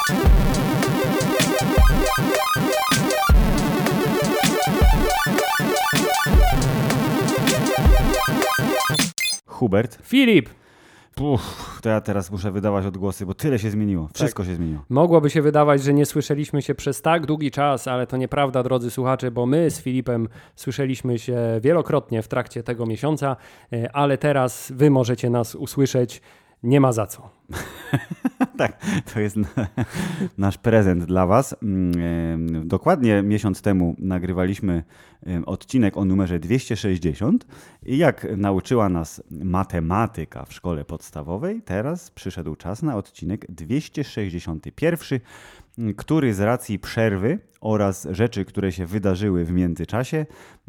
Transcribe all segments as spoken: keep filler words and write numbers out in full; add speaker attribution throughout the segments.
Speaker 1: Hubert.
Speaker 2: Filip.
Speaker 1: Uff, to ja teraz muszę wydawać odgłosy, bo tyle się zmieniło. Wszystko tak się zmieniło.
Speaker 2: Mogłoby się wydawać, że nie słyszeliśmy się przez tak długi czas, ale to nieprawda, drodzy słuchacze, bo my z Filipem słyszeliśmy się wielokrotnie w trakcie tego miesiąca, ale teraz wy możecie nas usłyszeć. Nie ma za co.
Speaker 1: Tak, to jest nasz prezent dla was. Dokładnie miesiąc temu nagrywaliśmy odcinek o numerze dwieście sześćdziesiąt i jak nauczyła nas matematyka w szkole podstawowej, teraz przyszedł czas na odcinek dwieście sześćdziesiąty pierwszy, który z racji przerwy oraz rzeczy, które się wydarzyły w międzyczasie,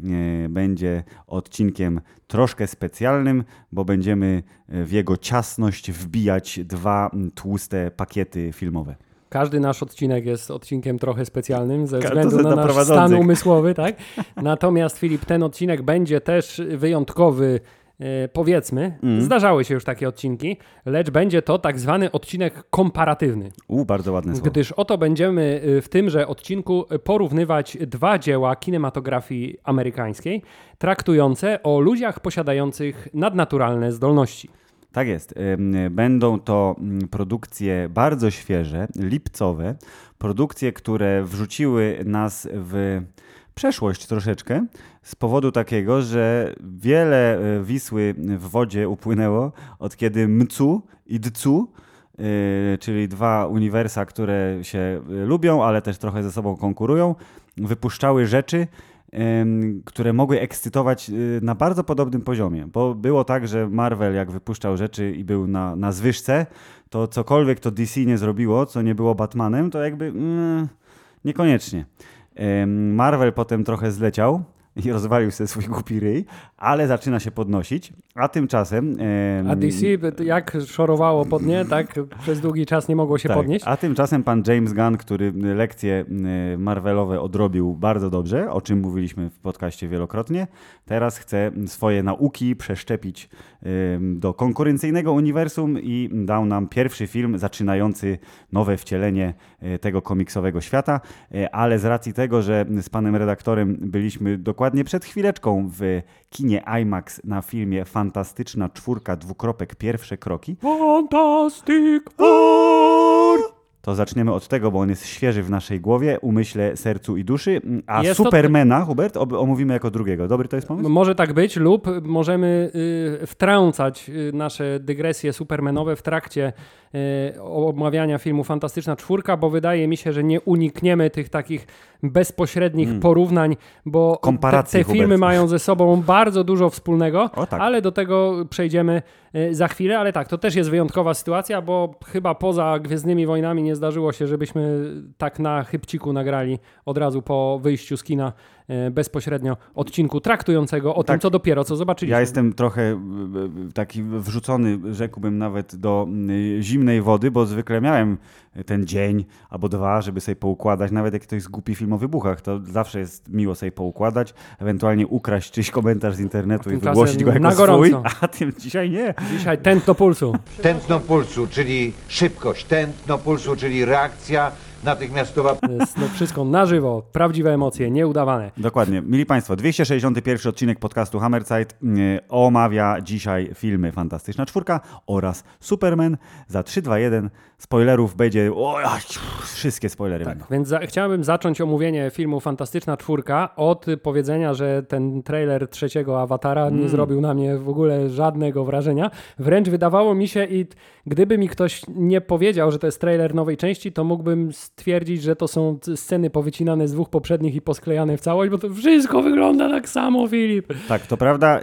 Speaker 1: będzie odcinkiem troszkę specjalnym, bo będziemy w jego ciasność wbijać dwa tłuste pakiety filmowe.
Speaker 2: Każdy nasz odcinek jest odcinkiem trochę specjalnym ze względu na nasz stan umysłowy, tak? Natomiast Filip, ten odcinek będzie też wyjątkowy, powiedzmy, mm. zdarzały się już takie odcinki, lecz będzie to tak zwany odcinek komparatywny.
Speaker 1: U, bardzo ładne słowo.
Speaker 2: Gdyż oto będziemy w tymże odcinku porównywać dwa dzieła kinematografii amerykańskiej, traktujące o ludziach posiadających nadnaturalne zdolności.
Speaker 1: Tak jest. Będą to produkcje bardzo świeże, lipcowe, produkcje, które wrzuciły nas w przeszłość troszeczkę z powodu takiego, że wiele Wisły w wodzie upłynęło od kiedy M C U i D C U, czyli dwa uniwersa, które się lubią, ale też trochę ze sobą konkurują, wypuszczały rzeczy, które mogły ekscytować na bardzo podobnym poziomie, bo było tak, że Marvel jak wypuszczał rzeczy i był na, na zwyżce, to cokolwiek to D C nie zrobiło, co nie było Batmanem, to jakby mm, niekoniecznie. Marvel potem trochę zleciał i rozwalił sobie swój głupi ryj, ale zaczyna się podnosić, a tymczasem... E,
Speaker 2: a D C jak szorowało pod nie, tak przez długi czas nie mogło się
Speaker 1: tak,
Speaker 2: podnieść.
Speaker 1: A tymczasem pan James Gunn, który lekcje Marvelowe odrobił bardzo dobrze, o czym mówiliśmy w podcaście wielokrotnie, teraz chce swoje nauki przeszczepić e, do konkurencyjnego uniwersum i dał nam pierwszy film zaczynający nowe wcielenie e, tego komiksowego świata, e, ale z racji tego, że z panem redaktorem byliśmy dokładnie przed chwileczką w kinie IMAX na filmie Fantastyczna czwórka, dwukropek, pierwsze kroki.
Speaker 2: Fantastic Four!
Speaker 1: To zaczniemy od tego, bo on jest świeży w naszej głowie, umyśle, sercu i duszy. A
Speaker 2: jest
Speaker 1: Supermana, to... Hubert, omówimy jako drugiego. Dobry to jest pomysł?
Speaker 2: Może tak być lub możemy y, wtrącać y, nasze dygresje supermanowe w trakcie y, omawiania filmu Fantastyczna czwórka, bo wydaje mi się, że nie unikniemy tych takich bezpośrednich hmm. porównań, bo te, te filmy mają ze sobą bardzo dużo wspólnego, o, tak. ale do tego przejdziemy y, za chwilę. Ale tak, to też jest wyjątkowa sytuacja, bo chyba poza Gwiezdnymi Wojnami nie zdarzyło się, żebyśmy tak na chybciku nagrali od razu po wyjściu z kina bezpośrednio odcinku traktującego o tak, tym, co dopiero co zobaczyliśmy.
Speaker 1: Ja jestem trochę taki wrzucony, rzekłbym nawet do zimnej wody, bo zwykle miałem ten dzień albo dwa, żeby sobie poukładać, nawet jak ktoś z głupi film o wybuchach, to zawsze jest miło sobie poukładać, ewentualnie ukraść czyjś komentarz z internetu i wygłosić go jako swój, a tym dzisiaj nie.
Speaker 2: Dzisiaj tętno pulsu.
Speaker 3: Tętno pulsu, czyli szybkość, tętno pulsu, czyli reakcja natychmiastowa.
Speaker 2: Jest no wszystko na żywo, prawdziwe emocje, nieudawane.
Speaker 1: Dokładnie. Mili Państwo, dwieście sześćdziesiąty pierwszy odcinek podcastu Hammerzeit omawia dzisiaj filmy Fantastyczna czwórka oraz Superman. Za trzy, dwa, jeden spoilerów będzie... O, wszystkie spoilery
Speaker 2: tak,
Speaker 1: będą.
Speaker 2: Więc za, chciałbym zacząć omówienie filmu Fantastyczna czwórka od powiedzenia, że ten trailer trzeciego Awatara mm. nie zrobił na mnie w ogóle żadnego wrażenia. Wręcz wydawało mi się i gdyby mi ktoś nie powiedział, że to jest trailer nowej części, to mógłbym stwierdzić, że to są sceny powycinane z dwóch poprzednich i posklejane w całość, bo to wszystko wygląda tak samo, Filip.
Speaker 1: Tak, to prawda.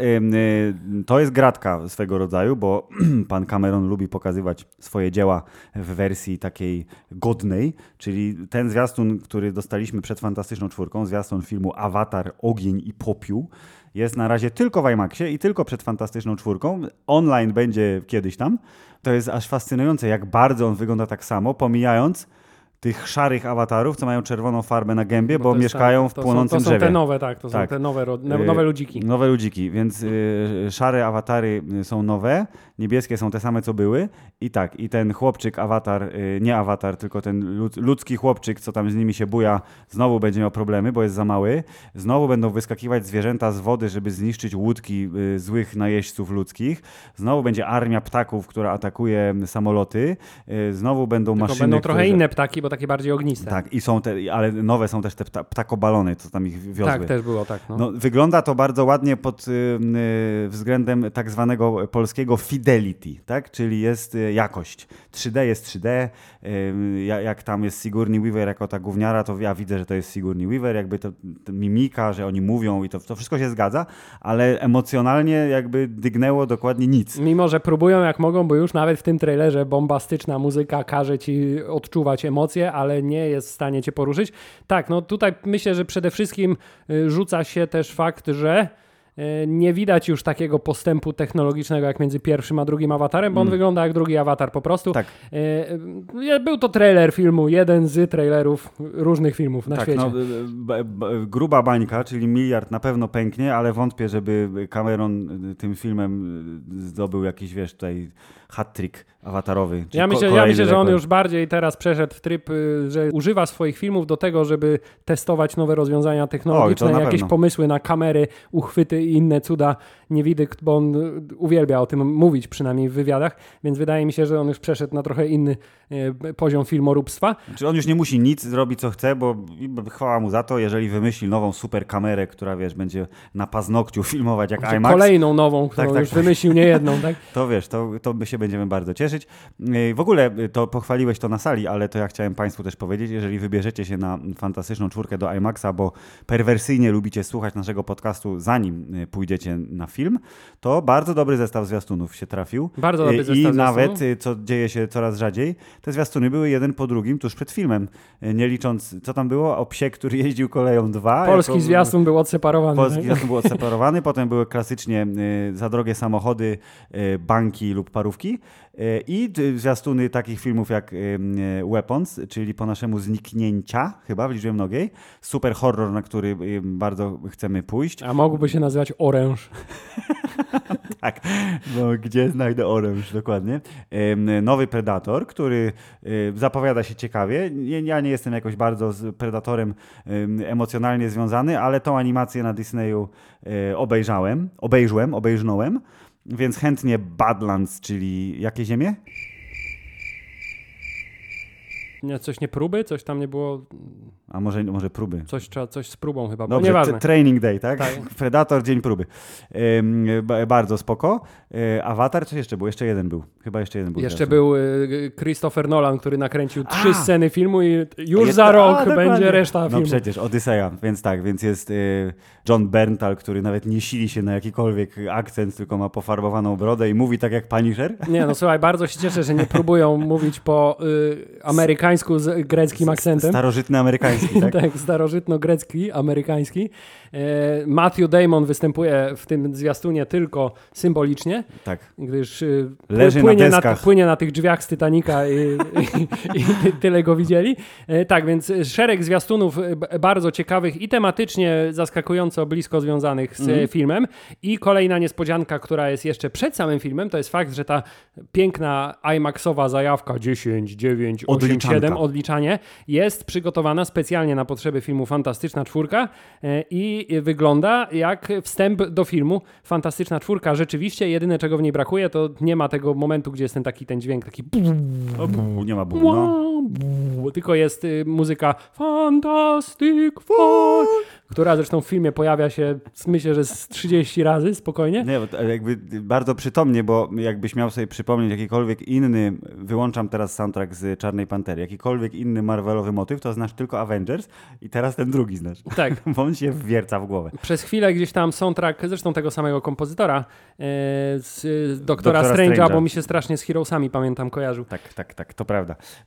Speaker 1: To jest gratka swego rodzaju, bo pan Cameron lubi pokazywać swoje dzieła w wersji takiej godnej, czyli ten zwiastun, który dostaliśmy przed Fantastyczną czwórką, zwiastun filmu Awatar, Ogień i Popiół, jest na razie tylko w IMAXie i tylko przed Fantastyczną czwórką. Online będzie kiedyś tam. To jest aż fascynujące, jak bardzo on wygląda tak samo, pomijając tych szarych awatarów, co mają czerwoną farbę na gębie, bo,
Speaker 2: bo
Speaker 1: mieszkają
Speaker 2: tak,
Speaker 1: w płonącym
Speaker 2: są, to
Speaker 1: drzewie.
Speaker 2: To są te nowe, tak, to
Speaker 1: tak.
Speaker 2: są te nowe, nowe ludziki.
Speaker 1: Nowe ludziki, więc y, szare awatary są nowe, niebieskie są te same, co były i tak, i ten chłopczyk, awatar, y, nie awatar, tylko ten lud, ludzki chłopczyk, co tam z nimi się buja, znowu będzie miał problemy, bo jest za mały. Znowu będą wyskakiwać zwierzęta z wody, żeby zniszczyć łódki y, złych najeźdźców ludzkich. Znowu będzie armia ptaków, która atakuje samoloty. Y, znowu będą
Speaker 2: Tylko
Speaker 1: maszyny,
Speaker 2: będą trochę
Speaker 1: które...
Speaker 2: inne ptaki, bo takie bardziej ogniste.
Speaker 1: Tak, i są te, ale nowe są też te pta, ptakobalony, co tam ich wiozły.
Speaker 2: Tak, też było, tak. No.
Speaker 1: No, wygląda to bardzo ładnie pod y, y, względem tak zwanego polskiego fidelity, tak? Czyli jest y, jakość. trzy D jest trzy D, y, jak tam jest Sigourney Weaver jako ta gówniara, to ja widzę, że to jest Sigourney Weaver, jakby to, to mimika, że oni mówią i to, to wszystko się zgadza, ale emocjonalnie jakby dygnęło dokładnie nic.
Speaker 2: Mimo, że próbują jak mogą, bo już nawet w tym trailerze bombastyczna muzyka każe ci odczuwać emocje, ale nie jest w stanie cię poruszyć. Tak, no tutaj myślę, że przede wszystkim y, rzuca się też fakt, że nie widać już takiego postępu technologicznego jak między pierwszym a drugim awatarem, bo on mm. wygląda jak drugi awatar po prostu. Tak. Był to trailer filmu, jeden z trailerów różnych filmów na
Speaker 1: tak,
Speaker 2: świecie.
Speaker 1: No, b- b- gruba bańka, czyli miliard na pewno pęknie, ale wątpię, żeby Cameron tym filmem zdobył jakiś, wiesz, tutaj hat-trick awatarowy.
Speaker 2: Ja myślę, ja myślę, że on już bardziej teraz przeszedł w tryb, że używa swoich filmów do tego, żeby testować nowe rozwiązania technologiczne, Oj, jakieś pewno. pomysły na kamery, uchwyty i inne cuda niewidyk, bo on uwielbia o tym mówić, przynajmniej w wywiadach, więc wydaje mi się, że on już przeszedł na trochę inny e, poziom filmoróbstwa.
Speaker 1: Znaczy on już nie musi nic zrobić, co chce, bo chwała mu za to, jeżeli wymyśli nową super kamerę, która, wiesz, będzie na paznokciu filmować jak
Speaker 2: znaczy,
Speaker 1: IMAX.
Speaker 2: Kolejną nową, którą tak, tak, już tak. wymyślił, nie jedną, tak?
Speaker 1: To wiesz, to, to my się będziemy bardzo cieszyć. W ogóle to pochwaliłeś to na sali, ale to ja chciałem Państwu też powiedzieć, jeżeli wybierzecie się na Fantastyczną Czwórkę do IMAXa, bo perwersyjnie lubicie słuchać naszego podcastu, zanim pójdziecie na film, to bardzo dobry zestaw zwiastunów się trafił.
Speaker 2: Bardzo dobry zestaw
Speaker 1: I
Speaker 2: zwiastunów.
Speaker 1: nawet, co dzieje się coraz rzadziej, te zwiastuny były jeden po drugim tuż przed filmem. Nie licząc, co tam było? O psie, który jeździł koleją dwa.
Speaker 2: Polski
Speaker 1: jako...
Speaker 2: zwiastun był odseparowany.
Speaker 1: Polski zwiastun był odseparowany, potem były klasycznie y, za drogie samochody, y, banki lub parówki. Y, I zwiastuny takich filmów jak y, Weapons, czyli po naszemu Zniknięcia, chyba w liczbie mnogiej. Super horror, na który y, bardzo chcemy pójść.
Speaker 2: A mógłby się nazywać Oręż.
Speaker 1: Tak, no, gdzie znajdę oręż, dokładnie. Nowy Predator, który zapowiada się ciekawie. Ja nie jestem jakoś bardzo z Predatorem emocjonalnie związany, ale tą animację na Disneyu obejrzałem, obejrzałem, obejrznąłem, więc chętnie Badlands, czyli jakie ziemie?
Speaker 2: Nie, coś nie próby? Coś tam nie było...
Speaker 1: A może, może próby?
Speaker 2: Coś, coś z próbą chyba,
Speaker 1: Dobrze,
Speaker 2: bo nieważne.
Speaker 1: Training Day, tak?
Speaker 2: tak?
Speaker 1: Predator, dzień próby. Ym, b- bardzo spoko. Yy, Avatar, coś jeszcze był? Jeszcze jeden był. Chyba jeszcze jeden był.
Speaker 2: Jeszcze teraz. był y, Christopher Nolan, który nakręcił
Speaker 1: a!
Speaker 2: trzy sceny filmu i już
Speaker 1: jest,
Speaker 2: za rok
Speaker 1: a,
Speaker 2: będzie reszta
Speaker 1: no
Speaker 2: filmu.
Speaker 1: No przecież, Odyseja, więc tak, więc jest y, John Berntal, który nawet nie sili się na jakikolwiek akcent, tylko ma pofarbowaną brodę i mówi tak jak Punisher.
Speaker 2: Nie, no słuchaj, bardzo się cieszę, że nie próbują mówić po y, amerykańsku z greckim akcentem.
Speaker 1: Starożytny amerykański, tak?
Speaker 2: Tak, starożytno-grecki, amerykański. E, Matthew Damon występuje w tym zwiastunie tylko symbolicznie,
Speaker 1: tak.
Speaker 2: gdyż y,
Speaker 1: Leży
Speaker 2: płynie,
Speaker 1: na
Speaker 2: na, płynie na tych drzwiach z Titanica i, i, i tyle go widzieli. E, tak, więc szereg zwiastunów bardzo ciekawych i tematycznie zaskakująco blisko związanych z mm. filmem. I kolejna niespodzianka, która jest jeszcze przed samym filmem, to jest fakt, że ta piękna IMAXowa zajawka dziesięć, dziewięć, osiem, siedem odliczanie jest przygotowana specjalnie na potrzeby filmu Fantastyczna Czwórka e, i wygląda jak wstęp do filmu Fantastyczna Czwórka. Rzeczywiście jedyne, czego w niej brakuje, to nie ma tego momentu, gdzie jest ten taki ten dźwięk, taki
Speaker 1: o, bu, nie ma bu, no.
Speaker 2: tylko jest y, muzyka Fantastic Four, która zresztą w filmie pojawia się, myślę, że z trzydzieści razy spokojnie.
Speaker 1: Nie, jakby bardzo przytomnie, bo jakbyś miał sobie przypomnieć jakikolwiek inny, wyłączam teraz soundtrack z Czarnej Pantery, jakikolwiek inny Marvelowy motyw, to znasz tylko Avengers i teraz ten drugi znasz.
Speaker 2: Tak.
Speaker 1: Bo on się wwierca w głowę.
Speaker 2: Przez chwilę gdzieś tam soundtrack, zresztą tego samego kompozytora, e, z, z Doktora, Doktora Strange'a, Strange'a, bo mi się strasznie z Heroesami, pamiętam, kojarzył.
Speaker 1: Tak, tak, tak, to prawda. Dobrze, mili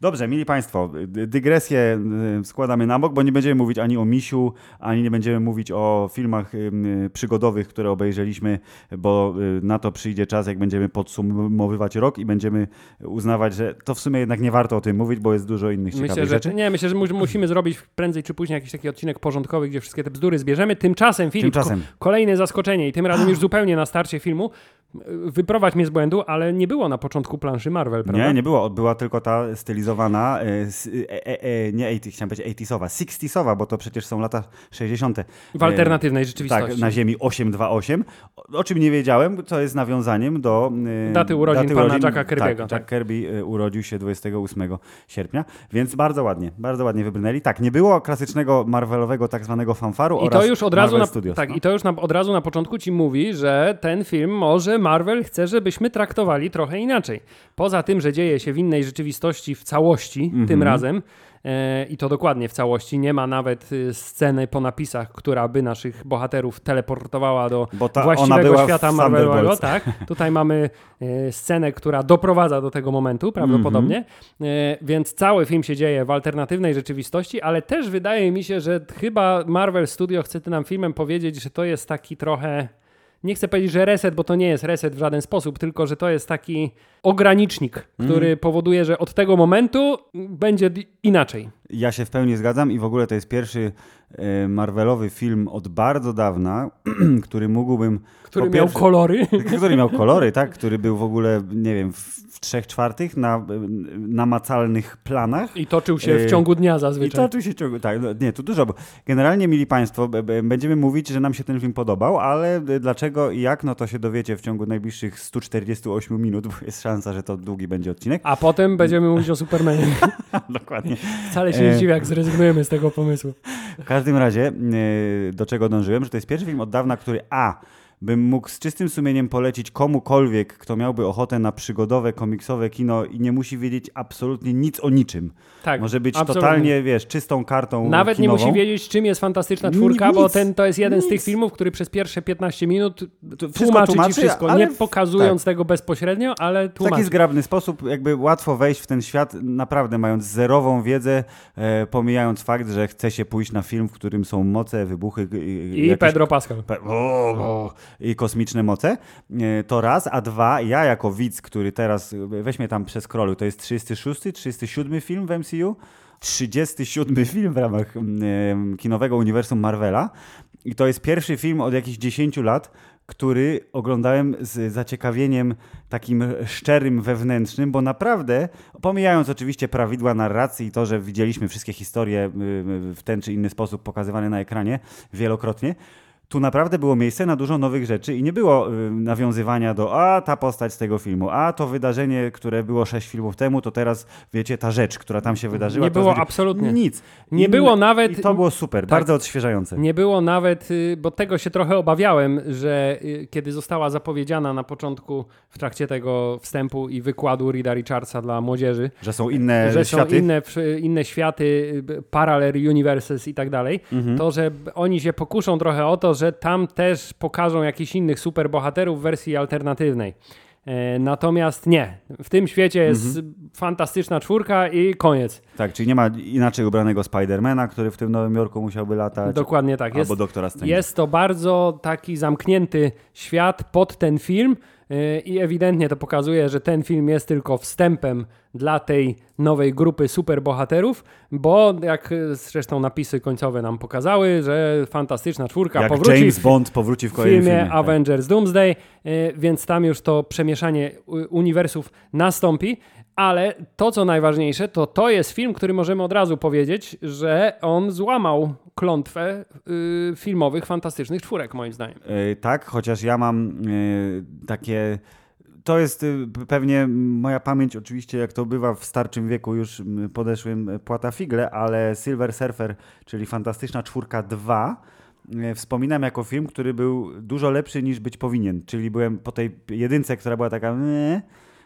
Speaker 1: Państwo, dygresję składamy na bok, bo nie będziemy mówić ani o Misiu, ani nie będziemy mówić o filmach przygodowych, które obejrzeliśmy, bo na to przyjdzie czas, jak będziemy podsumowywać rok i będziemy uznawać, że to w sumie jednak nie warto o tym mówić, bo jest dużo innych ciekawych
Speaker 2: myślę, że,
Speaker 1: rzeczy.
Speaker 2: Nie, myślę, że musimy zrobić prędzej czy później jakiś taki odcinek porządkowy, gdzie wszystkie te bzdury zbierzemy. Tymczasem, Filip,
Speaker 1: Tymczasem.
Speaker 2: Ko- kolejne zaskoczenie i tym razem już zupełnie na starcie filmu. Wyprowadź mnie z błędu, ale nie było na początku planszy Marvel, prawda?
Speaker 1: Nie, nie było. Była tylko ta stylizowana, e, e, e, nie osiemdziesiąta, chciałem powiedzieć osiemdziesiątowa, sześćdziesiątowa, bo to przecież są lata sześćdziesiąte.
Speaker 2: W alternatywnej
Speaker 1: E,
Speaker 2: rzeczywistości.
Speaker 1: Tak, na Ziemi osiemset dwadzieścia osiem, o, o czym nie wiedziałem, co jest nawiązaniem do e,
Speaker 2: Daty urodzin
Speaker 1: daty
Speaker 2: pana
Speaker 1: urodzin,
Speaker 2: Jacka Kirby'ego.
Speaker 1: Tak,
Speaker 2: Tak.
Speaker 1: Jack Kirby e, urodził się dwudziestego ósmego sierpnia, więc bardzo ładnie, bardzo ładnie wybrnęli. Tak, nie było klasycznego Marvelowego tak zwanego fanfaru
Speaker 2: I
Speaker 1: oraz
Speaker 2: to już od razu
Speaker 1: Marvel
Speaker 2: na,
Speaker 1: Studios.
Speaker 2: tak,
Speaker 1: no.
Speaker 2: i to już na, od razu na początku ci mówi, że ten film może Marvel chce, żebyśmy traktowali trochę inaczej. Poza tym, że dzieje się w innej rzeczywistości w całości
Speaker 1: Mhm.
Speaker 2: tym razem, e, i to dokładnie w całości, nie ma nawet y, sceny po napisach, która by naszych bohaterów teleportowała do
Speaker 1: Bo ta, ona
Speaker 2: właściwego
Speaker 1: była
Speaker 2: świata
Speaker 1: w
Speaker 2: Marvelowego.
Speaker 1: Thunderbolts.
Speaker 2: Tak. Tutaj mamy e, scenę, która doprowadza do tego momentu prawdopodobnie,
Speaker 1: Mhm.
Speaker 2: e, więc cały film się dzieje w alternatywnej rzeczywistości, ale też wydaje mi się, że chyba Marvel Studio chce tym nam filmem powiedzieć, że to jest taki trochę... Nie chcę powiedzieć, że reset, bo to nie jest reset w żaden sposób, tylko że to jest taki ogranicznik, który
Speaker 1: Mm.
Speaker 2: powoduje, że od tego momentu będzie d- inaczej.
Speaker 1: Ja się w pełni zgadzam i w ogóle to jest pierwszy e, Marvelowy film od bardzo dawna, który mógłbym...
Speaker 2: Który
Speaker 1: po
Speaker 2: miał
Speaker 1: pierwsze-
Speaker 2: kolory.
Speaker 1: Który miał kolory, tak? Który był w ogóle, nie wiem, w, w trzech czwartych na namacalnych planach.
Speaker 2: I toczył się w
Speaker 1: Yy,
Speaker 2: ciągu dnia
Speaker 1: I
Speaker 2: zazwyczaj.
Speaker 1: to tu się ciągle, tak, no, nie, tu dużo, bo generalnie, mili Państwo, b- b- będziemy mówić, że nam się ten film podobał, ale y, dlaczego i jak, no to się dowiecie w ciągu najbliższych stu czterdziestu ośmiu minut, bo jest szansa, że to długi będzie odcinek.
Speaker 2: A potem będziemy mówić o Supermanie.
Speaker 1: Dokładnie.
Speaker 2: Wcale się nie
Speaker 1: E.
Speaker 2: dziwię, jak zrezygnujemy z tego pomysłu.
Speaker 1: W każdym razie, y, do czego dążyłem, że to jest pierwszy film od dawna, który a, bym mógł z czystym sumieniem polecić komukolwiek, kto miałby ochotę na przygodowe, komiksowe kino i nie musi wiedzieć absolutnie nic o niczym.
Speaker 2: Tak,
Speaker 1: Może być
Speaker 2: absolutnie.
Speaker 1: totalnie, wiesz, czystą kartą
Speaker 2: Nawet
Speaker 1: kinową.
Speaker 2: nie musi wiedzieć, czym jest Fantastyczna Czwórka,
Speaker 1: Nic,
Speaker 2: bo ten to jest jeden
Speaker 1: nic.
Speaker 2: z tych filmów, który przez pierwsze piętnaście minut
Speaker 1: To wszystko
Speaker 2: tłumaczy,
Speaker 1: tłumaczy,
Speaker 2: ci wszystko,
Speaker 1: ale
Speaker 2: nie
Speaker 1: w-
Speaker 2: pokazując
Speaker 1: tak.
Speaker 2: tego bezpośrednio, ale
Speaker 1: W
Speaker 2: tłumaczy.
Speaker 1: taki zgrabny sposób jakby łatwo wejść w ten świat, naprawdę mając zerową wiedzę, e, pomijając fakt, że chce się pójść na film, w którym są moce, wybuchy i,
Speaker 2: I
Speaker 1: jakieś-
Speaker 2: Pedro Pascal.
Speaker 1: Pe- o, o, i kosmiczne moce. E, To raz, a dwa, ja jako widz, który teraz, weź mnie tam przeskroluj, to jest trzydziesty szósty, trzydziesty siódmy film w M C U? trzydziesty siódmy film w ramach mm, kinowego uniwersum Marvela i to jest pierwszy film od jakichś dziesięciu lat, który oglądałem z zaciekawieniem takim szczerym, wewnętrznym, bo naprawdę, pomijając oczywiście prawidła narracji i to, że widzieliśmy wszystkie historie y, y, w ten czy inny sposób pokazywane na ekranie wielokrotnie, tu naprawdę było miejsce na dużo nowych rzeczy i nie było y, nawiązywania do a ta postać z tego filmu, a to wydarzenie, które było sześć filmów temu, to teraz wiecie, ta rzecz, która tam się wydarzyła.
Speaker 2: Nie
Speaker 1: to
Speaker 2: było
Speaker 1: znaczy-
Speaker 2: absolutnie.
Speaker 1: Nic.
Speaker 2: Nie
Speaker 1: Inne-
Speaker 2: było nawet-
Speaker 1: I to było super,
Speaker 2: tak.
Speaker 1: bardzo odświeżające.
Speaker 2: Nie było nawet, y, bo tego się trochę obawiałem, że y, kiedy została zapowiedziana na początku, w trakcie tego wstępu i wykładu Reeda Richardsa dla młodzieży,
Speaker 1: Że są inne
Speaker 2: że są
Speaker 1: światy.
Speaker 2: inne, przy- inne światy, y, parallel universes i tak dalej,
Speaker 1: Mhm.
Speaker 2: to, że b- oni się pokuszą trochę o to, że tam też pokażą jakichś innych superbohaterów w wersji alternatywnej. E, natomiast nie. W tym świecie jest
Speaker 1: Mhm.
Speaker 2: Fantastyczna Czwórka i koniec.
Speaker 1: Tak, czyli nie ma inaczej ubranego Spidermana, który w tym Nowym Jorku musiałby latać.
Speaker 2: Dokładnie tak. Jest,
Speaker 1: Albo Doktora Strange'a.
Speaker 2: jest to bardzo taki zamknięty świat pod ten film yy, i ewidentnie to pokazuje, że ten film jest tylko wstępem dla tej nowej grupy superbohaterów, bo jak y, zresztą napisy końcowe nam pokazały, że Fantastyczna Czwórka
Speaker 1: Jak
Speaker 2: powróci
Speaker 1: James
Speaker 2: w,
Speaker 1: Bond powróci w
Speaker 2: w
Speaker 1: kolejnym
Speaker 2: filmie
Speaker 1: filmie. tak.
Speaker 2: Avengers Doomsday, yy, więc tam już to przemieszanie u- uniwersów nastąpi. Ale to, co najważniejsze, to to jest film, który możemy od razu powiedzieć, że on złamał klątwę y, filmowych Fantastycznych Czwórek, moim zdaniem.
Speaker 1: Yy, tak, chociaż ja mam yy, takie... To jest y, pewnie moja pamięć, oczywiście jak to bywa w starszym wieku, już mm, podeszłym y, płata figle, ale Silver Surfer, czyli Fantastyczna Czwórka dwa, y, wspominam jako film, który był dużo lepszy niż być powinien. Czyli byłem po tej jedynce, która była taka... Nie,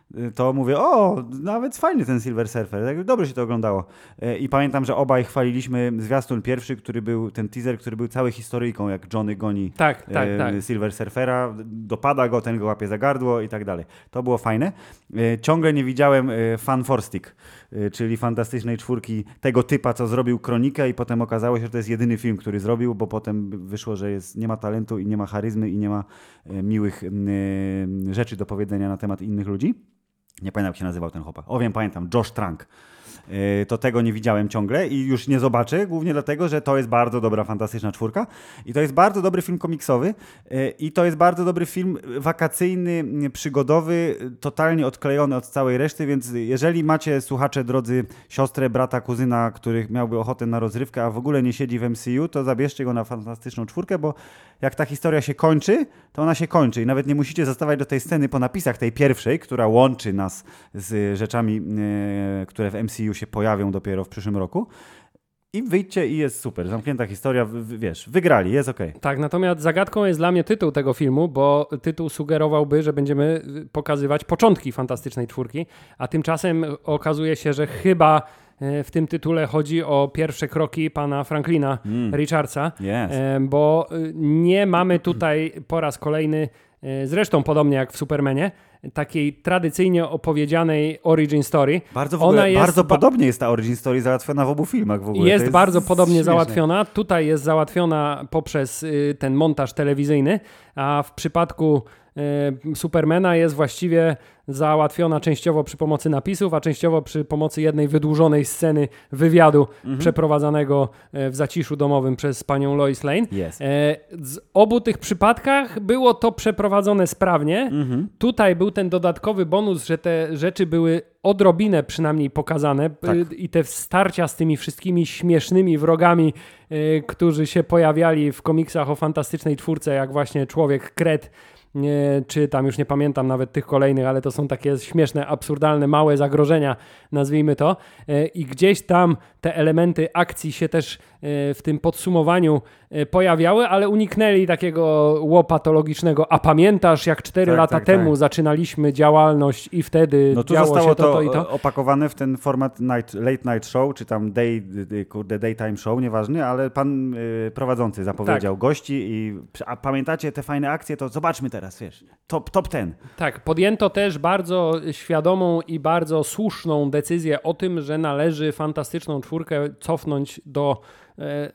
Speaker 1: to mówię, o, nawet fajny ten Silver Surfer, tak dobrze się to oglądało. I pamiętam, że obaj chwaliliśmy zwiastun pierwszy, który był, ten teaser, który był całą historyjką, jak Johnny goni
Speaker 2: tak, tak,
Speaker 1: e,
Speaker 2: tak.
Speaker 1: Silver Surfera, dopada go, ten go łapie za gardło i tak dalej. To było fajne. E, ciągle nie widziałem e, Fan Four Stick, e, czyli fantastycznej czwórki tego typa, co zrobił Kronikę i potem okazało się, że to jest jedyny film, który zrobił, bo potem wyszło, że jest, nie ma talentu i nie ma charyzmy i nie ma e, miłych e, rzeczy do powiedzenia na temat innych ludzi. Nie pamiętam, jak się nazywał ten chłopak. O, wiem, pamiętam. Josh Trank. Yy, to tego nie widziałem ciągle i już nie zobaczę, głównie dlatego, że to jest bardzo dobra, fantastyczna czwórka i to jest bardzo dobry film komiksowy yy, i to jest bardzo dobry film wakacyjny, przygodowy, totalnie odklejony od całej reszty, więc jeżeli macie, słuchacze drodzy, siostrę, brata, kuzyna, który miałby ochotę na rozrywkę, a w ogóle nie siedzi w M C U, to zabierzcie go na fantastyczną czwórkę, bo jak ta historia się kończy, to ona się kończy i nawet nie musicie zostawać do tej sceny po napisach tej pierwszej, która łączy nas z rzeczami, yy, które w M C U się pojawią dopiero w przyszłym roku. I wyjdźcie i jest super. Zamknięta historia, w, wiesz, wygrali, jest okej. Okay.
Speaker 2: Tak, natomiast zagadką jest dla mnie tytuł tego filmu, bo tytuł sugerowałby, że będziemy pokazywać początki Fantastycznej Czwórki, a tymczasem okazuje się, że chyba w tym tytule chodzi o pierwsze kroki pana Franklina mm. Richardsa,
Speaker 1: yes.
Speaker 2: bo nie mamy tutaj po raz kolejny, zresztą podobnie jak w Supermanie, takiej tradycyjnie opowiedzianej origin story.
Speaker 1: Bardzo, w ogóle,
Speaker 2: Ona jest
Speaker 1: bardzo
Speaker 2: ba-
Speaker 1: podobnie jest ta origin story załatwiona w obu filmach w ogóle.
Speaker 2: Jest, jest bardzo podobnie
Speaker 1: śmieszne.
Speaker 2: załatwiona. Tutaj jest załatwiona poprzez y, ten montaż telewizyjny, a w przypadku y, Supermana jest właściwie załatwiona częściowo przy pomocy napisów, a częściowo przy pomocy jednej wydłużonej sceny wywiadu mhm. przeprowadzanego w zaciszu domowym przez panią Lois Lane.
Speaker 1: Yes.
Speaker 2: Z obu tych przypadkach było to przeprowadzone sprawnie. Mhm. Tutaj był ten dodatkowy bonus, że te rzeczy były odrobinę przynajmniej pokazane tak. i te starcia z tymi wszystkimi śmiesznymi wrogami, którzy się pojawiali w komiksach o Fantastycznej Czwórce, jak właśnie Człowiek Kret, Nie, czy tam już nie pamiętam nawet tych kolejnych, ale to są takie śmieszne, absurdalne, małe zagrożenia, nazwijmy to. I gdzieś tam te elementy akcji się też w tym podsumowaniu pojawiały, ale uniknęli takiego łopatologicznego. A pamiętasz, jak cztery tak, lata tak, temu tak. zaczynaliśmy działalność i wtedy
Speaker 1: no tu
Speaker 2: działo
Speaker 1: zostało
Speaker 2: się to, to i to.
Speaker 1: opakowane w ten format night, late night show, czy tam day, kurde, daytime show, nieważne, ale pan y, prowadzący zapowiedział tak. gości i a pamiętacie te fajne akcje, to zobaczmy teraz, wiesz, top, top ten.
Speaker 2: Tak, podjęto też bardzo świadomą i bardzo słuszną decyzję o tym, że należy Fantastyczną Czwórkę cofnąć do e,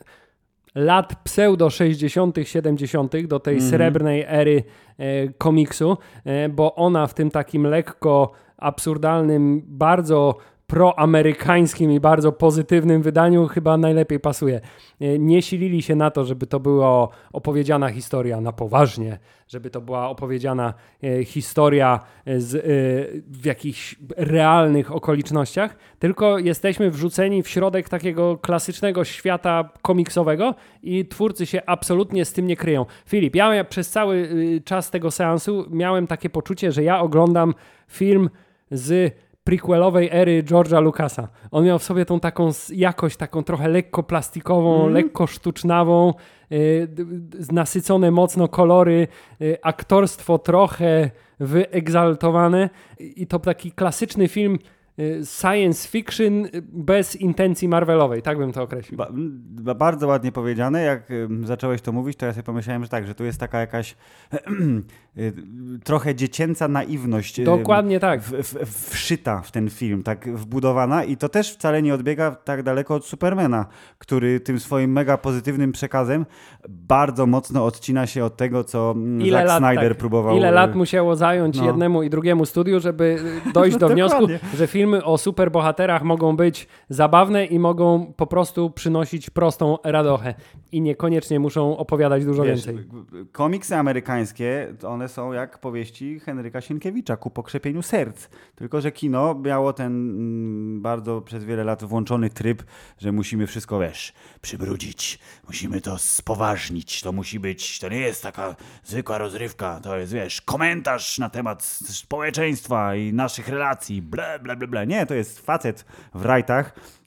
Speaker 2: lat pseudo sześćdziesiątych, siedemdziesiątych, do tej mm. srebrnej ery e, komiksu, e, bo ona w tym takim lekko absurdalnym, bardzo proamerykańskim i bardzo pozytywnym wydaniu chyba najlepiej pasuje. Nie silili się na to, żeby to była opowiedziana historia na poważnie, żeby to była opowiedziana historia z, w jakichś realnych okolicznościach, tylko jesteśmy wrzuceni w środek takiego klasycznego świata komiksowego i twórcy się absolutnie z tym nie kryją. Filip, ja przez cały czas tego seansu miałem takie poczucie, że ja oglądam film z prequelowej ery George'a Lucasa. On miał w sobie tą taką jakość, taką trochę lekko plastikową, mm. lekko sztucznawą, yy, nasycone mocno kolory, yy, aktorstwo trochę wyegzaltowane i to taki klasyczny film science fiction bez intencji Marvelowej, tak bym to określił.
Speaker 1: Ba, ba, bardzo ładnie powiedziane. Jak y, zacząłeś to mówić, to ja sobie pomyślałem, że tak, że tu jest taka jakaś y, trochę dziecięca naiwność.
Speaker 2: Dokładnie y, tak.
Speaker 1: W, w, wszyta w ten film, tak wbudowana i to też wcale nie odbiega tak daleko od Supermana, który tym swoim mega pozytywnym przekazem bardzo mocno odcina się od tego, co Ile Zack lat, Snyder
Speaker 2: tak.
Speaker 1: próbował.
Speaker 2: Ile lat musiało zająć no. jednemu i drugiemu studiu, żeby dojść do wniosku, że film Filmy o superbohaterach mogą być zabawne i mogą po prostu przynosić prostą radochę i niekoniecznie muszą opowiadać dużo Wiesz, więcej.
Speaker 1: Komiksy amerykańskie, one są jak powieści Henryka Sienkiewicza ku pokrzepieniu serc. Tylko że kino miało ten mm, bardzo przez wiele lat włączony tryb, że musimy wszystko, wiesz, przybrudzić, musimy to spoważnić, to musi być, to nie jest taka zwykła rozrywka, to jest, wiesz, komentarz na temat społeczeństwa i naszych relacji, ble, ble, ble, ble. Nie, to jest facet w rajtach,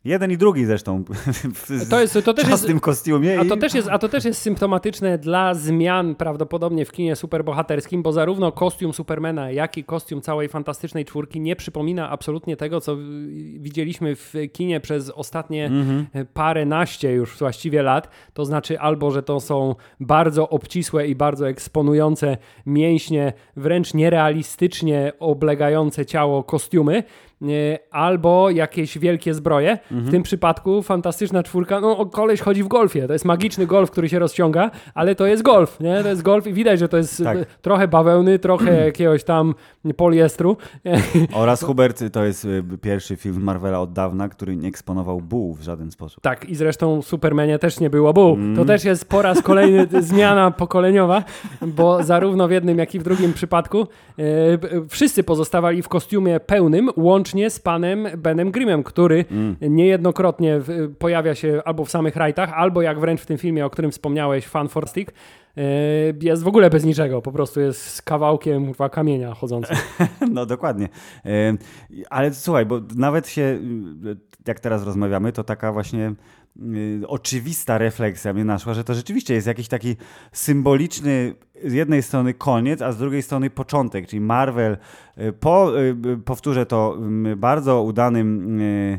Speaker 1: Jeden i drugi zresztą w
Speaker 2: to jest, to też
Speaker 1: czastym
Speaker 2: jest,
Speaker 1: kostiumie.
Speaker 2: A to,
Speaker 1: i...
Speaker 2: też jest, a to też jest symptomatyczne dla zmian prawdopodobnie w kinie superbohaterskim, bo zarówno kostium Supermana, jak i kostium całej Fantastycznej Czwórki nie przypomina absolutnie tego, co widzieliśmy w kinie przez ostatnie mm-hmm. paręnaście już właściwie lat. To znaczy albo, że to są bardzo obcisłe i bardzo eksponujące mięśnie, wręcz nierealistycznie oblegające ciało kostiumy, albo jakieś wielkie zbroje. Mhm. W tym przypadku Fantastyczna Czwórka, no koleś chodzi w golfie. To jest magiczny golf, który się rozciąga, ale to jest golf, nie? To jest golf i widać, że to jest tak. trochę bawełny, trochę jakiegoś tam poliestru.
Speaker 1: Oraz Hubert, to jest pierwszy film Marvela od dawna, który nie eksponował buł w żaden sposób.
Speaker 2: Tak, i zresztą w Supermanie też nie było buł.
Speaker 1: Mm.
Speaker 2: To też jest po raz kolejny zmiana pokoleniowa, bo zarówno w jednym, jak i w drugim przypadku e, wszyscy pozostawali w kostiumie pełnym, łącznie z panem Benem Grimmem, który mm. niejednokrotnie w, pojawia się albo w samych rajtach, albo jak wręcz w tym filmie, o którym wspomniałeś, Fantastic, yy, jest w ogóle bez niczego, po prostu jest kawałkiem kurwa, kamienia chodzącym.
Speaker 1: No dokładnie. Yy, ale słuchaj, bo nawet się, jak teraz rozmawiamy, to taka właśnie yy, oczywista refleksja mnie naszła, że to rzeczywiście jest jakiś taki symboliczny z jednej strony koniec, a z drugiej strony początek, czyli Marvel po, powtórzę to, bardzo udanym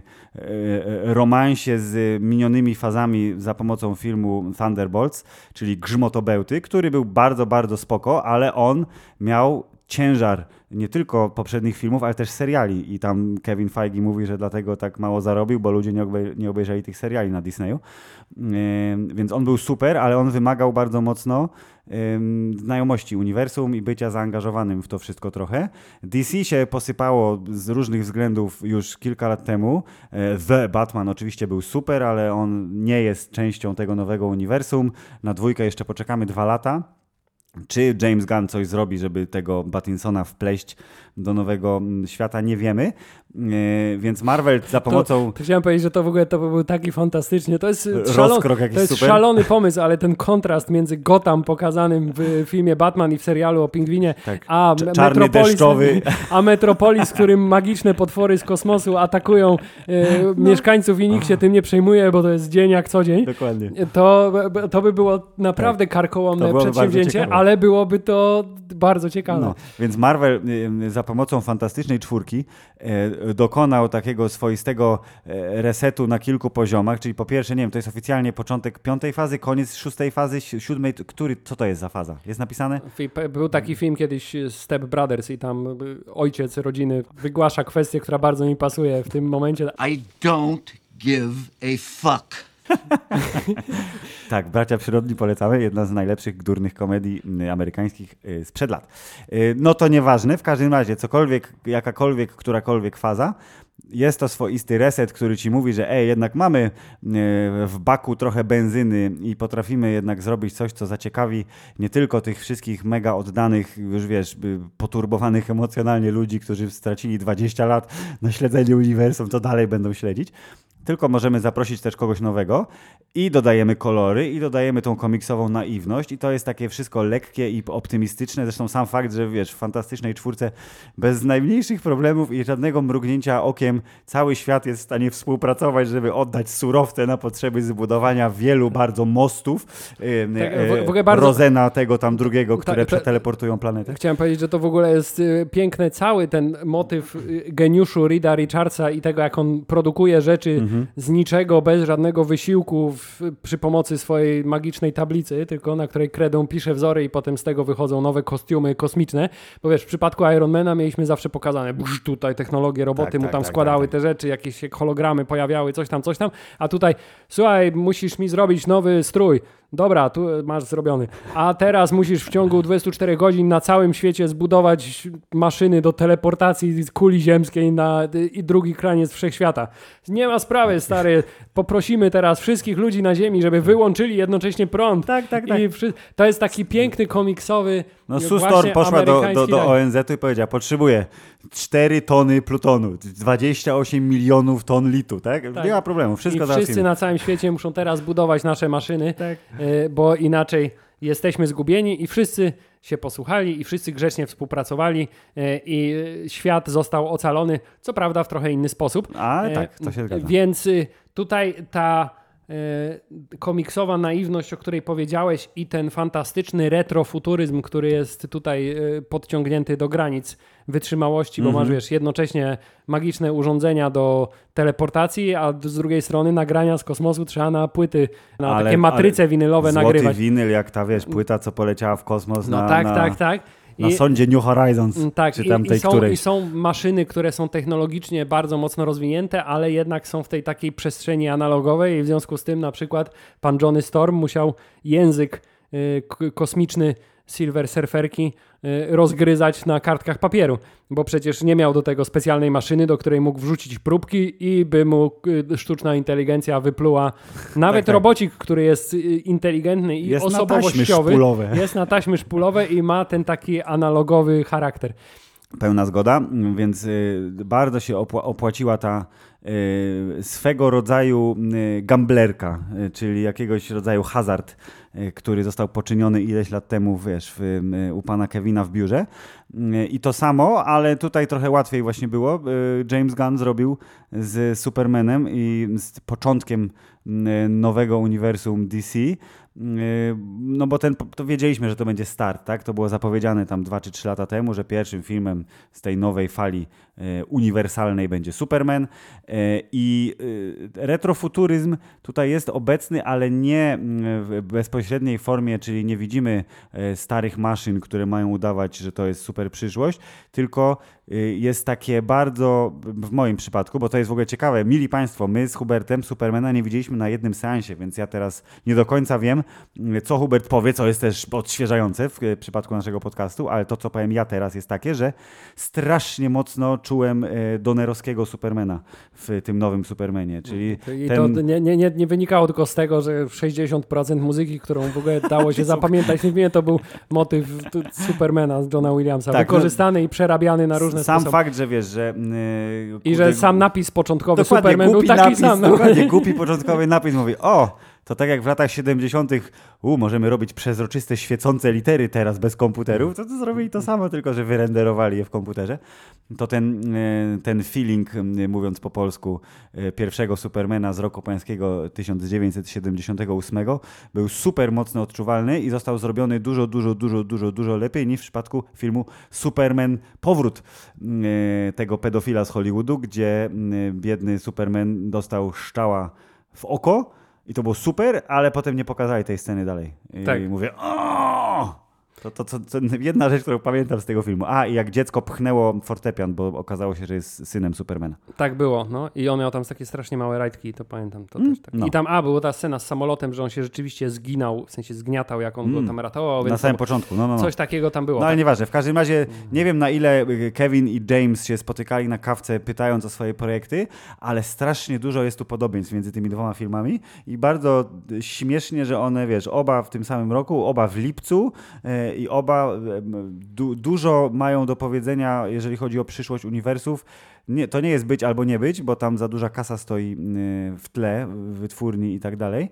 Speaker 1: romansie z minionymi fazami za pomocą filmu Thunderbolts, czyli Grzmotobełty, który był bardzo, bardzo spoko, ale on miał ciężar nie tylko poprzednich filmów, ale też seriali i tam Kevin Feige mówi, że dlatego tak mało zarobił, bo ludzie nie, obej- nie obejrzeli tych seriali na Disneyu. Yy, więc on był super, ale on wymagał bardzo mocno yy, znajomości uniwersum i bycia zaangażowanym w to wszystko trochę. D C się posypało z różnych względów już kilka lat temu. Yy, The Batman oczywiście był super, ale on nie jest częścią tego nowego uniwersum. Na dwójkę jeszcze poczekamy dwa lata. Czy James Gunn coś zrobi, żeby tego Pattinsona wpleść do nowego świata, nie wiemy. Yy, więc Marvel za pomocą...
Speaker 2: To, to chciałem powiedzieć, że to w ogóle to by był taki fantastyczny. To jest, szalon, to jest
Speaker 1: super.
Speaker 2: szalony pomysł, ale ten kontrast między Gotham pokazanym w filmie Batman i w serialu o Pingwinie,
Speaker 1: tak.
Speaker 2: a,
Speaker 1: Cz- czarny
Speaker 2: Metropolis,
Speaker 1: deszczowy.
Speaker 2: a Metropolis, w którym magiczne potwory z kosmosu atakują e, no. mieszkańców i nikt się tym nie przejmuje, bo to jest dzień jak co dzień.
Speaker 1: Dokładnie.
Speaker 2: To, to by było naprawdę tak. karkołomne przedsięwzięcie, ale byłoby to bardzo ciekawe.
Speaker 1: No, więc Marvel y, za pomocą Fantastycznej Czwórki y, dokonał takiego swoistego y, resetu na kilku poziomach, czyli po pierwsze, nie wiem, to jest oficjalnie początek piątej fazy, koniec szóstej fazy, siódmej, który, co to jest za faza? Jest napisane?
Speaker 2: Był taki film kiedyś Step Brothers i tam ojciec rodziny wygłasza kwestię, która bardzo mi pasuje w tym momencie.
Speaker 4: I don't give a fuck.
Speaker 1: Tak, Bracia Przyrodni polecamy, jedna z najlepszych górnych komedii amerykańskich sprzed lat. No to nieważne, w każdym razie cokolwiek, jakakolwiek, którakolwiek faza, jest to swoisty reset, który ci mówi, że ej, jednak mamy w baku trochę benzyny i potrafimy jednak zrobić coś, co zaciekawi nie tylko tych wszystkich mega oddanych, już wiesz, poturbowanych emocjonalnie ludzi, którzy stracili dwadzieścia lat na śledzeniu uniwersum, to dalej będą śledzić, tylko możemy zaprosić też kogoś nowego i dodajemy kolory i dodajemy tą komiksową naiwność i to jest takie wszystko lekkie i optymistyczne. Zresztą sam fakt, że wiesz, w Fantastycznej Czwórce bez najmniejszych problemów i żadnego mrugnięcia okiem cały świat jest w stanie współpracować, żeby oddać surowce na potrzeby zbudowania wielu bardzo mostów. Tak, w, w ogóle bardzo... Rozena tego tam drugiego, które tak, przeteleportują planetę.
Speaker 2: Chciałem powiedzieć, że to w ogóle jest piękny cały ten motyw geniuszu Reeda Richardsa i tego, jak on produkuje rzeczy mhm. z niczego, bez żadnego wysiłku w, przy pomocy swojej magicznej tablicy, tylko na której kredą pisze wzory i potem z tego wychodzą nowe kostiumy kosmiczne. Bo wiesz, w przypadku Ironmana mieliśmy zawsze pokazane busz, tutaj technologie, roboty tak, mu tam tak, składały tak, tak, te rzeczy, jakieś się hologramy pojawiały, coś tam, coś tam, a tutaj słuchaj, musisz mi zrobić nowy strój. Dobra, tu masz zrobiony. A teraz musisz w ciągu dwudziestu czterech godzin na całym świecie zbudować maszyny do teleportacji kuli ziemskiej na i drugi kraniec wszechświata. Nie ma sprawy, stary. Poprosimy teraz wszystkich ludzi na Ziemi, żeby wyłączyli jednocześnie prąd.
Speaker 1: Tak, tak, tak.
Speaker 2: I przy... To jest taki piękny komiksowy.
Speaker 1: No Sue Storm poszła do, do, do O N Z-u i powiedziała, potrzebuję cztery tony plutonu, dwadzieścia osiem milionów ton litu, tak? tak? Nie ma problemu, wszystko załatwimy.
Speaker 2: I wszyscy na całym świecie muszą teraz budować nasze maszyny, tak. bo inaczej jesteśmy zgubieni i wszyscy się posłuchali i wszyscy grzecznie współpracowali e, i świat został ocalony, co prawda w trochę inny sposób.
Speaker 1: Ale tak, to się zgadza.
Speaker 2: Więc tutaj ta e, komiksowa naiwność, o której powiedziałeś, i ten fantastyczny retrofuturyzm, który jest tutaj e, podciągnięty do granic wytrzymałości, bo mm-hmm. masz, wiesz, jednocześnie magiczne urządzenia do teleportacji, a z drugiej strony nagrania z kosmosu trzeba na płyty, na ale, takie matryce winylowe
Speaker 1: złoty
Speaker 2: nagrywać.
Speaker 1: winyl, jak ta, wiesz, płyta, co poleciała w kosmos
Speaker 2: no
Speaker 1: na,
Speaker 2: tak,
Speaker 1: na,
Speaker 2: tak, tak.
Speaker 1: na
Speaker 2: I,
Speaker 1: sondzie New Horizons,
Speaker 2: tak,
Speaker 1: czy tam
Speaker 2: i,
Speaker 1: tej
Speaker 2: i są,
Speaker 1: którejś.
Speaker 2: I są maszyny, które są technologicznie bardzo mocno rozwinięte, ale jednak są w tej takiej przestrzeni analogowej i w związku z tym na przykład pan Johnny Storm musiał język y, k- kosmiczny Silver Surferki y, rozgryzać na kartkach papieru, bo przecież nie miał do tego specjalnej maszyny, do której mógł wrzucić próbki i by mu y, sztuczna inteligencja wypluła. Nawet tak, tak. robocik, który jest y, inteligentny i
Speaker 1: jest
Speaker 2: osobowościowy,
Speaker 1: na taśmy
Speaker 2: jest na taśmy szpulowe i ma ten taki analogowy charakter.
Speaker 1: Pełna zgoda, więc y, bardzo się opła- opłaciła ta y, swego rodzaju y, gamblerka, y, czyli jakiegoś rodzaju hazard, y, który został poczyniony ileś lat temu, wiesz, w, y, u pana Kevina w biurze. Y, I to samo, ale tutaj trochę łatwiej właśnie było. Y, James Gunn zrobił z Supermanem i z początkiem y, nowego uniwersum D C. No bo ten, to wiedzieliśmy, że to będzie start, tak? To było zapowiedziane tam dwa czy trzy lata temu, że pierwszym filmem z tej nowej fali e, uniwersalnej będzie Superman e, i e, retrofuturyzm tutaj jest obecny, ale nie w bezpośredniej formie, czyli nie widzimy e, starych maszyn, które mają udawać, że to jest super przyszłość, tylko e, jest takie bardzo, w moim przypadku, bo to jest w ogóle ciekawe, mili Państwo, my z Hubertem Supermana nie widzieliśmy na jednym seansie, więc ja teraz nie do końca wiem, co Hubert powie, co jest też odświeżające w przypadku naszego podcastu, ale to, co powiem ja teraz, jest takie, że strasznie mocno czułem donerowskiego Supermana w tym nowym Supermanie, czyli
Speaker 2: I
Speaker 1: ten...
Speaker 2: to nie, nie, nie wynikało tylko z tego, że sześćdziesiąt procent muzyki, którą w ogóle dało się zapamiętać w filmie, to był motyw Supermana z Johna Williamsa, tak, wykorzystany no, i przerabiany na różne
Speaker 1: sam
Speaker 2: sposoby.
Speaker 1: Sam fakt, że wiesz, że... Yy,
Speaker 2: I że sam napis początkowy
Speaker 1: dokładnie,
Speaker 2: Superman był taki
Speaker 1: napis,
Speaker 2: sam.
Speaker 1: Dokładnie, głupi początkowy napis mówi, o, to tak jak w latach siedemdziesiątych u, możemy robić przezroczyste, świecące litery teraz bez komputerów, to, to zrobili to samo, tylko że wyrenderowali je w komputerze. To ten, ten feeling, mówiąc po polsku, pierwszego Supermana z roku pańskiego tysiąc dziewięćset siedemdziesiątego ósmego był super mocno odczuwalny i został zrobiony dużo, dużo, dużo, dużo, dużo lepiej niż w przypadku filmu Superman Powrót tego pedofila z Hollywoodu, gdzie biedny Superman dostał szczała w oko. I to było super, ale potem nie pokazali tej sceny dalej. I,
Speaker 2: tak.
Speaker 1: i mówię, o! To, to, to, to jedna rzecz, którą pamiętam z tego filmu. A, i jak dziecko pchnęło fortepian, bo okazało się, że jest synem Supermana.
Speaker 2: Tak było, no. I on miał tam takie strasznie małe rajtki, to pamiętam. To
Speaker 1: mm,
Speaker 2: też tak.
Speaker 1: no.
Speaker 2: I tam, a, była ta scena z samolotem, że on się rzeczywiście zginął, w sensie zgniatał, jak on mm. go tam ratował.
Speaker 1: Na samym początku, no, no, no.
Speaker 2: Coś takiego tam było.
Speaker 1: No ale
Speaker 2: tak?
Speaker 1: nieważne. W każdym razie nie wiem, na ile Kevin i James się spotykali na kawce, pytając o swoje projekty, ale strasznie dużo jest tu podobieństw między tymi dwoma filmami i bardzo śmiesznie, że one, wiesz, oba w tym samym roku, oba w lipcu yy, i oba Du- dużo mają do powiedzenia, jeżeli chodzi o przyszłość uniwersów. Nie, to nie jest być albo nie być, bo tam za duża kasa stoi w tle, w wytwórni i tak dalej,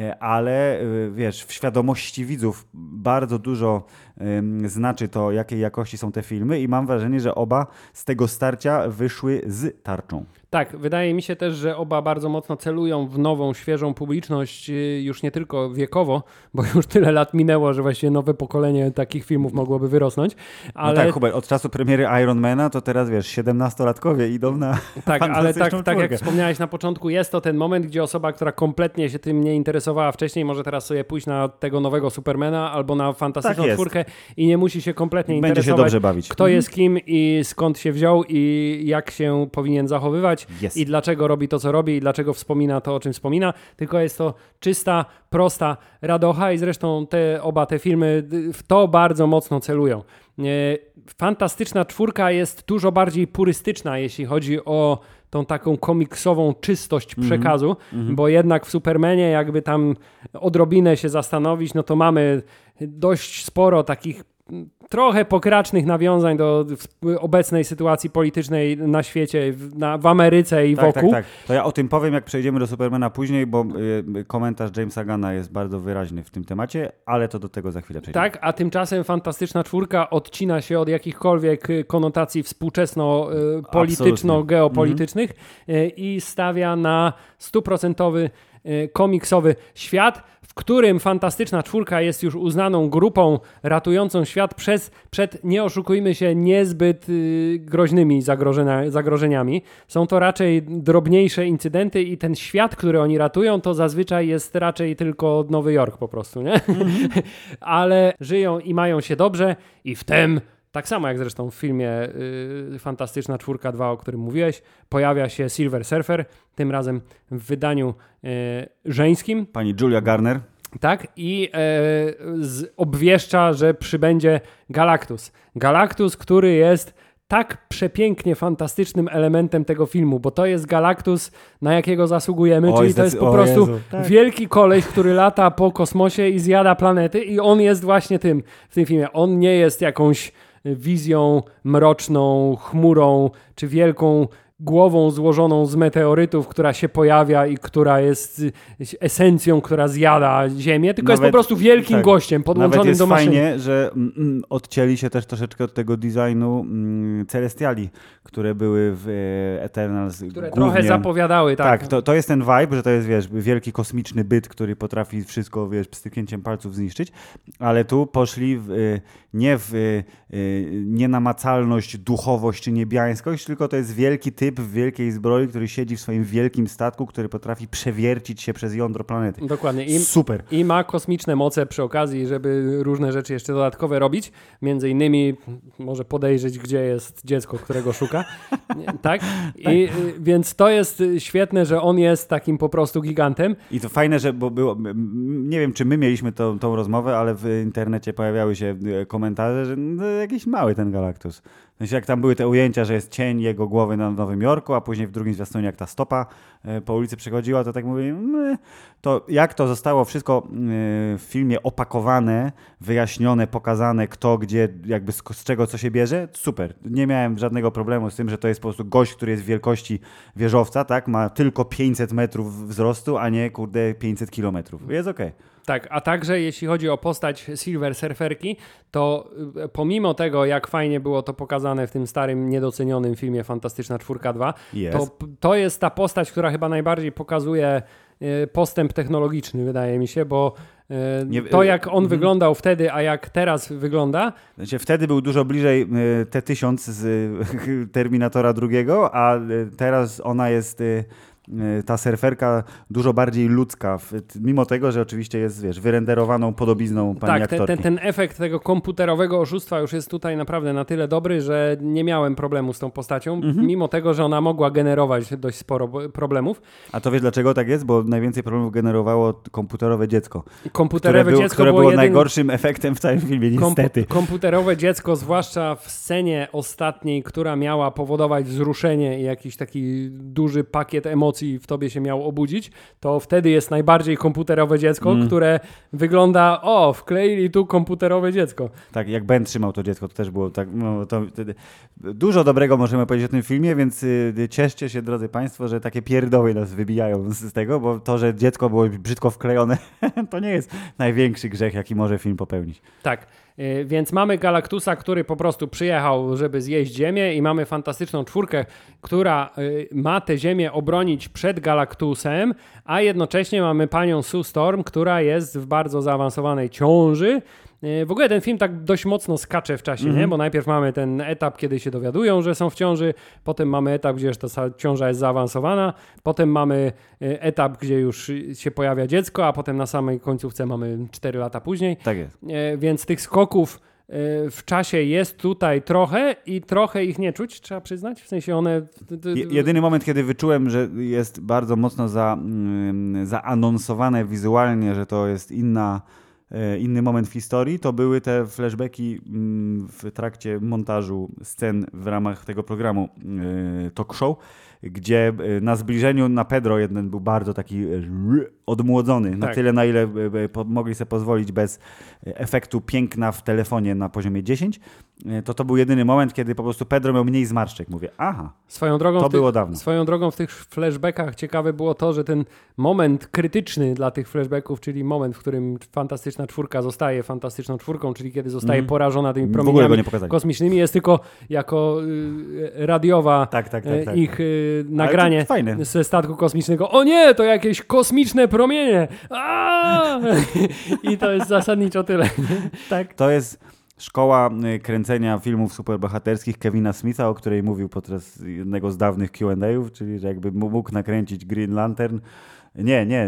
Speaker 1: ale wiesz, w świadomości widzów bardzo dużo znaczy to, jakiej jakości są te filmy i mam wrażenie, że oba z tego starcia wyszły z tarczą.
Speaker 2: Tak, wydaje mi się też, że oba bardzo mocno celują w nową, świeżą publiczność, już nie tylko wiekowo, bo już tyle lat minęło, że właściwie nowe pokolenie takich filmów mogłoby wyrosnąć. Ale...
Speaker 1: No tak, Hubert, od czasu premiery Ironmana to teraz, wiesz, siedemnastolatkowie idą na
Speaker 2: tak, ale tak,
Speaker 1: czwórkę.
Speaker 2: tak jak wspomniałeś na początku, jest to ten moment, gdzie osoba, która kompletnie się tym nie interesowała wcześniej, może teraz sobie pójść na tego nowego Supermana albo na fantastyczną
Speaker 1: tak
Speaker 2: czwórkę i nie musi się kompletnie
Speaker 1: Będzie
Speaker 2: interesować,
Speaker 1: się dobrze bawić.
Speaker 2: Kto jest kim i skąd się wziął i jak się powinien zachowywać
Speaker 1: yes.
Speaker 2: i dlaczego robi to, co robi i dlaczego wspomina to, o czym wspomina, tylko jest to czysta, prosta radocha i zresztą te, oba te filmy w to bardzo mocno celują. Fantastyczna czwórka jest dużo bardziej purystyczna, jeśli chodzi o tą taką komiksową czystość przekazu, mm-hmm. bo jednak w Supermanie jakby tam odrobinę się zastanowić, no to mamy dość sporo takich trochę pokracznych nawiązań do obecnej sytuacji politycznej na świecie, w, na, w Ameryce i
Speaker 1: tak,
Speaker 2: wokół.
Speaker 1: Tak, tak. To ja o tym powiem, jak przejdziemy do Supermana później, bo y, komentarz Jamesa Gunna jest bardzo wyraźny w tym temacie, ale to do tego za chwilę przejdziemy.
Speaker 2: Tak, a tymczasem Fantastyczna Czwórka odcina się od jakichkolwiek konotacji współczesno-polityczno-geopolitycznych mhm. i stawia na stuprocentowy komiksowy świat, w którym Fantastyczna Czwórka jest już uznaną grupą ratującą świat przez, przed, nie oszukujmy się, niezbyt y, groźnymi zagrożenia, zagrożeniami. Są to raczej drobniejsze incydenty i ten świat, który oni ratują, to zazwyczaj jest raczej tylko Nowy Jork po prostu, nie? Mm-hmm. Ale żyją i mają się dobrze i wtem, tak samo jak zresztą w filmie y, Fantastyczna Czwórka dwa, o którym mówiłeś, pojawia się Silver Surfer, tym razem w wydaniu y, żeńskim.
Speaker 1: Pani Julia Garner.
Speaker 2: Tak, i e, z, obwieszcza, że przybędzie Galactus. Galactus, który jest tak przepięknie fantastycznym elementem tego filmu, bo to jest Galactus, na jakiego zasługujemy,
Speaker 1: Oj,
Speaker 2: czyli to jest po
Speaker 1: o
Speaker 2: prostu
Speaker 1: Jezu, tak.
Speaker 2: wielki koleś, który lata po kosmosie i zjada planety i on jest właśnie tym w tym filmie. On nie jest jakąś wizją mroczną, chmurą, czy wielką głową złożoną z meteorytów, która się pojawia i która jest esencją, która zjada Ziemię, tylko nawet, jest po prostu wielkim tak, gościem podłączonym do maszyny.
Speaker 1: Nawet jest fajnie, że mm, odcięli się też troszeczkę od tego designu mm, Celestiali, które były w e, Eternals
Speaker 2: Które
Speaker 1: głównie.
Speaker 2: trochę zapowiadały. Tak,
Speaker 1: tak to, to jest ten vibe, że to jest, wiesz, wielki kosmiczny byt, który potrafi wszystko, wiesz, pstryknięciem palców zniszczyć, ale tu poszli w, e, nie w e, nienamacalność, duchowość czy niebiańskość, tylko to jest wielki typ w wielkiej zbroi, który siedzi w swoim wielkim statku, który potrafi przewiercić się przez jądro planety.
Speaker 2: Dokładnie. I,
Speaker 1: Super.
Speaker 2: I ma kosmiczne moce przy okazji, żeby różne rzeczy jeszcze dodatkowe robić. Między innymi może podejrzeć, gdzie jest dziecko, którego szuka. tak? I, tak. Więc to jest świetne, że on jest takim po prostu gigantem.
Speaker 1: I to fajne, że bo było, nie wiem, czy my mieliśmy to, tą rozmowę, ale w internecie pojawiały się komentarze, że no, jakiś mały ten Galactus. Znaczy, jak tam były te ujęcia, że jest cień jego głowy na Nowym Jorku, a później w drugim zwiastunie, jak ta stopa po ulicy przechodziła, to tak mówię, to jak to zostało wszystko w filmie opakowane, wyjaśnione, pokazane, kto, gdzie, jakby z, z czego co się bierze, super. Nie miałem żadnego problemu z tym, że to jest po prostu gość, który jest wielkości wieżowca, tak, ma tylko pięćset metrów wzrostu, a nie, kurde, pięćset kilometrów. Jest okej. Okay.
Speaker 2: Tak, a także jeśli chodzi o postać Silver Surferki, to pomimo tego, jak fajnie było to pokazane w tym starym, niedocenionym filmie Fantastyczna Czwórka dwa,
Speaker 1: yes.
Speaker 2: to, to jest ta postać, która chyba najbardziej pokazuje postęp technologiczny, wydaje mi się, bo Nie, to jak on mm. wyglądał wtedy, a jak teraz wygląda.
Speaker 1: Znaczy, wtedy był dużo bliżej T tysiąc z Terminatora drugiego, a teraz ona jest... ta surferka dużo bardziej ludzka, mimo tego, że oczywiście jest, wiesz, wyrenderowaną podobizną pani
Speaker 2: tak,
Speaker 1: aktorki.
Speaker 2: Tak, ten, ten efekt tego komputerowego oszustwa już jest tutaj naprawdę na tyle dobry, że nie miałem problemu z tą postacią, mhm. mimo tego, że ona mogła generować dość sporo problemów.
Speaker 1: A to wiesz dlaczego tak jest? Bo najwięcej problemów generowało komputerowe dziecko.
Speaker 2: Komputerowe
Speaker 1: które
Speaker 2: dziecko
Speaker 1: było, które
Speaker 2: było,
Speaker 1: było
Speaker 2: jedyn...
Speaker 1: najgorszym efektem w całym filmie, niestety.
Speaker 2: Kompu- komputerowe dziecko, zwłaszcza w scenie ostatniej, która miała powodować wzruszenie i jakiś taki duży pakiet emocji w tobie się miał obudzić, to wtedy jest najbardziej komputerowe dziecko, mm. które wygląda, o, wkleili tu komputerowe dziecko.
Speaker 1: Tak, jak Ben trzymał to dziecko, to też było tak, no, to, to, dużo dobrego możemy powiedzieć o tym filmie, więc y, cieszcie się, drodzy Państwo, że takie pierdoły nas wybijają z, z tego, bo to, że dziecko było brzydko wklejone, to nie jest największy grzech, jaki może film popełnić.
Speaker 2: Tak. Więc mamy Galactusa, który po prostu przyjechał, żeby zjeść Ziemię i mamy Fantastyczną Czwórkę, która ma tę Ziemię obronić przed Galactusem, a jednocześnie mamy panią Sue Storm, która jest w bardzo zaawansowanej ciąży. W ogóle ten film tak dość mocno skacze w czasie, mm-hmm. nie? Bo najpierw mamy ten etap, kiedy się dowiadują, że są w ciąży, potem mamy etap, gdzie już ta ciąża jest zaawansowana, potem mamy etap, gdzie już się pojawia dziecko, a potem na samej końcówce mamy cztery lata później.
Speaker 1: Tak jest.
Speaker 2: Więc tych skoków w czasie jest tutaj trochę i trochę ich nie czuć, trzeba przyznać. W sensie one...
Speaker 1: Jedyny moment, kiedy wyczułem, że jest bardzo mocno za, zaanonsowane wizualnie, że to jest inna inny moment w historii, to były te flashbacki w trakcie montażu scen w ramach tego programu talk show, gdzie na zbliżeniu na Pedro jeden był bardzo taki odmłodzony, na
Speaker 2: Tak.
Speaker 1: tyle na ile mogli sobie pozwolić bez efektu piękna w telefonie na poziomie dziesięć, to to był jedyny moment, kiedy po prostu Pedro miał mniej zmarszczek. Mówię, aha,
Speaker 2: Swoją drogą,
Speaker 1: to
Speaker 2: w tych,
Speaker 1: było dawno.
Speaker 2: swoją drogą w tych flashbackach ciekawe było to, że ten moment krytyczny dla tych flashbacków, czyli moment, w którym Fantastyczna Czwórka zostaje Fantastyczną Czwórką, czyli kiedy zostaje
Speaker 1: Mhm.
Speaker 2: porażona tymi
Speaker 1: W ogóle
Speaker 2: promieniami
Speaker 1: go nie pokazali.
Speaker 2: kosmicznymi, jest tylko jako y, radiowa
Speaker 1: Tak, tak, tak,
Speaker 2: y,
Speaker 1: tak.
Speaker 2: ich y,
Speaker 1: Ale
Speaker 2: nagranie
Speaker 1: to fajne.
Speaker 2: ze statku kosmicznego. O nie, to jakieś kosmiczne promienie! Aaaa! I to jest zasadniczo tyle. Tak.
Speaker 1: To jest szkoła y, kręcenia filmów superbohaterskich Kevina Smitha, o której mówił podczas jednego z dawnych Q and A'ów, czyli że jakby mógł nakręcić Green Lantern, nie, nie,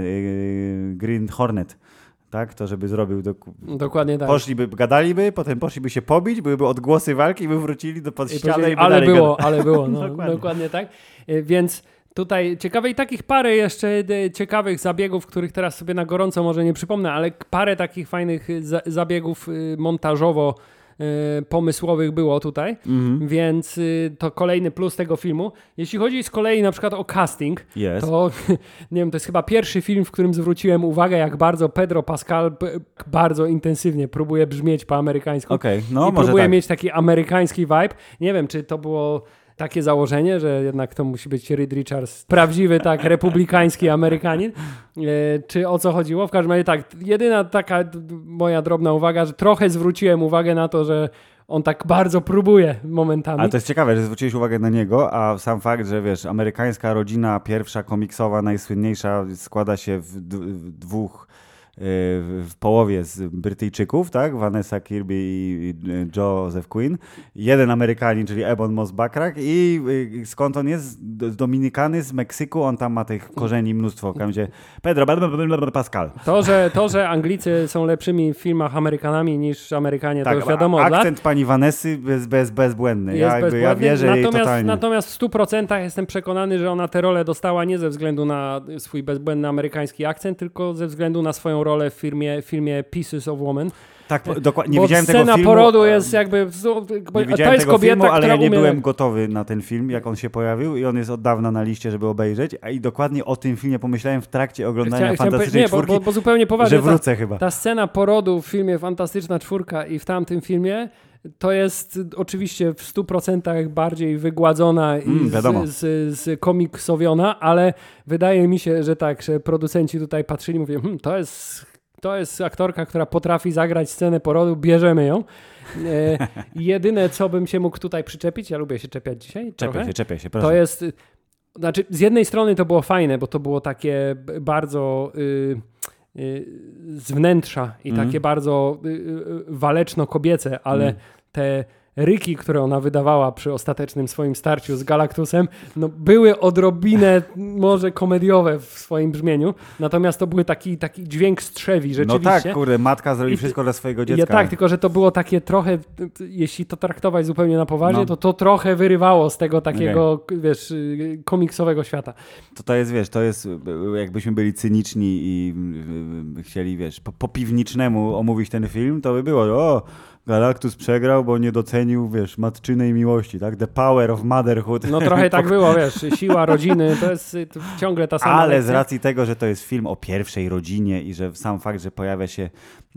Speaker 1: y, Green Hornet, tak, to żeby zrobił, do,
Speaker 2: Dokładnie tak.
Speaker 1: poszliby, gadaliby, potem poszliby się pobić, byłyby odgłosy walki i by wrócili do pod
Speaker 2: I
Speaker 1: ścianę
Speaker 2: powiedzieli,
Speaker 1: i by
Speaker 2: ale
Speaker 1: dalej
Speaker 2: było,
Speaker 1: gadali.
Speaker 2: ale było. No,
Speaker 1: Dokładnie.
Speaker 2: dokładnie tak. Y, Więc tutaj ciekawe i takich parę jeszcze y, ciekawych zabiegów, których teraz sobie na gorąco może nie przypomnę, ale parę takich fajnych y, za, zabiegów y, montażowo y, pomysłowych było tutaj,
Speaker 1: Mhm.
Speaker 2: więc y, to kolejny plus tego filmu. Jeśli chodzi z kolei na przykład o casting,
Speaker 1: Jest.
Speaker 2: to nie wiem, to jest chyba pierwszy film, w którym zwróciłem uwagę, jak bardzo Pedro Pascal p- bardzo intensywnie próbuje brzmieć po amerykańsku.
Speaker 1: Okej, no
Speaker 2: I
Speaker 1: może
Speaker 2: próbuje
Speaker 1: tak.
Speaker 2: mieć taki amerykański vibe. Nie wiem, czy to było takie założenie, że jednak to musi być Reed Richards, prawdziwy tak republikański Amerykanin, e, czy o co chodziło. W każdym razie tak, jedyna taka d- d- moja drobna uwaga, że trochę zwróciłem uwagę na to, że on tak bardzo próbuje momentami.
Speaker 1: Ale to jest ciekawe, że zwróciłeś uwagę na niego, a sam fakt, że wiesz, amerykańska rodzina, pierwsza komiksowa, najsłynniejsza, składa się w, d- w dwóch, y, w połowie z Brytyjczyków, tak? Vanessa Kirby i y, Joseph Quinn. Jeden Amerykanin, czyli Ebon Moss-Backrack i y, skąd on jest? Z Dominikany, z Meksyku, on tam ma tych korzeni mnóstwo, tam gdzie Pedro Pascal.
Speaker 2: To, że, to, że Anglicy są lepszymi w filmach Amerykanami niż Amerykanie, to już wiadomo
Speaker 1: a-
Speaker 2: od lat.
Speaker 1: akcent pani Vanessy bez, bez, bezbłędny. Ja,
Speaker 2: Jest
Speaker 1: jakby, ja
Speaker 2: bezbłędny.
Speaker 1: wierzę jej
Speaker 2: natomiast,
Speaker 1: totalnie.
Speaker 2: natomiast w stu procentach jestem przekonany, że ona tę rolę dostała nie ze względu na swój bezbłędny amerykański akcent, tylko ze względu na swoją rolę w filmie, filmie Pieces of Woman.
Speaker 1: Tak, po- dokładnie. Nie
Speaker 2: Bo
Speaker 1: widziałem
Speaker 2: scena
Speaker 1: tego filmu.
Speaker 2: porodu
Speaker 1: a-
Speaker 2: jest jakby... Bo
Speaker 1: Nie
Speaker 2: to
Speaker 1: widziałem
Speaker 2: jest
Speaker 1: tego
Speaker 2: kobieta,
Speaker 1: filmu, ale
Speaker 2: która
Speaker 1: ja nie
Speaker 2: umie...
Speaker 1: byłem gotowy na ten film, jak on się pojawił i on jest od dawna na liście, żeby obejrzeć, a i dokładnie o tym filmie pomyślałem w trakcie oglądania
Speaker 2: Chciałem- chciałem
Speaker 1: Fantastycznej
Speaker 2: powie- nie, bo,
Speaker 1: Czwórki,
Speaker 2: bo, bo zupełnie poważnie.
Speaker 1: że wrócę chyba.
Speaker 2: Ta, ta scena porodu w filmie Fantastyczna Czwórka i w tamtym filmie to jest oczywiście w stu procentach bardziej wygładzona i
Speaker 1: Mm, wiadomo.
Speaker 2: z, z, z komiksowiona, ale wydaje mi się, że tak, że producenci tutaj patrzyli i mówią, hm, to jest... To jest aktorka, która potrafi zagrać scenę porodu, bierzemy ją. E, jedyne, co bym się mógł tutaj przyczepić, ja lubię się czepiać dzisiaj
Speaker 1: Czepiaj
Speaker 2: trochę,
Speaker 1: się, czepiaj się, proszę.
Speaker 2: to jest, y, znaczy z jednej strony to było fajne, bo to było takie b- bardzo y, y, z wnętrza i
Speaker 1: Mhm.
Speaker 2: takie bardzo y, y, waleczno-kobiece, ale
Speaker 1: Mhm.
Speaker 2: te ryki, które ona wydawała przy ostatecznym swoim starciu z Galactusem, no były odrobinę może komediowe w swoim brzmieniu, natomiast to był taki, taki dźwięk strzewi
Speaker 1: No
Speaker 2: rzeczywiście.
Speaker 1: tak, kurde, matka zrobi
Speaker 2: I ty-
Speaker 1: wszystko dla swojego
Speaker 2: Ja,
Speaker 1: dziecka.
Speaker 2: tak, tylko że to było takie trochę, t- t- jeśli to traktować zupełnie na poważnie,
Speaker 1: No.
Speaker 2: to to trochę wyrywało z tego takiego, k- wiesz, y, komiksowego świata.
Speaker 1: To, to jest, wiesz, to jest, y, jakbyśmy byli cyniczni i y, y, chcieli, wiesz, po, po piwnicznemu omówić ten film, to by było, o, Galactus przegrał, bo nie docenił, wiesz, matczynej miłości, tak? The power of motherhood.
Speaker 2: No trochę tak było, wiesz, siła rodziny, to jest y, to ciągle ta sama
Speaker 1: Ale z
Speaker 2: lekcja.
Speaker 1: racji tego, że to jest film o pierwszej rodzinie i że sam fakt, że pojawia się e,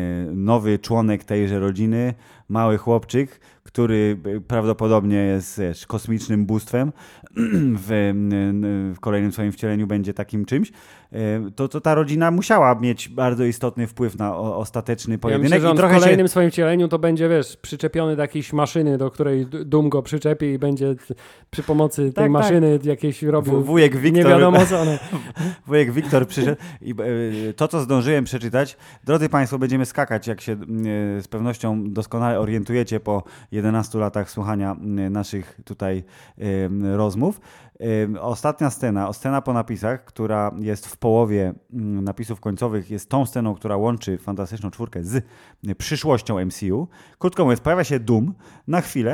Speaker 1: nowy członek tejże rodziny, mały chłopczyk, który e, prawdopodobnie jest wiesz, kosmicznym bóstwem, w, e, w kolejnym swoim wcieleniu będzie takim czymś, e, to, to ta rodzina musiała mieć bardzo istotny wpływ na o, ostateczny
Speaker 2: Ja
Speaker 1: pojedynek.
Speaker 2: myślę, że on
Speaker 1: I
Speaker 2: w
Speaker 1: trochę
Speaker 2: kolejnym
Speaker 1: się...
Speaker 2: swoim wcieleniu to będzie, wiesz, przyczepiony do jakiejś maszyny, do której D- Doom go przyczepi i będzie przy pomocy tej
Speaker 1: tak.
Speaker 2: maszyny jakieś robił
Speaker 1: W- wujek Wiktor-
Speaker 2: nie wiadomo co. No.
Speaker 1: Wujek Wiktor przyszedł i e, to, co zdążyłem przeczytać, drodzy Państwo, będziemy skakać, jak się e, z pewnością doskonale orientujecie po jedenastu latach słuchania e, naszych tutaj e, rozmów. E, Ostatnia scena, scena po napisach, która jest w połowie mm, napisów końcowych, jest tą sceną, która łączy Fantastyczną Czwórkę z przyszłością M C U. Krótko mówiąc, pojawia się Doom na chwilę,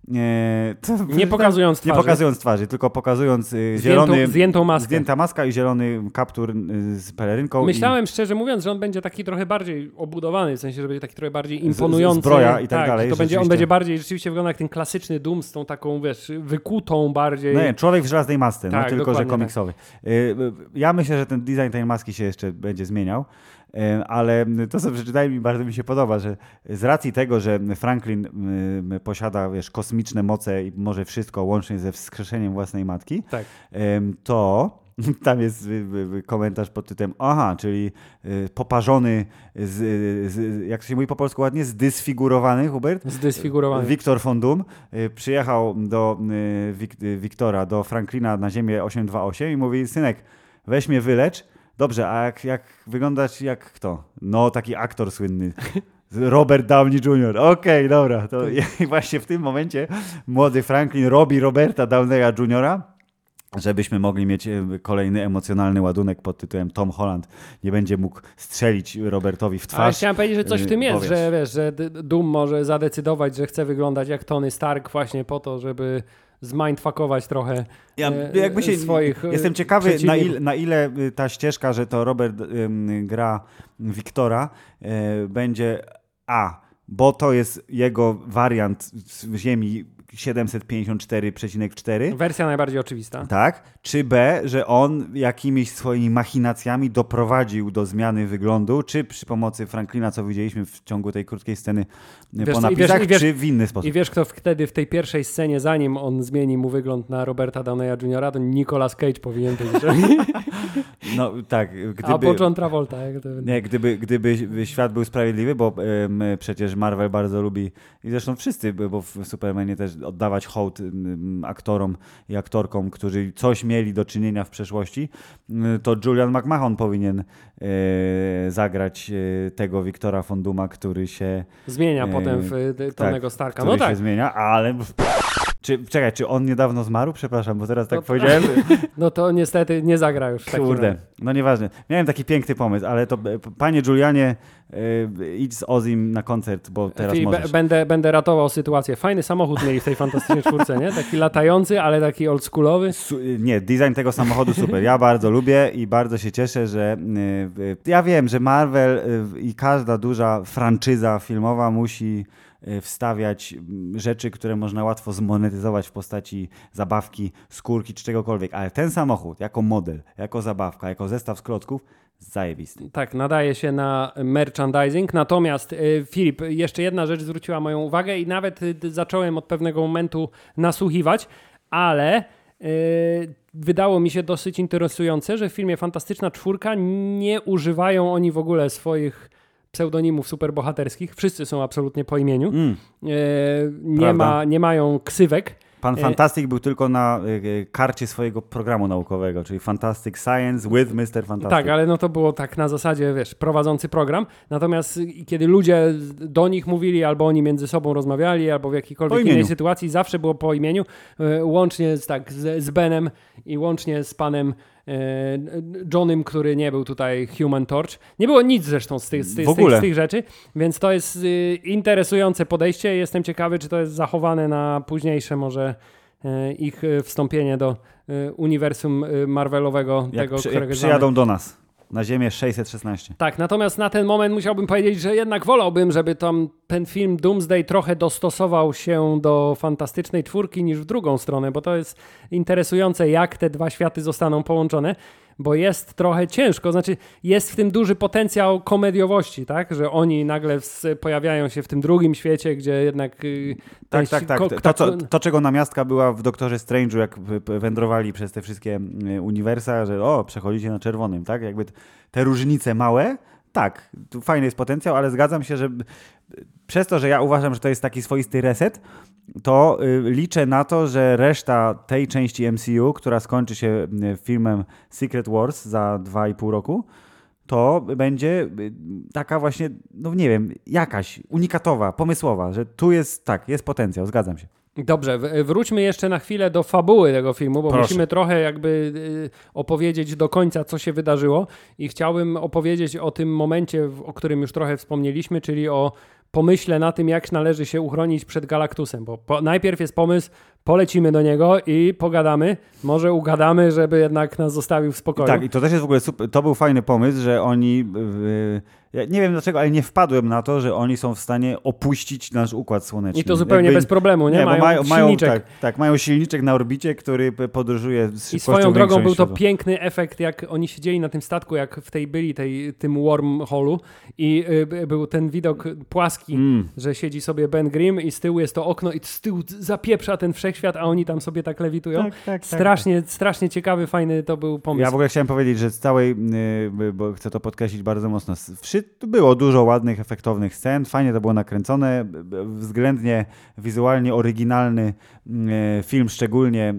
Speaker 1: E, to,
Speaker 2: nie pokazując twarzy.
Speaker 1: Nie pokazując twarzy, tylko pokazując y, zielony...
Speaker 2: Zdjętą, zdjętą maskę.
Speaker 1: Zdjęta maska i zielony kaptur y, z pelerynką.
Speaker 2: Myślałem
Speaker 1: i...
Speaker 2: szczerze mówiąc, że on będzie taki trochę bardziej obudowany, w sensie, że będzie taki trochę bardziej imponujący.
Speaker 1: Z, zbroja i tak, tak dalej.
Speaker 2: To będzie, on będzie bardziej rzeczywiście wyglądał jak ten klasyczny Doom z tą taką, wiesz, wykutą bardziej.
Speaker 1: No nie, człowiek w żelaznej masce,
Speaker 2: tak,
Speaker 1: no tylko, że komiksowy.
Speaker 2: Tak.
Speaker 1: Ja myślę, że ten design tej maski się jeszcze będzie zmieniał. Ale to, co przeczytałem, mi bardzo mi się podoba, że z racji tego, że Franklin posiada, wiesz, kosmiczne moce i może wszystko łącznie ze wskrzeszeniem własnej matki,
Speaker 2: tak.
Speaker 1: to tam jest komentarz pod tytułem aha, czyli poparzony, z, z, jak to się mówi po polsku ładnie, zdysfigurowany, Hubert?
Speaker 2: Zdysfigurowany.
Speaker 1: Wiktor von Doom przyjechał do Wik- Wiktora, do Franklina na ziemię osiemset dwadzieścia osiem i mówi, synek, weź mnie wylecz. Dobrze, a jak, jak wyglądać jak kto? No, taki aktor słynny. Robert Downey junior Okej, okay, dobra. To i właśnie w tym momencie młody Franklin robi Roberta Downeya juniora, żebyśmy mogli mieć kolejny emocjonalny ładunek pod tytułem Tom Holland nie będzie mógł strzelić Robertowi w twarz.
Speaker 2: Ale chciałem powiedzieć, że coś w tym jest,
Speaker 1: Powiesz.
Speaker 2: że wiesz, że Doom może zadecydować, że chce wyglądać jak Tony Stark właśnie po to, żeby zmindfuckować trochę
Speaker 1: ja,
Speaker 2: e,
Speaker 1: jakby się,
Speaker 2: swoich
Speaker 1: Jestem ciekawy, na ile, na ile ta ścieżka, że to Robert ym, gra Wiktora, y, będzie a, bo to jest jego wariant z Ziemi siedemset pięćdziesiąt cztery przecinek cztery.
Speaker 2: Wersja najbardziej oczywista.
Speaker 1: Tak. Czy B, że on jakimiś swoimi machinacjami doprowadził do zmiany wyglądu, czy przy pomocy Franklina, co widzieliśmy w ciągu tej krótkiej sceny wiesz, po napisach,
Speaker 2: i wiesz,
Speaker 1: czy w inny sposób.
Speaker 2: I wiesz, kto wtedy w tej pierwszej scenie, zanim on zmieni mu wygląd na Roberta Downeya juniora, to Nicolas Cage powinien być.
Speaker 1: No tak. Gdyby,
Speaker 2: A po John Travolta. Jak to...
Speaker 1: Nie, gdyby, gdyby świat był sprawiedliwy, bo um, przecież Marvel bardzo lubi i zresztą wszyscy, bo w Supermanie też oddawać hołd um, aktorom i aktorkom, którzy coś mieli do czynienia w przeszłości, to Julian McMahon powinien e, zagrać e, tego Wiktora von Dooma, który się
Speaker 2: zmienia
Speaker 1: e,
Speaker 2: potem w Tonego
Speaker 1: tak,
Speaker 2: Starka.
Speaker 1: Który
Speaker 2: no tak.
Speaker 1: się zmienia, ale... Czy, czekaj, czy on niedawno zmarł? Przepraszam, bo teraz tak
Speaker 2: no,
Speaker 1: powiedziałem.
Speaker 2: No to niestety nie zagra już.
Speaker 1: Kurde, no nieważne. Miałem taki piękny pomysł, ale to panie Julianie, yy, idź z Ozim na koncert, bo teraz
Speaker 2: Czyli
Speaker 1: możesz.
Speaker 2: B- będę, będę ratował sytuację. Fajny samochód mieli w tej fantastycznej czwórce, nie? Taki latający, ale taki oldschoolowy.
Speaker 1: Su- nie, design tego samochodu super. Ja bardzo lubię i bardzo się cieszę, że yy, yy, ja wiem, że Marvel yy, i każda duża franczyza filmowa musi wstawiać rzeczy, które można łatwo zmonetyzować w postaci zabawki, skórki czy czegokolwiek, ale ten samochód jako model, jako zabawka, jako zestaw z klocków zajebisty.
Speaker 2: Tak, nadaje się na merchandising, natomiast y, Filip, jeszcze jedna rzecz zwróciła moją uwagę i nawet y, zacząłem od pewnego momentu nasłuchiwać, ale y, wydało mi się dosyć interesujące, że w filmie Fantastyczna Czwórka nie używają oni w ogóle swoich pseudonimów superbohaterskich. Wszyscy są absolutnie po imieniu. Mm. E, nie, ma, nie mają ksywek.
Speaker 1: Pan Fantastic był tylko na y, karcie swojego programu naukowego, czyli Fantastic Science with mister Fantastic.
Speaker 2: Tak, ale no to było tak na zasadzie, wiesz, prowadzący program. Natomiast kiedy ludzie do nich mówili, albo oni między sobą rozmawiali, albo w jakiejkolwiek innej sytuacji, zawsze było po imieniu, y, łącznie z, tak, z, z Benem i łącznie z panem Johnem, który nie był tutaj Human Torch. Nie było nic zresztą z tych, z tych, z tych, z tych rzeczy, więc to jest y, interesujące podejście. Jestem ciekawy, czy to jest zachowane na późniejsze może y, ich wstąpienie do y, uniwersum Marvelowego.
Speaker 1: Jak,
Speaker 2: tego,
Speaker 1: przy,
Speaker 2: którego
Speaker 1: jak przyjadą
Speaker 2: znamy.
Speaker 1: do nas. Na ziemię sześćset szesnaście.
Speaker 2: Tak, natomiast na ten moment musiałbym powiedzieć, że jednak wolałbym, żeby tam ten film Doomsday trochę dostosował się do Fantastycznej Czwórki niż w drugą stronę, bo to jest interesujące, jak te dwa światy zostaną połączone, bo jest trochę ciężko, znaczy jest w tym duży potencjał komediowości, tak, że oni nagle pojawiają się w tym drugim świecie, gdzie jednak... Yy,
Speaker 1: tak, tak, tak.
Speaker 2: Ko-
Speaker 1: to, co, to, czego namiastka była w Doktorze Strange'u, jak wędrowali przez te wszystkie uniwersa, że o, przechodzicie na czerwonym, tak, jakby te różnice małe, tak, tu fajny jest potencjał, ale zgadzam się, że przez to, że ja uważam, że to jest taki swoisty reset, to y, liczę na to, że reszta tej części M C U, która skończy się filmem Secret Wars za dwa i pół roku, to będzie taka właśnie, no nie wiem, jakaś unikatowa, pomysłowa, że tu jest, tak, jest potencjał, zgadzam się.
Speaker 2: Dobrze, wróćmy jeszcze na chwilę do fabuły tego filmu, bo
Speaker 1: Proszę.
Speaker 2: musimy trochę jakby opowiedzieć do końca, co się wydarzyło i chciałbym opowiedzieć o tym momencie, o którym już trochę wspomnieliśmy, czyli o pomyślę na tym, jak należy się uchronić przed Galactusem, bo po, najpierw jest pomysł, polecimy do niego i pogadamy, może ugadamy, żeby jednak nas zostawił w spokoju.
Speaker 1: Tak, i to też jest w ogóle super, to był fajny pomysł, że oni, yy, ja nie wiem dlaczego, ale nie wpadłem na to, że oni są w stanie opuścić nasz Układ Słoneczny.
Speaker 2: I to zupełnie
Speaker 1: Jakby,
Speaker 2: bez problemu, nie?
Speaker 1: nie
Speaker 2: Mają,
Speaker 1: mają
Speaker 2: silniczek.
Speaker 1: Mają, tak, tak, mają silniczek na orbicie, który podróżuje z szybkością
Speaker 2: I swoją drogą był to
Speaker 1: światła.
Speaker 2: piękny efekt, jak oni siedzieli na tym statku, jak w tej byli, tej, tym wormhole'u i y, był ten widok płaski,
Speaker 1: Mm.
Speaker 2: że siedzi sobie Ben Grimm i z tyłu jest to okno i z tyłu zapieprza ten wszechświat, a oni tam sobie tak lewitują.
Speaker 1: Tak, tak, tak,
Speaker 2: strasznie, strasznie ciekawy, fajny to był pomysł.
Speaker 1: Ja w ogóle chciałem powiedzieć, że z całej, yy, bo chcę to podkreślić bardzo mocno, wszy- było dużo ładnych, efektownych scen, fajnie to było nakręcone, względnie wizualnie oryginalny yy, film, szczególnie yy,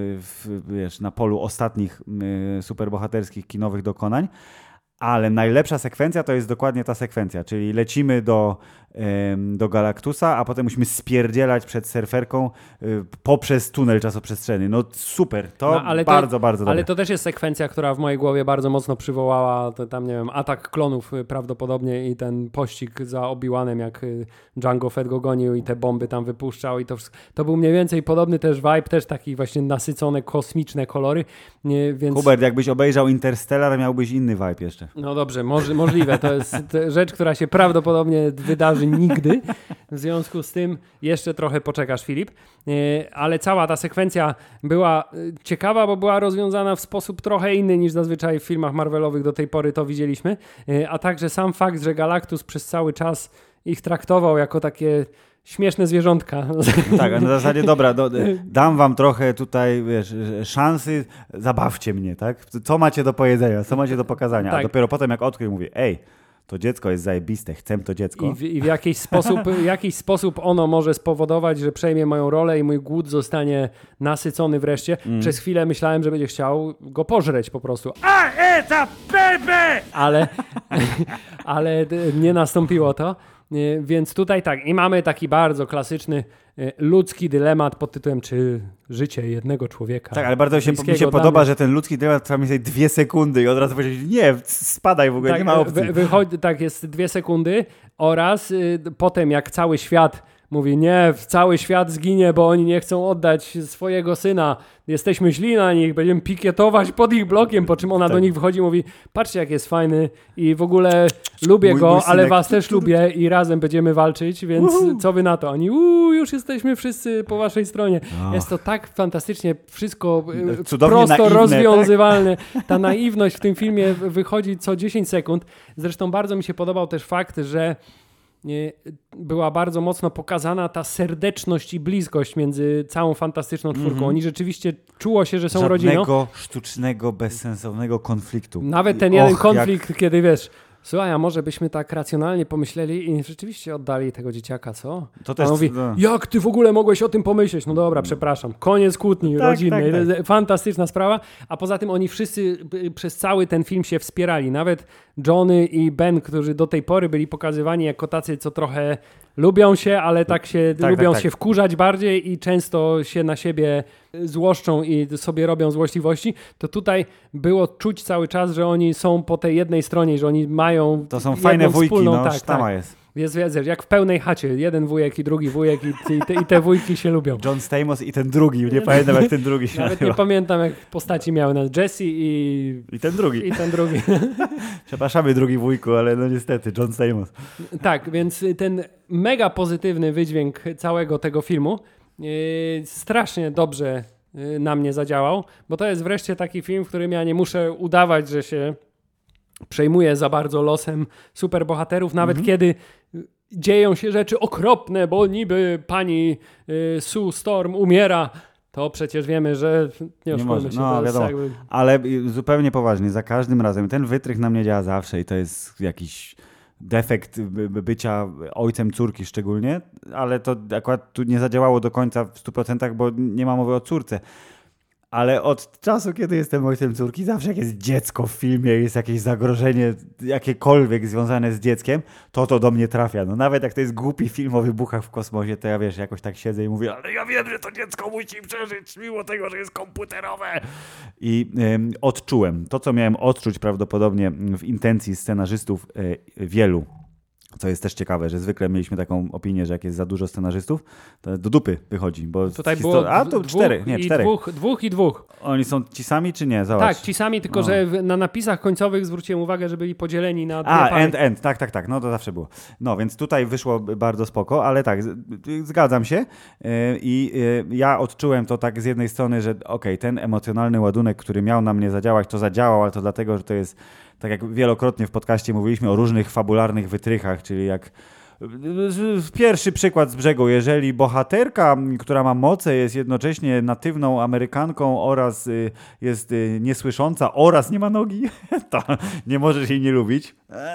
Speaker 1: w, wiesz, na polu ostatnich yy, superbohaterskich kinowych dokonań. Ale najlepsza sekwencja to jest dokładnie ta sekwencja, czyli lecimy do, ym, do Galactusa, a potem musimy spierdzielać przed surferką y, poprzez tunel czasoprzestrzenny. No super, to
Speaker 2: No, ale
Speaker 1: bardzo,
Speaker 2: to,
Speaker 1: bardzo dobre.
Speaker 2: Ale to też jest sekwencja, która w mojej głowie bardzo mocno przywołała to, tam, nie wiem, atak klonów y, prawdopodobnie i ten pościg za Obi-Wanem, jak y, Jango Fett go gonił i te bomby tam wypuszczał i to wszystko. To był mniej więcej podobny też vibe, też taki właśnie nasycone, kosmiczne kolory, nie, więc...
Speaker 1: Hubert, jakbyś obejrzał Interstellar, miałbyś inny vibe jeszcze.
Speaker 2: No dobrze, moż, możliwe. To jest to rzecz, która się prawdopodobnie wydarzy nigdy. W związku z tym jeszcze trochę poczekasz, Filip. Ale cała ta sekwencja była ciekawa, bo była rozwiązana w sposób trochę inny niż zazwyczaj w filmach Marvelowych do tej pory to widzieliśmy. A także sam fakt, że Galactus przez cały czas ich traktował jako takie śmieszne zwierzątka.
Speaker 1: Tak, a na zasadzie dobra, do, dam wam trochę tutaj, wiesz, szansy, zabawcie mnie, tak? Co macie do powiedzenia, co macie do pokazania?
Speaker 2: Tak.
Speaker 1: A dopiero potem jak odkrył, mówię, ej, to dziecko jest zajebiste, chcę to dziecko.
Speaker 2: I w, i w jakiś sposób, jakiś sposób ono może spowodować, że przejmie moją rolę i mój głód zostanie nasycony wreszcie. Mm. Przez chwilę myślałem, że będzie chciał go pożreć po prostu. A, it's a baby! Ale, ale nie nastąpiło to. Więc tutaj tak, i mamy taki bardzo klasyczny ludzki dylemat pod tytułem, czy życie jednego człowieka.
Speaker 1: Tak, ale bardzo się, mi się podoba, że ten ludzki dylemat trwa mniej więcej dwie sekundy i od razu powiedzieć, nie, spadaj w ogóle,
Speaker 2: tak,
Speaker 1: nie ma opcji.
Speaker 2: Wy, wychodzi, tak, jest dwie sekundy oraz y, potem jak cały świat mówi, nie, cały świat zginie, bo oni nie chcą oddać swojego syna. Jesteśmy źli na nich, będziemy pikietować pod ich blokiem, po czym ona tak. do nich wychodzi i mówi, patrzcie jak jest fajny i w ogóle lubię mój, go, mój ale was też lubię i razem będziemy walczyć, więc uhu. Co wy na to? Oni, uuu, już jesteśmy wszyscy po waszej stronie. Oh. Jest to tak fantastycznie wszystko cudownie prosto naiwne, rozwiązywalne. Tak? Ta naiwność w tym filmie wychodzi co dziesięć sekund. Zresztą bardzo mi się podobał też fakt, że była bardzo mocno pokazana ta serdeczność i bliskość między całą fantastyczną czwórką. Mm-hmm. Oni rzeczywiście czuło się, że są
Speaker 1: Żadnego
Speaker 2: rodziną.
Speaker 1: Żadnego sztucznego, bezsensownego konfliktu.
Speaker 2: Nawet ten jeden
Speaker 1: Och,
Speaker 2: konflikt,
Speaker 1: jak...
Speaker 2: kiedy wiesz, słuchaj, a może byśmy tak racjonalnie pomyśleli i rzeczywiście oddali tego dzieciaka, co?
Speaker 1: To też,
Speaker 2: a on mówi,
Speaker 1: no.
Speaker 2: jak ty w ogóle mogłeś o tym pomyśleć? No dobra, przepraszam. Koniec kłótni
Speaker 1: tak,
Speaker 2: rodzinnej.
Speaker 1: Tak, tak.
Speaker 2: Fantastyczna sprawa. A poza tym oni wszyscy przez cały ten film się wspierali. Nawet Johnny i Ben, którzy do tej pory byli pokazywani jako tacy, co trochę lubią się, ale tak się tak, lubią tak, tak. się wkurzać bardziej i często się na siebie złoszczą i sobie robią złośliwości, to tutaj było czuć cały czas, że oni są po tej jednej stronie, że oni mają
Speaker 1: to są fajne wujki,
Speaker 2: wspólną,
Speaker 1: no,
Speaker 2: tak,
Speaker 1: sztama
Speaker 2: tak.
Speaker 1: jest.
Speaker 2: Jest, jest, jak w pełnej chacie. Jeden wujek i drugi wujek i, i, te, i te wujki się lubią.
Speaker 1: John Stamos i ten drugi. Nie pamiętam jak ten drugi się
Speaker 2: Nawet
Speaker 1: nazywa.
Speaker 2: nie pamiętam jak postaci miały nas. Jesse i...
Speaker 1: I ten drugi.
Speaker 2: I ten drugi.
Speaker 1: Przepraszamy drugi wujku, ale no niestety John Stamos.
Speaker 2: Tak, więc ten mega pozytywny wydźwięk całego tego filmu yy, strasznie dobrze yy, na mnie zadziałał, bo to jest wreszcie taki film, w którym ja nie muszę udawać, że się przejmuję za bardzo losem superbohaterów, nawet mhm. kiedy dzieją się rzeczy okropne, bo niby pani y, Sue Storm umiera, to przecież wiemy, że nie oszukujmy się.
Speaker 1: No, wiadomo, jakby... ale zupełnie poważnie, za każdym razem ten wytrych na mnie działa zawsze i to jest jakiś defekt bycia ojcem córki szczególnie, ale to akurat tu nie zadziałało do końca w stu procentach, bo nie ma mowy o córce. Ale od czasu, kiedy jestem ojcem córki, zawsze jak jest dziecko w filmie, jest jakieś zagrożenie jakiekolwiek związane z dzieckiem, to to do mnie trafia. No nawet jak to jest głupi film o wybuchach w kosmosie, to ja wiesz, jakoś tak siedzę i mówię, ale ja wiem, że to dziecko musi przeżyć, mimo tego, że jest komputerowe. I ym, odczułem to, co miałem odczuć prawdopodobnie w intencji scenarzystów y, wielu Co jest też ciekawe, że zwykle mieliśmy taką opinię, że jak jest za dużo scenarzystów, to do dupy wychodzi. Bo
Speaker 2: Tutaj
Speaker 1: histor-
Speaker 2: było
Speaker 1: A, to
Speaker 2: dwóch
Speaker 1: cztery, nie,
Speaker 2: i
Speaker 1: czterech.
Speaker 2: Dwóch, dwóch i dwóch.
Speaker 1: Oni są ci sami, czy nie? Zobacz.
Speaker 2: Tak, ci sami, tylko
Speaker 1: No.
Speaker 2: że w, na napisach końcowych zwróciłem uwagę, że byli podzieleni na dwie
Speaker 1: A,
Speaker 2: pary.
Speaker 1: end, end, tak, tak, tak, no to zawsze było. No, więc tutaj wyszło bardzo spoko, ale tak, z- zgadzam się yy, i yy, ja odczułem to tak z jednej strony, że okej, okay, ten emocjonalny ładunek, który miał na mnie zadziałać, to zadziałał, ale to dlatego, że to jest, tak jak wielokrotnie w podcaście mówiliśmy o różnych fabularnych wytrychach, czyli jak pierwszy przykład z brzegu, jeżeli bohaterka, która ma moce, jest jednocześnie natywną Amerykanką oraz y, jest y, niesłysząca oraz nie ma nogi, to nie możesz jej nie lubić.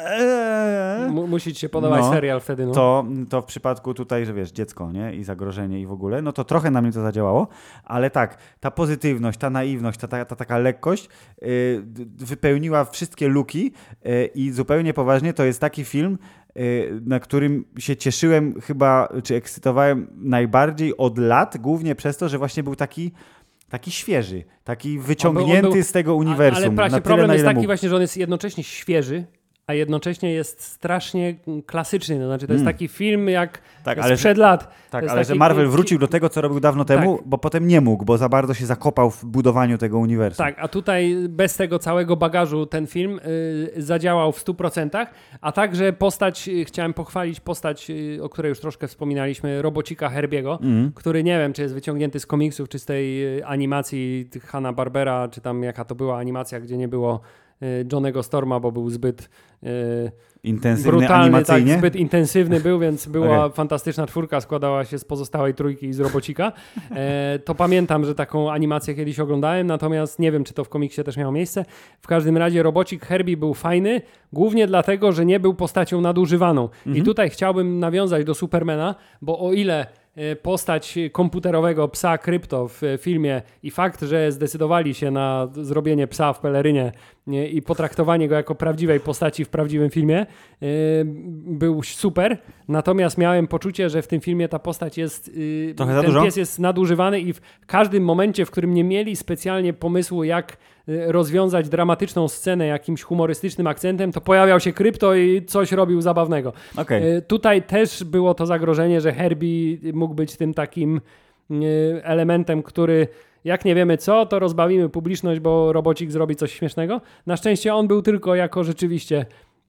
Speaker 2: M- musi ci się podobać
Speaker 1: No,
Speaker 2: serial wtedy. No.
Speaker 1: To, to w przypadku tutaj, że wiesz, dziecko, nie? I zagrożenie i w ogóle, no to trochę na mnie to zadziałało, ale tak, ta pozytywność, ta naiwność, ta, ta, ta taka lekkość y, d- wypełniła wszystkie luki y, i zupełnie poważnie to jest taki film, y, na którym się cieszyłem chyba, czy ekscytowałem najbardziej od lat, głównie przez to, że właśnie był taki taki świeży, taki wyciągnięty
Speaker 2: On był- on był-
Speaker 1: z tego uniwersum.
Speaker 2: Ale
Speaker 1: na
Speaker 2: właśnie
Speaker 1: tyle,
Speaker 2: problem
Speaker 1: na
Speaker 2: jest
Speaker 1: ile
Speaker 2: taki
Speaker 1: mógł.
Speaker 2: właśnie, że on jest jednocześnie świeży, a jednocześnie jest strasznie klasyczny. To znaczy, to jest
Speaker 1: Mm.
Speaker 2: taki film jak
Speaker 1: Tak, ale
Speaker 2: sprzed lat. To
Speaker 1: Tak,
Speaker 2: jest
Speaker 1: ale że
Speaker 2: taki-
Speaker 1: Marvel wrócił do tego, co robił dawno temu,
Speaker 2: Tak.
Speaker 1: bo potem nie mógł, bo za bardzo się zakopał w budowaniu tego uniwersum.
Speaker 2: Tak, a tutaj bez tego całego bagażu ten film y, zadziałał w stu procentach, a także postać, y, chciałem pochwalić postać, y, o której już troszkę wspominaliśmy, robocika Herbiego,
Speaker 1: Mhm.
Speaker 2: który nie wiem, czy jest wyciągnięty z komiksów, czy z tej y, animacji tych Hanna-Barbera, czy tam jaka to była animacja, gdzie nie było y, Johnego Storma, bo był zbyt y,
Speaker 1: Intensywny
Speaker 2: brutalny,
Speaker 1: animacyjnie.
Speaker 2: tak, zbyt intensywny był, więc była
Speaker 1: Okej.
Speaker 2: fantastyczna czwórka, składała się z pozostałej trójki i z robocika. E, to pamiętam, że taką animację kiedyś oglądałem, natomiast nie wiem, czy to w komiksie też miało miejsce. W każdym razie robocik Herbie był fajny, głównie dlatego, że nie był postacią nadużywaną.
Speaker 1: Mhm.
Speaker 2: I tutaj chciałbym nawiązać do Supermana, bo o ile e, postać komputerowego psa Krypto w e, filmie i fakt, że zdecydowali się na zrobienie psa w pelerynie nie, i potraktowanie go jako prawdziwej postaci w prawdziwym filmie e, był super, natomiast miałem poczucie, że w tym filmie ta postać jest, e,
Speaker 1: Trochę za
Speaker 2: ten
Speaker 1: dużo?
Speaker 2: pies jest nadużywany i w każdym momencie, w którym nie mieli specjalnie pomysłu, jak e, rozwiązać dramatyczną scenę jakimś humorystycznym akcentem, to pojawiał się Krypto i coś robił zabawnego.
Speaker 1: Okej.
Speaker 2: E, Tutaj też było to zagrożenie, że Herbie mógł być tym takim e, elementem, który jak nie wiemy co, to rozbawimy publiczność, bo robocik zrobi coś śmiesznego. Na szczęście on był tylko jako rzeczywiście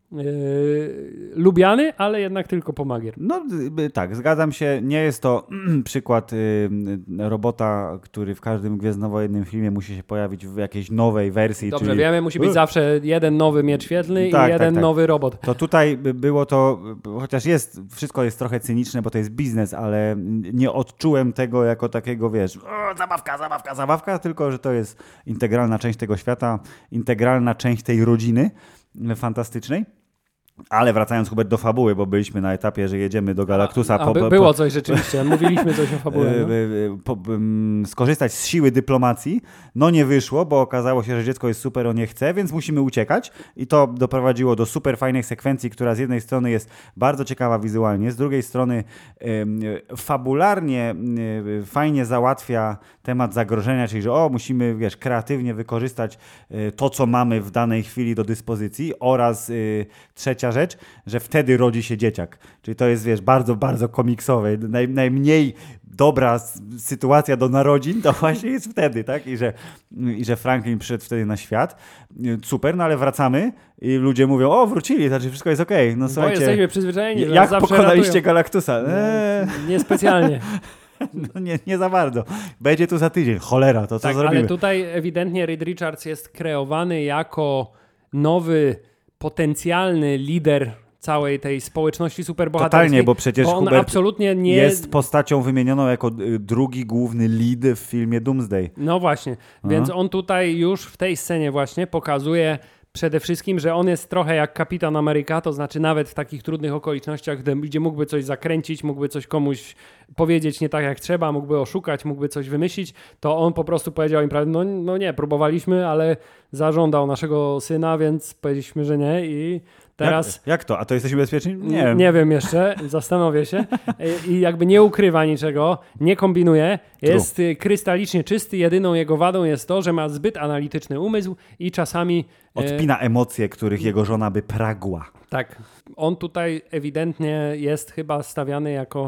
Speaker 2: Yy, lubiany, ale jednak tylko pomagier.
Speaker 1: No y, tak, zgadzam się. Nie jest to przykład y, y, robota, który w każdym gwiezdnowojennym filmie musi się pojawić w jakiejś nowej wersji.
Speaker 2: Dobrze
Speaker 1: czyli...
Speaker 2: wiemy, musi być
Speaker 1: Y,
Speaker 2: zawsze jeden nowy miecz świetlny
Speaker 1: Tak,
Speaker 2: i
Speaker 1: tak,
Speaker 2: jeden
Speaker 1: tak.
Speaker 2: nowy robot.
Speaker 1: To tutaj by było to, chociaż jest, wszystko jest trochę cyniczne, bo to jest biznes, ale nie odczułem tego jako takiego, wiesz, o, zabawka, zabawka, zabawka, tylko że to jest integralna część tego świata, integralna część tej rodziny fantastycznej. Ale wracając, Hubert, do fabuły, bo byliśmy na etapie, że jedziemy do Galactusa.
Speaker 2: A,
Speaker 1: po,
Speaker 2: by,
Speaker 1: po,
Speaker 2: było coś rzeczywiście, mówiliśmy coś o fabule.
Speaker 1: e,
Speaker 2: No.
Speaker 1: e, po, m, skorzystać z siły dyplomacji. No nie wyszło, bo okazało się, że dziecko jest super, on nie chce, więc musimy uciekać i to doprowadziło do super fajnej sekwencji, która z jednej strony jest bardzo ciekawa wizualnie, z drugiej strony e, fabularnie e, fajnie załatwia temat zagrożenia, czyli że o, musimy, wiesz, kreatywnie wykorzystać e, to, co mamy w danej chwili do dyspozycji oraz e, trzecia rzecz, że wtedy rodzi się dzieciak. Czyli to jest, wiesz, bardzo, bardzo komiksowe. Naj, najmniej dobra s- sytuacja do narodzin to właśnie jest wtedy, tak? I że, I że Franklin przyszedł wtedy na świat. Super, no ale wracamy i ludzie mówią, o, wrócili, znaczy wszystko jest okej. No
Speaker 2: Bo
Speaker 1: słuchajcie,
Speaker 2: jesteśmy przyzwyczajeni, że
Speaker 1: jak
Speaker 2: zawsze
Speaker 1: pokonaliście
Speaker 2: ratują.
Speaker 1: Galactusa? Eee,
Speaker 2: Niespecjalnie.
Speaker 1: no nie, nie za bardzo. Będzie tu za tydzień. Cholera, to co
Speaker 2: Tak,
Speaker 1: zrobimy?
Speaker 2: ale tutaj ewidentnie Reed Richards jest kreowany jako nowy, potencjalny lider całej tej społeczności superbohaterskiej.
Speaker 1: Totalnie, bo przecież
Speaker 2: bo on
Speaker 1: Hubert
Speaker 2: absolutnie nie
Speaker 1: jest postacią wymienioną jako y, drugi główny lead w filmie Doomsday.
Speaker 2: No właśnie, więc on tutaj już w tej scenie właśnie pokazuje przede wszystkim, że on jest trochę jak Kapitan Ameryka, to znaczy nawet w takich trudnych okolicznościach, gdzie, gdzie mógłby coś zakręcić, mógłby coś komuś powiedzieć nie tak jak trzeba, mógłby oszukać, mógłby coś wymyślić, to on po prostu powiedział im prawdę, no, no nie, próbowaliśmy, ale zażądał naszego syna, więc powiedzieliśmy, że nie i Teraz...
Speaker 1: Jak, jak to? A to jesteśmy bezpieczni? Nie wiem.
Speaker 2: Nie wiem jeszcze, zastanowię się. I jakby nie ukrywa niczego, nie kombinuje. Jest True. krystalicznie czysty. Jedyną jego wadą jest to, że ma zbyt analityczny umysł i czasami...
Speaker 1: Odpina emocje, których jego żona by pragła.
Speaker 2: Tak. On tutaj ewidentnie jest chyba stawiany jako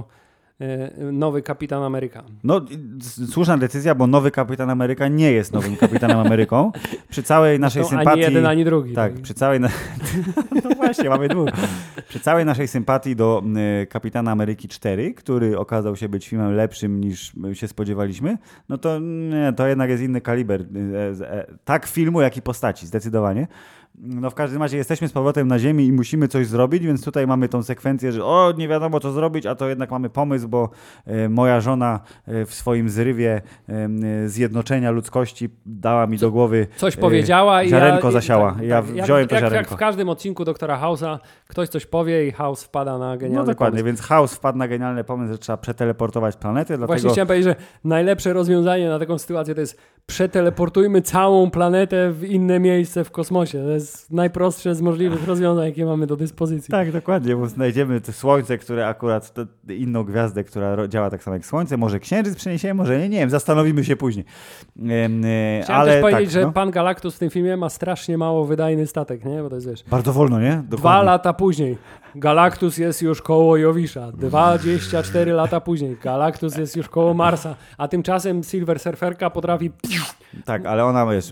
Speaker 2: nowy Kapitan Ameryka.
Speaker 1: No, słuszna decyzja, bo nowy Kapitan Ameryka nie jest nowym Kapitanem Ameryką. Przy całej naszej
Speaker 2: Zresztą
Speaker 1: sympatii...
Speaker 2: ani jeden, ani drugi.
Speaker 1: Tak, tak. przy całej... Na... no właśnie, mamy dwóch. Przy całej naszej sympatii do y, Kapitana Ameryki cztery, który okazał się być filmem lepszym niż się spodziewaliśmy, no to nie, to jednak jest inny kaliber. Y, y, y, tak filmu, jak i postaci, zdecydowanie. No w każdym razie jesteśmy z powrotem na ziemi i musimy coś zrobić, więc tutaj mamy tą sekwencję, że o, nie wiadomo co zrobić, a to jednak mamy pomysł, bo e, moja żona e, w swoim zrywie e, zjednoczenia ludzkości dała mi do głowy
Speaker 2: coś powiedziała
Speaker 1: e,
Speaker 2: i
Speaker 1: ziarenko
Speaker 2: ja,
Speaker 1: zasiała.
Speaker 2: Tak,
Speaker 1: ja
Speaker 2: tak,
Speaker 1: wziąłem
Speaker 2: jak,
Speaker 1: to
Speaker 2: jak,
Speaker 1: ziarenko.
Speaker 2: Jak w każdym odcinku doktora House'a ktoś coś powie i House wpada na genialny
Speaker 1: No dokładnie,
Speaker 2: pomysł.
Speaker 1: więc House wpadł na genialny pomysł, że trzeba przeteleportować planetę. Dlatego...
Speaker 2: Właśnie chciałem powiedzieć, że najlepsze rozwiązanie na taką sytuację to jest przeteleportujmy całą planetę w inne miejsce w kosmosie. To jest najprostsze z możliwych rozwiązań, jakie mamy do dyspozycji.
Speaker 1: Tak, dokładnie, bo znajdziemy to Słońce, które akurat to inną gwiazdę, która działa tak samo jak Słońce, może Księżyc przeniesiemy, może nie, nie wiem, zastanowimy się później. Ehm,
Speaker 2: Chciałem
Speaker 1: ale
Speaker 2: też powiedzieć,
Speaker 1: tak,
Speaker 2: że
Speaker 1: no.
Speaker 2: pan Galactus w tym filmie ma strasznie mało wydajny statek, nie? Bo to jest, wiesz...
Speaker 1: Bardzo wolno, nie? Dokładnie.
Speaker 2: Dwa lata później Galactus jest już koło Jowisza. dwadzieścia cztery lata później Galactus jest już koło Marsa. A tymczasem Silver Surferka potrafi...
Speaker 1: Tak, ale ona, wiesz,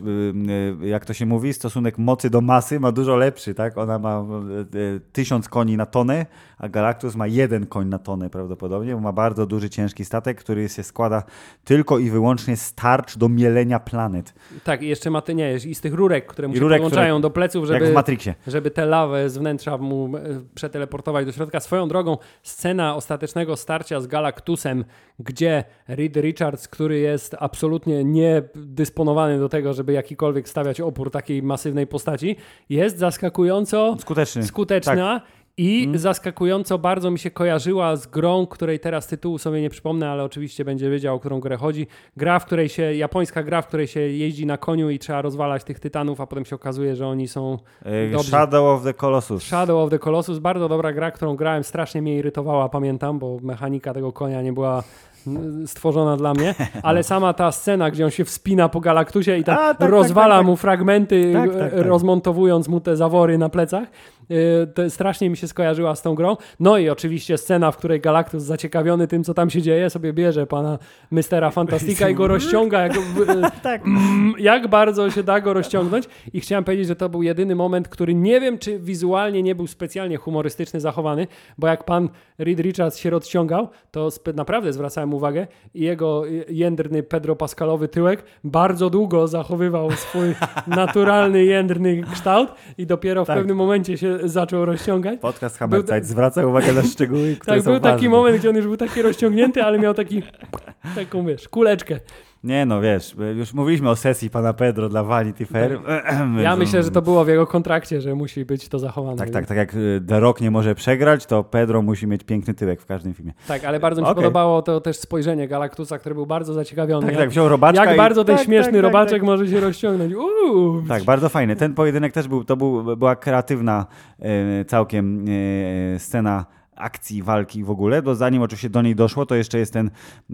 Speaker 1: jak to się mówi, stosunek mocy do masy ma dużo lepszy, tak? Ona ma tysiąc koni na tonę, a Galactus ma jeden koń na tonę prawdopodobnie, bo ma bardzo duży, ciężki statek, który się składa tylko i wyłącznie z tarcz do mielenia planet.
Speaker 2: Tak, i jeszcze ma te, nie, i z tych rurek, które mu się
Speaker 1: rurek,
Speaker 2: podłączają
Speaker 1: które,
Speaker 2: do pleców, żeby,
Speaker 1: jak w Matrixie.
Speaker 2: żeby tę lawę z wnętrza mu przeteleportować do środka. Swoją drogą, scena ostatecznego starcia z Galactusem, gdzie Reed Richards, który jest absolutnie niedysponowany do tego, żeby jakikolwiek stawiać opór takiej masywnej postaci, jest zaskakująco
Speaker 1: Skuteczny.
Speaker 2: skuteczna.
Speaker 1: Tak.
Speaker 2: I
Speaker 1: mm.
Speaker 2: zaskakująco bardzo mi się kojarzyła z grą, której teraz tytułu sobie nie przypomnę, ale oczywiście będzie wiedział, o którą grę chodzi. Gra, w której się, japońska gra, w której się jeździ na koniu i trzeba rozwalać tych tytanów, a potem się okazuje, że oni są dobrzy.
Speaker 1: Shadow of the Colossus.
Speaker 2: Shadow of the Colossus, bardzo dobra gra, którą grałem, strasznie mnie irytowała, pamiętam, bo mechanika tego konia nie była stworzona dla mnie, ale sama ta scena, gdzie on się wspina po Galactusie i tak,
Speaker 1: A, tak
Speaker 2: rozwala
Speaker 1: tak, tak, tak.
Speaker 2: mu fragmenty,
Speaker 1: tak, tak, tak.
Speaker 2: rozmontowując mu te zawory na plecach, to strasznie mi się skojarzyła z tą grą. No i oczywiście scena, w której Galactus zaciekawiony tym, co tam się dzieje, sobie bierze pana mistera Fantastica i go rozciąga, jak,
Speaker 1: tak.
Speaker 2: jak bardzo się da go rozciągnąć. I chciałem powiedzieć, że to był jedyny moment, który nie wiem, czy wizualnie nie był specjalnie humorystyczny zachowany, bo jak pan Reed Richards się rozciągał, to spe- naprawdę zwracałem uwagę i jego jędrny Pedro Pascalowy tyłek bardzo długo zachowywał swój naturalny jędrny kształt i dopiero w
Speaker 1: tak.
Speaker 2: pewnym momencie się zaczął rozciągać.
Speaker 1: Podcast Hammerzeit zwraca uwagę na szczegóły, które
Speaker 2: tak,
Speaker 1: są
Speaker 2: był
Speaker 1: ważne.
Speaker 2: taki moment, gdzie on już był taki rozciągnięty, ale miał taki, taką, wiesz, kuleczkę.
Speaker 1: Nie no, wiesz, już mówiliśmy o sesji pana Pedro dla Vanity Fair.
Speaker 2: Ja myślę, że to było w jego kontrakcie, że musi być to zachowane.
Speaker 1: Tak, tak, tak jak The Rock nie może przegrać, to Pedro musi mieć piękny tyłek w każdym filmie.
Speaker 2: Tak, ale bardzo mi się
Speaker 1: okay.
Speaker 2: podobało to też spojrzenie Galactusa, który był bardzo zaciekawiony.
Speaker 1: Tak, tak, wziął robaczka
Speaker 2: Jak
Speaker 1: i...
Speaker 2: bardzo ten
Speaker 1: tak,
Speaker 2: śmieszny
Speaker 1: tak,
Speaker 2: robaczek
Speaker 1: tak, tak.
Speaker 2: może się rozciągnąć. Uuu.
Speaker 1: Tak, bardzo fajny. Ten pojedynek też był, to był, była kreatywna e, całkiem e, scena akcji, walki w ogóle, bo zanim oczywiście do niej doszło, to jeszcze jest ten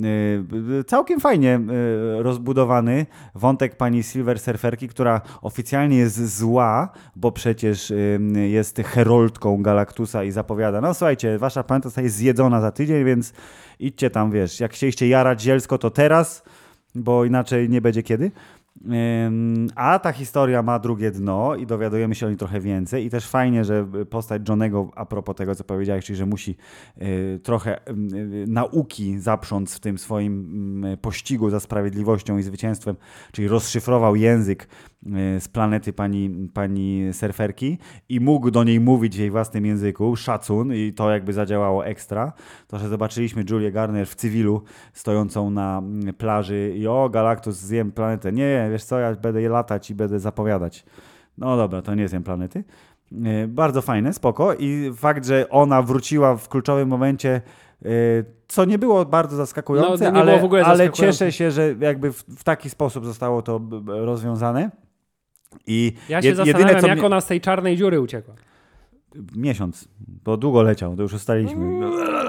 Speaker 1: y, całkiem fajnie y, rozbudowany wątek pani Silver Surferki, która oficjalnie jest zła, bo przecież y, jest heroldką Galactusa i zapowiada, no słuchajcie, wasza planeta zostaje zjedzona za tydzień, więc idźcie tam, wiesz, jak chcieliście jarać zielsko, to teraz, bo inaczej nie będzie kiedy. A ta historia ma drugie dno i dowiadujemy się o niej trochę więcej i też fajnie, że postać Johnego, a propos tego, co powiedziałeś, czyli że musi y, trochę y, nauki zaprząc w tym swoim y, pościgu za sprawiedliwością i zwycięstwem, czyli rozszyfrował język y, z planety pani, pani surferki i mógł do niej mówić w jej własnym języku, szacun, i to jakby zadziałało ekstra. To, że zobaczyliśmy Julię Garner w cywilu stojącą na plaży i o, Galactus, zjem planetę. Nie, wiesz co, ja będę je latać i będę zapowiadać. No dobra, to nie zjem planety. Yy, bardzo fajne, spoko. I fakt, że ona wróciła w kluczowym momencie, yy, co nie było bardzo zaskakujące,
Speaker 2: no, nie
Speaker 1: ale,
Speaker 2: było w ogóle
Speaker 1: ale
Speaker 2: zaskakujące.
Speaker 1: cieszę się, że jakby w, w taki sposób zostało to b- b- rozwiązane. I
Speaker 2: ja się
Speaker 1: jed,
Speaker 2: zastanawiam,
Speaker 1: jedyne, co
Speaker 2: jak
Speaker 1: mnie...
Speaker 2: ona z tej czarnej dziury uciekła.
Speaker 1: miesiąc, bo długo leciał, to już ustaliliśmy.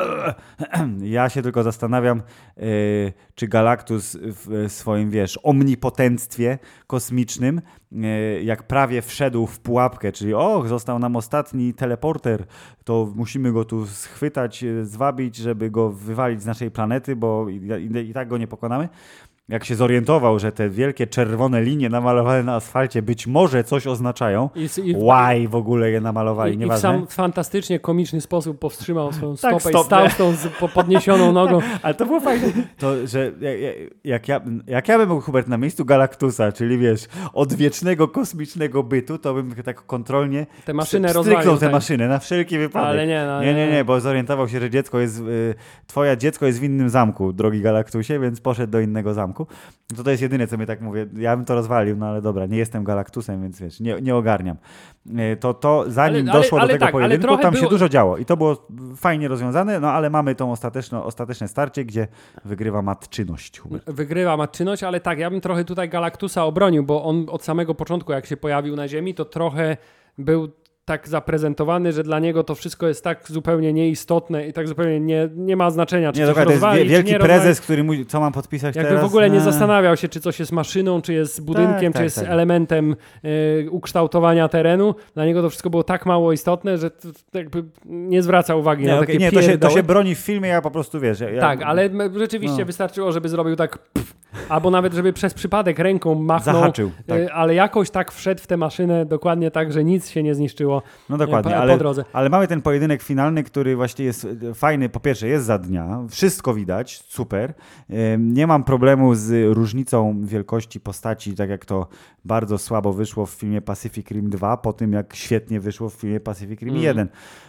Speaker 1: Ja się tylko zastanawiam, yy, czy Galactus w swoim, wiesz, omnipotenctwie kosmicznym, yy, jak prawie wszedł w pułapkę, czyli och, został nam ostatni teleporter, to musimy go tu schwytać, zwabić, żeby go wywalić z naszej planety, bo i, i, i tak go nie pokonamy. Jak się zorientował, że te wielkie czerwone linie namalowane na asfalcie być może coś oznaczają, I, i, why w ogóle je namalowali,
Speaker 2: i,
Speaker 1: nieważne.
Speaker 2: I w sam fantastycznie komiczny sposób powstrzymał swoją stopę
Speaker 1: tak, stop,
Speaker 2: i stał z tą z, po podniesioną nogą.
Speaker 1: Ale to było fajne, to, że jak ja, jak ja bym był, Hubert, na miejscu Galactusa, czyli wiesz, odwiecznego kosmicznego bytu, to bym tak kontrolnie
Speaker 2: tę maszynę
Speaker 1: stryknął
Speaker 2: rozwalił,
Speaker 1: tę
Speaker 2: tak.
Speaker 1: maszynę na wszelki wypadek.
Speaker 2: Ale nie, no,
Speaker 1: nie, nie, nie, bo zorientował się, że dziecko jest, y, twoja dziecko jest w innym zamku, drogi Galactusie, więc poszedł do innego zamku. To to jest jedyne, co mi tak mówię. Ja bym to rozwalił, no ale dobra, nie jestem Galactusem, więc wiesz, nie, nie ogarniam. To, to zanim
Speaker 2: ale,
Speaker 1: doszło
Speaker 2: ale,
Speaker 1: do
Speaker 2: ale
Speaker 1: tego
Speaker 2: tak,
Speaker 1: pojedynku, tam
Speaker 2: było...
Speaker 1: się dużo działo i to było fajnie rozwiązane, no ale mamy tą ostateczne, ostateczne starcie, gdzie wygrywa matczyność. Hubert.
Speaker 2: Wygrywa matczyność, ale tak, ja bym trochę tutaj Galactusa obronił, bo on od samego początku, jak się pojawił na Ziemi, to trochę był tak zaprezentowany, że dla niego to wszystko jest tak zupełnie nieistotne i tak zupełnie nie, nie ma znaczenia, czy
Speaker 1: nie,
Speaker 2: coś
Speaker 1: to jest
Speaker 2: rozwali,
Speaker 1: wielki
Speaker 2: czy nie
Speaker 1: prezes,
Speaker 2: rozwali.
Speaker 1: który mówi, co mam podpisać
Speaker 2: Jakby
Speaker 1: teraz?
Speaker 2: w ogóle nie
Speaker 1: eee.
Speaker 2: zastanawiał się, czy coś jest maszyną, czy jest budynkiem,
Speaker 1: tak,
Speaker 2: czy
Speaker 1: tak,
Speaker 2: jest
Speaker 1: tak.
Speaker 2: elementem y, ukształtowania terenu. Dla niego to wszystko było tak mało istotne, że to, to jakby nie zwraca uwagi
Speaker 1: Nie,
Speaker 2: na
Speaker 1: okay,
Speaker 2: takie
Speaker 1: nie to, się, to
Speaker 2: pierdoły.
Speaker 1: się broni w filmie, ja po prostu wiesz. Ja,
Speaker 2: Tak, ale rzeczywiście
Speaker 1: no.
Speaker 2: wystarczyło, żeby zrobił tak pff, albo nawet, żeby przez przypadek ręką machnął,
Speaker 1: Zahaczył, tak.
Speaker 2: y, ale jakoś tak wszedł w tę maszynę dokładnie tak, że nic się nie zniszczyło
Speaker 1: No dokładnie,
Speaker 2: po,
Speaker 1: ale,
Speaker 2: po drodze.
Speaker 1: ale mamy ten pojedynek finalny, który właśnie jest fajny. Po pierwsze jest za dnia, wszystko widać, super. Nie mam problemu z różnicą wielkości postaci, tak jak to bardzo słabo wyszło w filmie Pacific Rim dwa, po tym jak świetnie wyszło w filmie Pacific Rim
Speaker 2: Mm.
Speaker 1: jeden.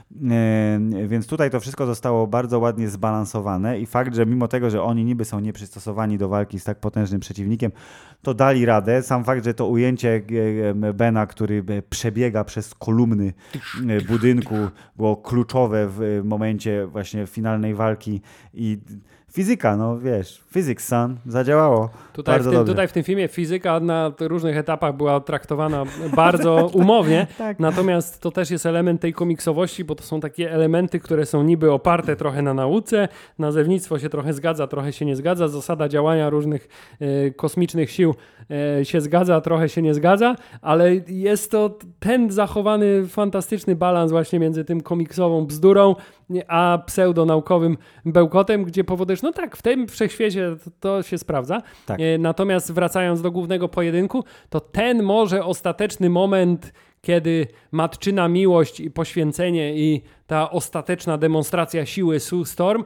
Speaker 1: Więc tutaj to wszystko zostało bardzo ładnie zbalansowane i fakt, że mimo tego, że oni niby są nieprzystosowani do walki z tak potężnym przeciwnikiem, to dali radę. Sam fakt, że to ujęcie Bena, który przebiega przez kolumny budynku, było kluczowe w momencie właśnie finalnej walki i fizyka, no wiesz, physics son, zadziałało.
Speaker 2: Tutaj w, tym, tutaj w tym filmie fizyka na różnych etapach była traktowana bardzo umownie,
Speaker 1: tak.
Speaker 2: Natomiast to też jest element tej komiksowości, bo to są takie elementy, które są niby oparte trochę na nauce, nazewnictwo się trochę zgadza, trochę się nie zgadza, zasada działania różnych e, kosmicznych sił e, się zgadza, trochę się nie zgadza, ale jest to ten zachowany fantastyczny balans właśnie między tym komiksową bzdurą a pseudonaukowym bełkotem, gdzie powodujesz, no tak, w tym wszechświecie to, to się sprawdza.
Speaker 1: Tak.
Speaker 2: E, natomiast wracając do głównego pojedynku, to ten może ostateczny moment, kiedy matczyna miłość i poświęcenie i ta ostateczna demonstracja siły Sue Storm,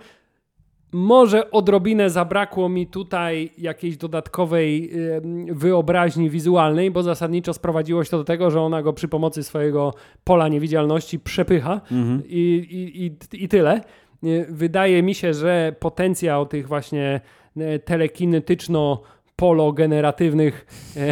Speaker 2: może odrobinę zabrakło mi tutaj jakiejś dodatkowej y, wyobraźni wizualnej, bo zasadniczo sprowadziło się to do tego, że ona go przy pomocy swojego pola niewidzialności przepycha mhm. i, i, i, i tyle. Y, wydaje mi się, że potencjał tych właśnie y, telekinetyczno pologeneratywnych e,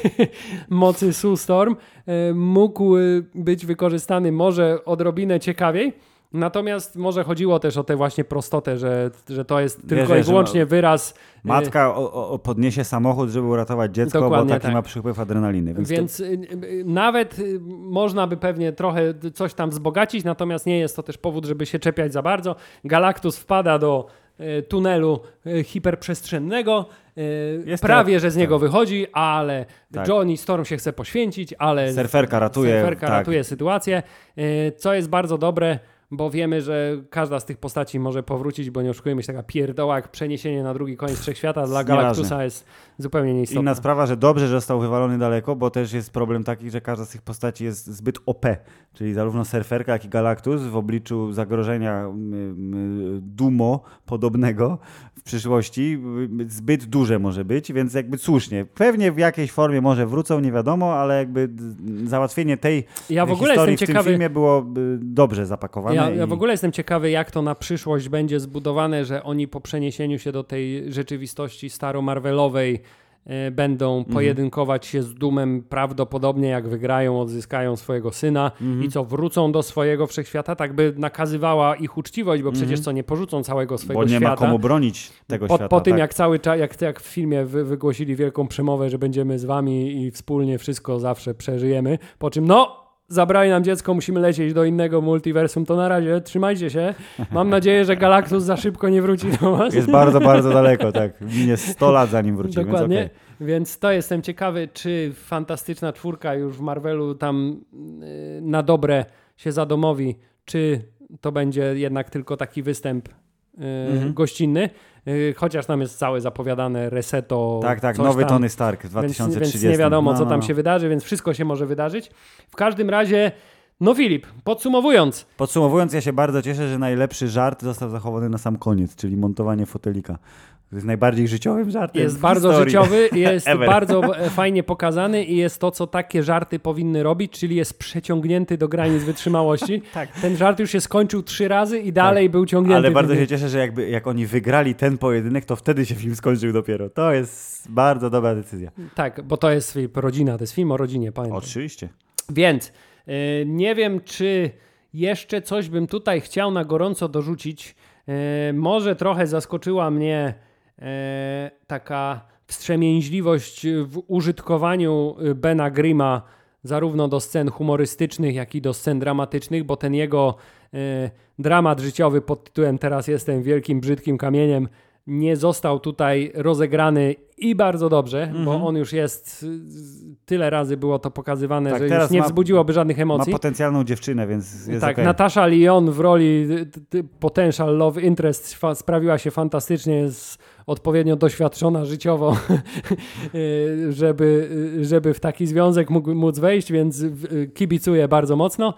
Speaker 2: mocy Sue Storm e, mógł być wykorzystany może odrobinę ciekawiej. Natomiast może chodziło też o tę właśnie prostotę, że, że to jest tylko
Speaker 1: Wiesz,
Speaker 2: i wyłącznie
Speaker 1: no,
Speaker 2: wyraz...
Speaker 1: Matka o, o podniesie samochód, żeby uratować dziecko,
Speaker 2: Dokładnie
Speaker 1: bo taki
Speaker 2: tak.
Speaker 1: ma przypływ adrenaliny. Więc,
Speaker 2: Więc to... nawet można by pewnie trochę coś tam wzbogacić, natomiast nie jest to też powód, żeby się czepiać za bardzo. Galactus wpada do tunelu hiperprzestrzennego, jest prawie, to, że z niego tak. wychodzi, ale tak. Johnny Storm się chce poświęcić, ale
Speaker 1: surferka ratuje,
Speaker 2: surferka
Speaker 1: tak.
Speaker 2: ratuje sytuację, co jest bardzo dobre, bo wiemy, że każda z tych postaci może powrócić, bo nie oszukujemy się, taka pierdoła jak przeniesienie na drugi koniec wszechświata dla Galactusa jest zupełnie nieistotna.
Speaker 1: Inna sprawa, że dobrze, że został wywalony daleko, bo też jest problem taki, że każda z tych postaci jest zbyt O P, czyli zarówno surferka, jak i Galactus w obliczu zagrożenia Dumo podobnego w przyszłości zbyt duże może być, więc jakby słusznie. Pewnie w jakiejś formie może wrócą, nie wiadomo, ale jakby załatwienie tej
Speaker 2: ja w ogóle
Speaker 1: historii
Speaker 2: jestem
Speaker 1: w
Speaker 2: ciekawy...
Speaker 1: tym filmie było dobrze zapakowane.
Speaker 2: Ja,
Speaker 1: i...
Speaker 2: ja w ogóle jestem ciekawy, jak to na przyszłość będzie zbudowane, że oni po przeniesieniu się do tej rzeczywistości staro-marvelowej e, będą mm-hmm. pojedynkować się z Doomem prawdopodobnie, jak wygrają, odzyskają swojego syna mm-hmm. i co, wrócą do swojego wszechświata, tak by nakazywała ich uczciwość, bo mm-hmm. przecież co, nie porzucą całego swojego
Speaker 1: świata. Bo nie
Speaker 2: świata.
Speaker 1: ma komu bronić tego
Speaker 2: po,
Speaker 1: świata.
Speaker 2: Po tym,
Speaker 1: tak.
Speaker 2: jak cały czas, jak, jak w filmie wy, wygłosili wielką przemowę, że będziemy z wami i wspólnie wszystko zawsze przeżyjemy, po czym no zabrali nam dziecko, musimy lecieć do innego multiversum, to na razie trzymajcie się. Mam nadzieję, że Galactus za szybko nie wróci do was.
Speaker 1: Jest bardzo, bardzo daleko, tak. Minie sto lat zanim wróci.
Speaker 2: Dokładnie.
Speaker 1: Więc, okay.
Speaker 2: Więc to jestem ciekawy, czy Fantastyczna Czwórka już w Marvelu tam yy, na dobre się zadomowi, czy to będzie jednak tylko taki występ yy, mhm. gościnny. Yy, chociaż tam jest całe zapowiadane reseto.
Speaker 1: Tak, tak,
Speaker 2: coś
Speaker 1: nowy
Speaker 2: tam.
Speaker 1: Tony Stark w dwa tysiące trzydziestym.
Speaker 2: Więc, więc nie wiadomo,
Speaker 1: no,
Speaker 2: co
Speaker 1: no,
Speaker 2: tam
Speaker 1: no.
Speaker 2: się wydarzy, więc wszystko się może wydarzyć. W każdym razie, no Filip, podsumowując.
Speaker 1: Podsumowując, ja się bardzo cieszę, że najlepszy żart został zachowany na sam koniec, czyli montowanie fotelika. To jest najbardziej życiowym żartem
Speaker 2: Jest
Speaker 1: w
Speaker 2: bardzo
Speaker 1: historii.
Speaker 2: życiowy, jest
Speaker 1: Ever.
Speaker 2: bardzo fajnie pokazany i jest to, co takie żarty powinny robić, czyli jest przeciągnięty do granic wytrzymałości.
Speaker 1: Tak.
Speaker 2: Ten żart już się skończył trzy razy i dalej
Speaker 1: tak.
Speaker 2: był ciągnięty.
Speaker 1: Ale bardzo się cieszę, że jakby, jak oni wygrali ten pojedynek, to wtedy się film skończył dopiero. To jest bardzo dobra decyzja.
Speaker 2: Tak, bo to jest film rodzina, to jest film o rodzinie, pamiętam.
Speaker 1: Oczywiście.
Speaker 2: Więc yy, nie wiem, czy jeszcze coś bym tutaj chciał na gorąco dorzucić. Yy, może trochę zaskoczyła mnie E, taka wstrzemięźliwość w użytkowaniu Bena Grima zarówno do scen humorystycznych, jak i do scen dramatycznych, bo ten jego e, dramat życiowy pod tytułem Teraz jestem wielkim, brzydkim kamieniem nie został tutaj rozegrany i bardzo dobrze, mm-hmm. bo on już jest, tyle razy było to pokazywane, tak, że już nie ma, wzbudziłoby żadnych emocji.
Speaker 1: Ma potencjalną dziewczynę, więc jest
Speaker 2: Tak,
Speaker 1: okay.
Speaker 2: Natasza Lyonne w roli potential love interest fa- sprawiła się fantastycznie, jest odpowiednio doświadczona życiowo, żeby, żeby w taki związek mógł, móc wejść, więc kibicuję bardzo mocno.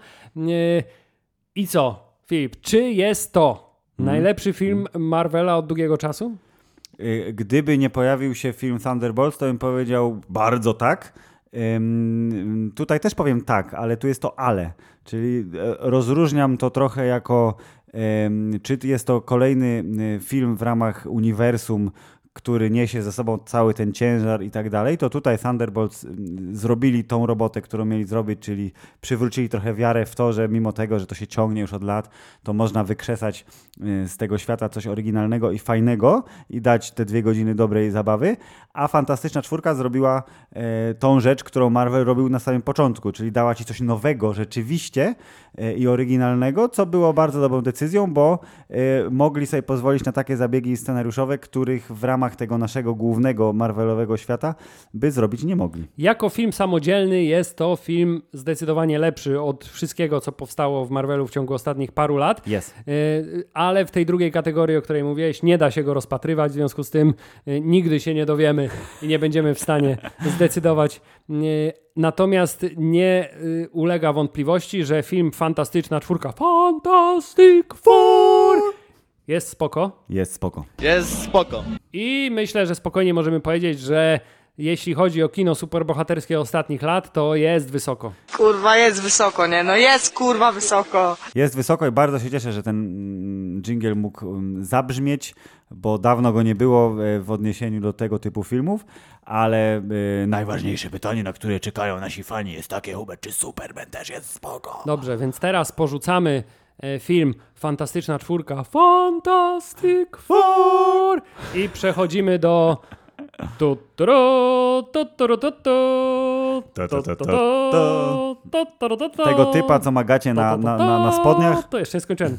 Speaker 2: I co, Filip, czy jest to najlepszy film Marvela od długiego czasu?
Speaker 1: Gdyby nie pojawił się film Thunderbolts, to bym powiedział bardzo tak. Um, tutaj też powiem tak, ale tu jest to ale. Czyli rozróżniam to trochę jako um, czy jest to kolejny film w ramach uniwersum, który niesie ze sobą cały ten ciężar i tak dalej, to tutaj Thunderbolts zrobili tą robotę, którą mieli zrobić, czyli przywrócili trochę wiarę w to, że mimo tego, że to się ciągnie już od lat, to można wykrzesać z tego świata coś oryginalnego i fajnego i dać te dwie godziny dobrej zabawy, a Fantastyczna Czwórka zrobiła e, tą rzecz, którą Marvel robił na samym początku, czyli dała ci coś nowego rzeczywiście e, i oryginalnego, co było bardzo dobrą decyzją, bo e, mogli sobie pozwolić na takie zabiegi scenariuszowe, których w ramach tego naszego głównego Marvelowego świata by zrobić nie mogli.
Speaker 2: Jako film samodzielny jest to film zdecydowanie lepszy od wszystkiego, co powstało w Marvelu w ciągu ostatnich paru lat.
Speaker 1: Jest.
Speaker 2: Ale w tej drugiej kategorii, o której mówiłeś, nie da się go rozpatrywać, w związku z tym nigdy się nie dowiemy i nie będziemy w stanie zdecydować. Natomiast nie ulega wątpliwości, że film Fantastyczna Czwórka, Fantastic Four, jest spoko.
Speaker 1: Jest spoko.
Speaker 5: Jest spoko.
Speaker 2: I myślę, że spokojnie możemy powiedzieć, że jeśli chodzi o kino superbohaterskie ostatnich lat, to jest wysoko.
Speaker 6: Kurwa, jest wysoko, nie? No jest kurwa wysoko.
Speaker 1: Jest wysoko i bardzo się cieszę, że ten dżingiel mógł zabrzmieć, bo dawno go nie było w odniesieniu do tego typu filmów, ale yy, najważniejsze pytanie, na które czekają nasi fani, jest takie, Hubert, czy Superman też jest spoko?
Speaker 2: Dobrze, więc teraz porzucamy film Fantastyczna Czwórka, Fantastic Four i przechodzimy do tu, tu, tu, tu, tu, tu, tu,
Speaker 1: tego typa, co ma gacie na, na, na, na spodniach.
Speaker 2: To jeszcze nie skończyłem.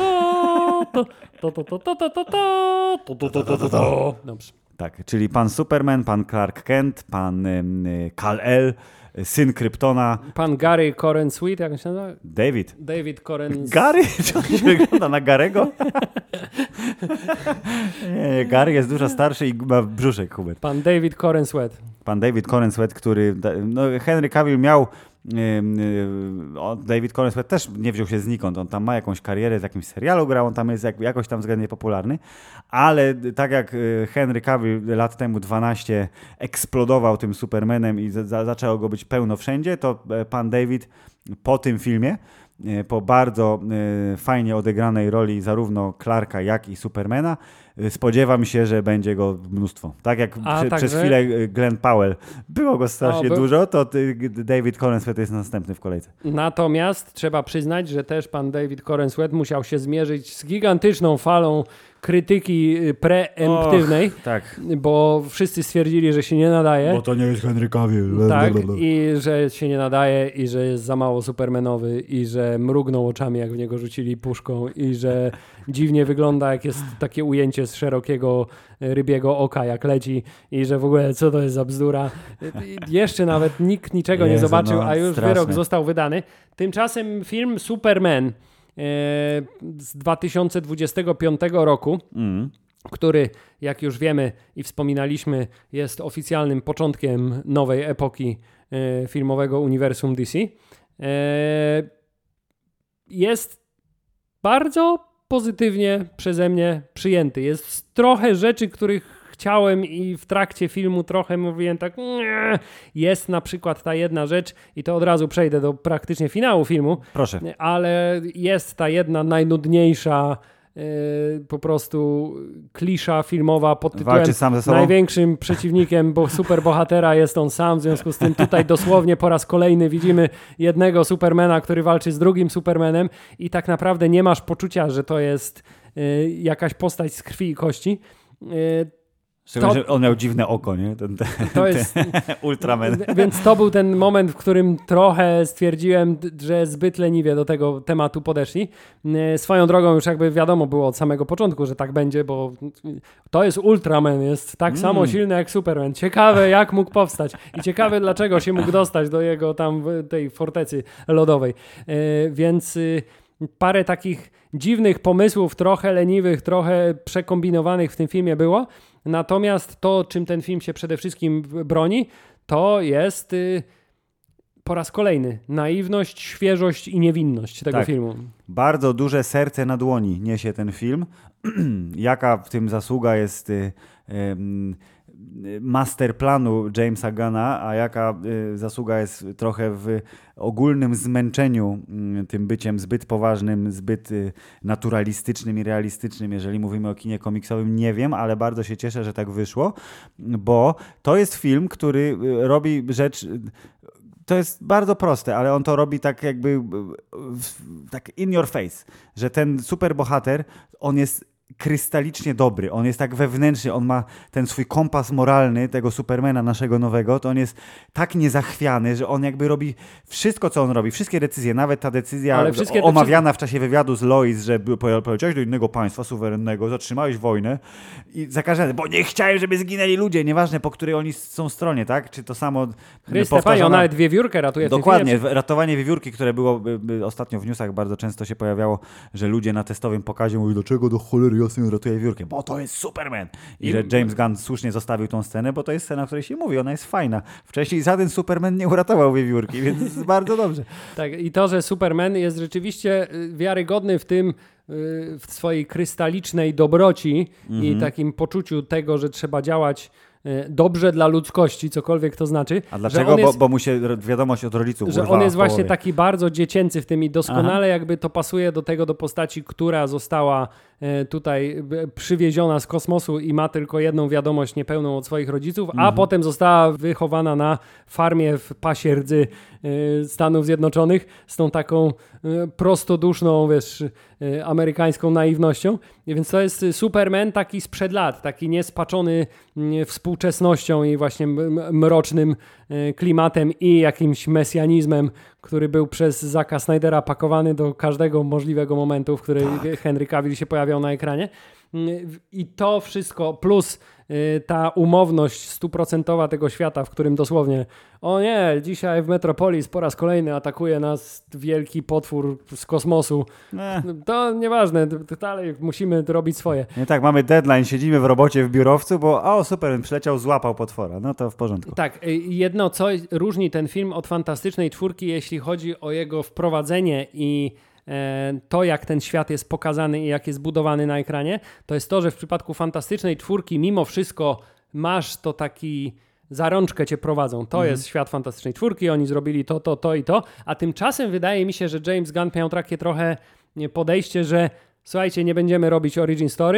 Speaker 2: Dobrze.
Speaker 1: Tak, czyli pan Superman, pan Clark Kent, pan y, Kal-El, syn Kryptona.
Speaker 2: Pan Gary Coren Sweet, jak on się nazywa?
Speaker 1: David.
Speaker 2: David Coren...
Speaker 1: Gary? Czy on się wygląda na Garego? nie, nie, Gary jest dużo starszy i ma brzuszek, Hubert.
Speaker 2: Pan David Coren Sweat.
Speaker 1: Pan David Coren Sweat, który... No, Henry Cavill miał... Yy, yy, David Coren Sweat też nie wziął się znikąd. On tam ma jakąś karierę, w jakimś serialu grał, on tam jest jak, jakoś tam względnie popularny, ale tak jak Henry Cavill lat temu dwanaście eksplodował tym Supermanem i za, zaczęło go być pełno wszędzie, to pan David po tym filmie, po bardzo fajnie odegranej roli zarówno Clarka, jak i Supermana, spodziewam się, że będzie go mnóstwo. Tak jak
Speaker 2: A,
Speaker 1: przy,
Speaker 2: także...
Speaker 1: przez chwilę Glenn Powell było go strasznie
Speaker 2: o, był...
Speaker 1: dużo, to David Corenswet jest następny w kolejce.
Speaker 2: Natomiast trzeba przyznać, że też pan David Corenswet musiał się zmierzyć z gigantyczną falą krytyki preemptywnej,
Speaker 1: Och, tak.
Speaker 2: bo wszyscy stwierdzili, że się nie nadaje.
Speaker 1: Bo to nie jest Henry Cavill.
Speaker 2: Tak, i że się nie nadaje i że jest za mało supermanowy i że mrugnął oczami, jak w niego rzucili puszką i że dziwnie wygląda, jak jest takie ujęcie z szerokiego rybiego oka, jak leci i że w ogóle co to jest za bzdura. I jeszcze nawet nikt niczego
Speaker 1: Jezu,
Speaker 2: nie zobaczył,
Speaker 1: no,
Speaker 2: a już
Speaker 1: straszne.
Speaker 2: wyrok został wydany. Tymczasem film Superman z dwa tysiące dwudziestego piątego roku, mm. który, jak już wiemy i wspominaliśmy, jest oficjalnym początkiem nowej epoki e, filmowego uniwersum D C, e, jest bardzo pozytywnie przeze mnie przyjęty. Jest trochę rzeczy, których chciałem i w trakcie filmu trochę mówiłem tak, nie. Jest na przykład ta jedna rzecz i to od razu przejdę do praktycznie finału filmu.
Speaker 1: Proszę.
Speaker 2: Ale jest ta jedna najnudniejsza yy, po prostu klisza filmowa pod tytułem
Speaker 1: sam ze sobą?
Speaker 2: największym przeciwnikiem bo superbohatera jest on sam, w związku z tym tutaj dosłownie po raz kolejny widzimy jednego Supermana, który walczy z drugim Supermanem i tak naprawdę nie masz poczucia, że to jest yy, jakaś postać z krwi i kości. Yy,
Speaker 1: Szczególnie,
Speaker 2: to,
Speaker 1: że on miał dziwne oko, nie? Ten, ten,
Speaker 2: to jest
Speaker 1: Ultraman.
Speaker 2: Więc to był ten moment, w którym trochę stwierdziłem, że zbyt leniwie do tego tematu podeszli. Swoją drogą już jakby wiadomo było od samego początku, że tak będzie, bo to jest Ultraman, jest tak mm. samo silny jak Superman. Ciekawe, jak mógł powstać i ciekawe, dlaczego się mógł dostać do jego tam tej fortecy lodowej. Więc parę takich dziwnych pomysłów, trochę leniwych, trochę przekombinowanych w tym filmie było. Natomiast to, czym ten film się przede wszystkim broni, to jest y, po raz kolejny naiwność, świeżość i niewinność tego
Speaker 1: tak.
Speaker 2: filmu.
Speaker 1: Bardzo duże serce na dłoni niesie ten film. Jaka w tym zasługa jest y, y, masterplanu Jamesa Gunna, a jaka y, zasługa jest trochę w ogólnym zmęczeniu y, tym byciem zbyt poważnym, zbyt y, naturalistycznym i realistycznym, jeżeli mówimy o kinie komiksowym, nie wiem, ale bardzo się cieszę, że tak wyszło, bo to jest film, który y, robi rzecz... Y, To jest bardzo proste, ale on to robi tak jakby tak in your face, że ten superbohater, on jest krystalicznie dobry, on jest tak wewnętrzny, on ma ten swój kompas moralny tego Supermana naszego nowego, to on jest tak niezachwiany, że on jakby robi wszystko, co on robi, wszystkie decyzje, nawet ta decyzja omawiana w czasie wywiadu z Lois, że poleciałeś do innego państwa suwerennego, zatrzymałeś wojnę i za każdym, bo nie chciałem, żeby zginęli ludzie, nieważne po której oni są stronie, tak? Czy to samo
Speaker 2: Chryste, panie, on nawet wiewiórkę ratuje.
Speaker 1: Dokładnie, ratowanie wiewiórki, które było by, by ostatnio w newsach bardzo często się pojawiało, że ludzie na testowym pokazie mówią, dlaczego do cholery jasnej ratuje wiewiórkę, bo to jest Superman. I, I że James Gunn słusznie zostawił tą scenę, bo to jest scena, o której się mówi, ona jest fajna. Wcześniej żaden Superman nie uratował wiewiórki, więc jest bardzo dobrze.
Speaker 2: Tak, i to, że Superman jest rzeczywiście wiarygodny w tym, w swojej krystalicznej dobroci mm-hmm. i takim poczuciu tego, że trzeba działać dobrze dla ludzkości, cokolwiek to znaczy.
Speaker 1: A dlaczego?
Speaker 2: Jest,
Speaker 1: bo, bo mu się wiadomość od rodziców
Speaker 2: że on jest właśnie taki bardzo dziecięcy w tym i doskonale Aha. jakby to pasuje do tego, do postaci, która została tutaj przywieziona z kosmosu i ma tylko jedną wiadomość niepełną od swoich rodziców, mhm. a potem została wychowana na farmie w pasie rdzy Stanów Zjednoczonych z tą taką prostoduszną, wiesz, amerykańską naiwnością. Więc to jest Superman taki sprzed lat, taki niespaczony współczesnością i właśnie mrocznym klimatem i jakimś mesjanizmem, który był przez Zacka Snydera pakowany do każdego możliwego momentu, w którym tak. Henry Cavill się pojawiał na ekranie. I to wszystko plus ta umowność stuprocentowa tego świata, w którym dosłownie o nie, dzisiaj w Metropolis po raz kolejny atakuje nas wielki potwór z kosmosu. Nie. To nieważne, dalej musimy robić swoje.
Speaker 1: Nie tak, mamy deadline, siedzimy w robocie w biurowcu, bo o super, przyleciał, złapał potwora. No to w porządku.
Speaker 2: Tak, jedno co różni ten film od Fantastycznej Czwórki, jeśli chodzi o jego wprowadzenie i to, jak ten świat jest pokazany i jak jest budowany na ekranie, to jest to, że w przypadku Fantastycznej Czwórki mimo wszystko masz to taki... Za rączkę cię prowadzą. To mhm. jest świat Fantastycznej Czwórki, oni zrobili to, to, to i to, a tymczasem wydaje mi się, że James Gunn miał takie trochę podejście, że słuchajcie, nie będziemy robić origin story,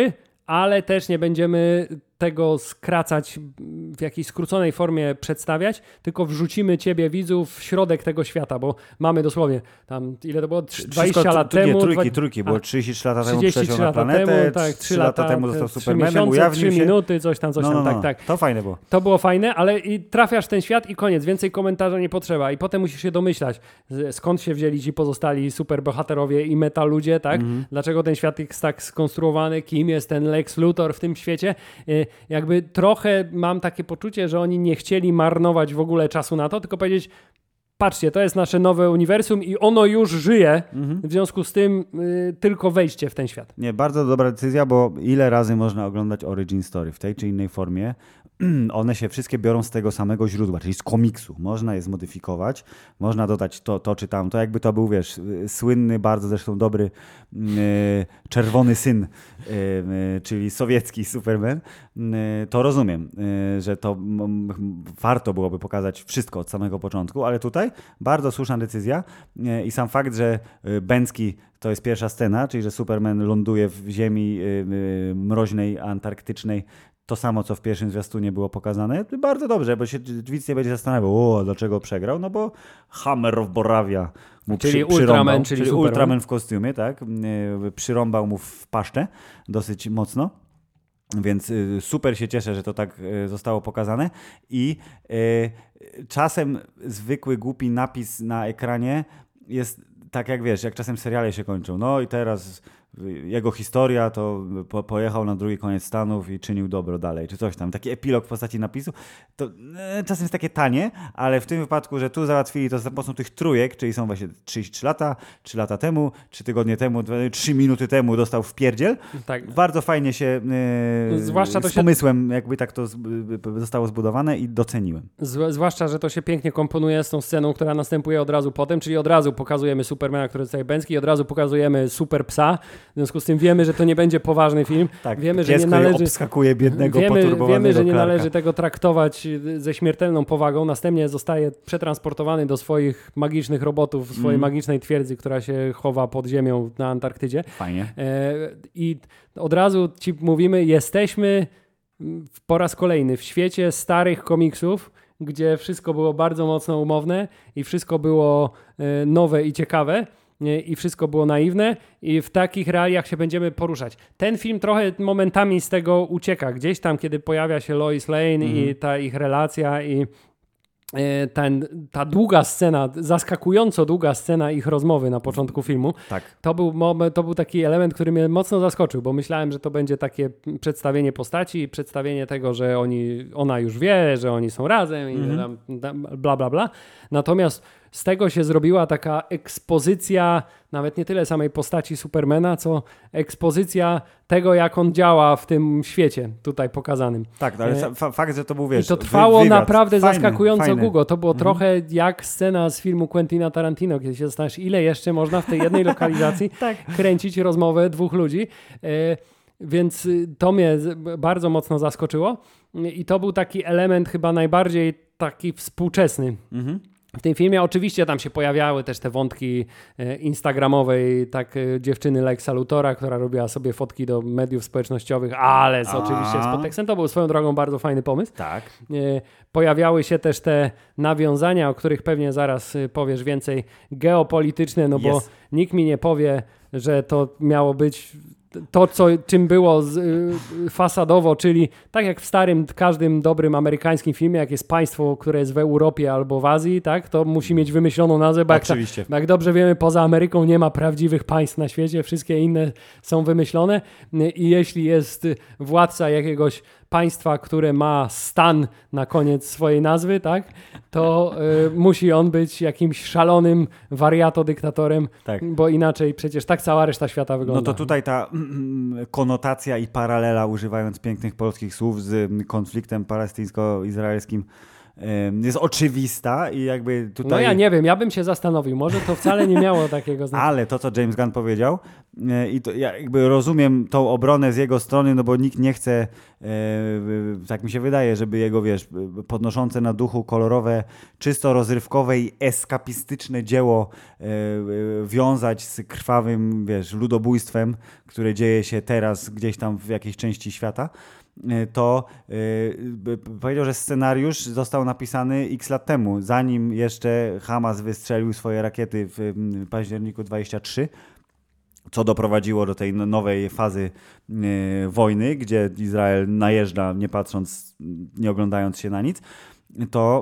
Speaker 2: ale też nie będziemy tego skracać, w jakiejś skróconej formie przedstawiać, tylko wrzucimy ciebie, widzów, w środek tego świata, bo mamy dosłownie tam, ile to było? dwadzieścia lat
Speaker 1: nie,
Speaker 2: temu.
Speaker 1: trójki,
Speaker 2: dwa...
Speaker 1: trójki, było trzydzieści trzy lata temu
Speaker 2: trzydzieści trzy
Speaker 1: przyleciał na
Speaker 2: lata
Speaker 1: planetę,
Speaker 2: temu, tak,
Speaker 1: trzy lata temu został Supermanem,
Speaker 2: miesiące,
Speaker 1: ujawnił
Speaker 2: trzy
Speaker 1: się.
Speaker 2: minuty, coś tam, coś
Speaker 1: no,
Speaker 2: tam,
Speaker 1: no, no.
Speaker 2: tak, tak.
Speaker 1: To fajne było.
Speaker 2: To było fajne, ale i trafiasz w ten świat i koniec, więcej komentarza nie potrzeba i potem musisz się domyślać, skąd się wzięli ci pozostali superbohaterowie i meta ludzie, tak? Mhm. Dlaczego ten świat jest tak skonstruowany, kim jest ten Lex Luthor w tym świecie? Jakby trochę mam takie poczucie, że oni nie chcieli marnować w ogóle czasu na to, tylko powiedzieć, patrzcie, to jest nasze nowe uniwersum i ono już żyje, mhm. w związku z tym y, tylko wejście w ten świat.
Speaker 1: Nie, bardzo dobra decyzja, bo ile razy można oglądać origin story w tej czy innej formie, one się wszystkie biorą z tego samego źródła, czyli z komiksu. Można je zmodyfikować, można dodać to, to czy tamto, jakby to był, wiesz, słynny, bardzo zresztą dobry yy, czerwony syn, yy, yy, czyli sowiecki Superman, yy, to rozumiem, yy, że to m, warto byłoby pokazać wszystko od samego początku, ale tutaj bardzo słuszna decyzja yy, i sam fakt, że yy, Bęcki to jest pierwsza scena, czyli że Superman ląduje w ziemi yy, yy, mroźnej, antarktycznej, to samo, co w pierwszym zwiastunie było pokazane, bardzo dobrze, bo się widz nie będzie zastanawiał, o, dlaczego przegrał, no bo Hammer of Boravia mu
Speaker 2: czyli
Speaker 1: przy,
Speaker 2: Ultraman,
Speaker 1: przyrąbał,
Speaker 2: czyli,
Speaker 1: czyli
Speaker 2: Superman.
Speaker 1: Ultraman w kostiumie, tak, przyrąbał mu w paszczę dosyć mocno, więc super się cieszę, że to tak zostało pokazane i czasem zwykły, głupi napis na ekranie jest tak jak wiesz, jak czasem seriale się kończą, no i teraz jego historia to po, pojechał na drugi koniec Stanów i czynił dobro dalej, czy coś tam. Taki epilog w postaci napisu, to e, czasem jest takie tanie, ale w tym wypadku, że tu załatwili to za pomocą tych trójek, czyli są właśnie trzydzieści trzy lata, trzy lata temu, trzy tygodnie temu, trzy minuty temu dostał wpierdziel. Tak. Bardzo fajnie się e, zwłaszcza to z pomysłem się... jakby tak to z, zostało zbudowane i doceniłem.
Speaker 2: Z, zwłaszcza, że to się pięknie komponuje z tą sceną, która następuje od razu potem, czyli od razu pokazujemy Supermana, który dostaje Bęcki i od razu pokazujemy Super Psa. W związku z tym wiemy, że to nie będzie poważny film.
Speaker 1: Tak,
Speaker 2: wiemy, że nie należy,
Speaker 1: obskakuje biednego,
Speaker 2: wiemy,
Speaker 1: poturbowanego
Speaker 2: wiemy, że nie
Speaker 1: Clarka.
Speaker 2: należy tego traktować ze śmiertelną powagą. Następnie zostaje przetransportowany do swoich magicznych robotów, swojej mm. magicznej twierdzy, która się chowa pod ziemią na Antarktydzie.
Speaker 1: Fajnie.
Speaker 2: E, I od razu ci mówimy, jesteśmy po raz kolejny w świecie starych komiksów, gdzie wszystko było bardzo mocno umowne i wszystko było e, nowe i ciekawe. I wszystko było naiwne i w takich realiach się będziemy poruszać. Ten film trochę momentami z tego ucieka. Gdzieś tam, kiedy pojawia się Lois Lane mm. i ta ich relacja i ten, ta długa scena, zaskakująco długa scena ich rozmowy na początku filmu, tak. to, był moment, to był taki element, który mnie mocno zaskoczył, bo myślałem, że to będzie takie przedstawienie postaci, przedstawienie tego, że oni, ona już wie, że oni są razem i mm. tam, bla, bla, bla. Natomiast z tego się zrobiła taka ekspozycja, nawet nie tyle samej postaci Supermana, co ekspozycja tego, jak on działa w tym świecie tutaj pokazanym.
Speaker 1: Tak, no, ale fa- fakt, że to był, wiesz,
Speaker 2: I to trwało
Speaker 1: wywiad.
Speaker 2: naprawdę
Speaker 1: fajny,
Speaker 2: zaskakująco
Speaker 1: fajny.
Speaker 2: długo. To było
Speaker 1: mhm.
Speaker 2: trochę jak scena z filmu Quentina Tarantino, kiedy się zastanawiasz, ile jeszcze można w tej jednej lokalizacji tak. kręcić rozmowę dwóch ludzi. E, więc to mnie bardzo mocno zaskoczyło. I to był taki element chyba najbardziej taki współczesny. Mhm. W tym filmie oczywiście tam się pojawiały też te wątki instagramowej tak dziewczyny Lexa Luthora, która robiła sobie fotki do mediów społecznościowych, ale z, oczywiście z podtekstem. To był swoją drogą bardzo fajny pomysł.
Speaker 1: Tak.
Speaker 2: Pojawiały się też te nawiązania, o których pewnie zaraz powiesz więcej, geopolityczne, no bo yes. nikt mi nie powie, że to miało być to, co, czym było z, y, fasadowo, czyli tak jak w starym, każdym dobrym amerykańskim filmie, jak jest państwo, które jest w Europie albo w Azji, tak, to musi mieć wymyśloną nazwę, bo jak, ta, jak dobrze wiemy, poza Ameryką nie ma prawdziwych państw na świecie, wszystkie inne są wymyślone i jeśli jest władca jakiegoś państwa, które ma stan na koniec swojej nazwy, tak, to y, musi on być jakimś szalonym wariato-dyktatorem, tak. bo inaczej przecież tak cała reszta świata wygląda.
Speaker 1: No to tutaj ta mm, konotacja i paralela, używając pięknych polskich słów, z konfliktem palestyńsko-izraelskim jest oczywista i jakby tutaj...
Speaker 2: No ja nie wiem, ja bym się zastanowił, może to wcale nie miało takiego znaczenia.
Speaker 1: Ale to, co James Gunn powiedział, e, i to ja jakby rozumiem tą obronę z jego strony, no bo nikt nie chce, e, tak mi się wydaje, żeby jego, wiesz, podnoszące na duchu kolorowe, czysto rozrywkowe i eskapistyczne dzieło e, wiązać z krwawym, wiesz, ludobójstwem, które dzieje się teraz gdzieś tam w jakiejś części świata. To yy, powiedział, że scenariusz został napisany x lat temu, zanim jeszcze Hamas wystrzelił swoje rakiety w październiku dwudziestym trzecim, co doprowadziło do tej nowej fazy yy, wojny, gdzie Izrael najeżdża, nie patrząc, nie oglądając się na nic, to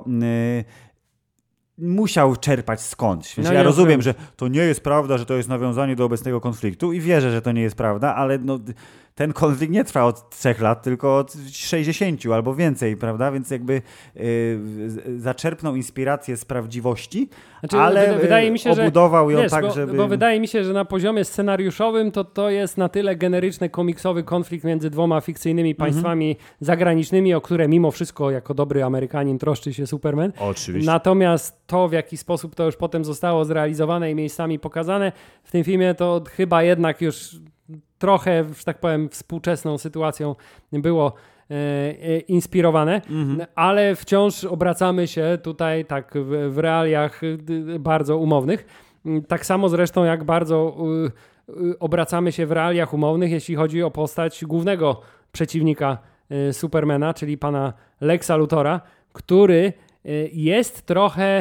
Speaker 1: yy, musiał czerpać skądś. Wiesz,
Speaker 2: no
Speaker 1: ja
Speaker 2: ja
Speaker 1: rozumiem,
Speaker 2: wiem.
Speaker 1: że to nie jest prawda, że to jest nawiązanie do obecnego konfliktu i wierzę, że to nie jest prawda, ale no, ten konflikt nie trwa od trzech lat, tylko od sześćdziesięciu albo więcej, prawda? Więc jakby yy, zaczerpnął inspirację z prawdziwości,
Speaker 2: Znaczy,
Speaker 1: ale
Speaker 2: wyda- wydaje mi się,
Speaker 1: obudował
Speaker 2: że,
Speaker 1: ją
Speaker 2: wiesz,
Speaker 1: tak,
Speaker 2: bo,
Speaker 1: żeby...
Speaker 2: Bo wydaje mi się, że na poziomie scenariuszowym to to jest na tyle generyczny, komiksowy konflikt między dwoma fikcyjnymi państwami
Speaker 1: Mhm.
Speaker 2: zagranicznymi, o które mimo wszystko jako dobry Amerykanin troszczy się Superman.
Speaker 1: Oczywiście.
Speaker 2: Natomiast to, w jaki sposób to już potem zostało zrealizowane i miejscami pokazane w tym filmie, to chyba jednak już trochę, że tak powiem, współczesną sytuacją było e, e, inspirowane,
Speaker 1: Mhm.
Speaker 2: ale wciąż obracamy się tutaj tak w, w realiach y, bardzo umownych. Tak samo zresztą jak bardzo y, y, obracamy się w realiach umownych, jeśli chodzi o postać głównego przeciwnika y, Supermana, czyli pana Lexa Luthora, który y, jest trochę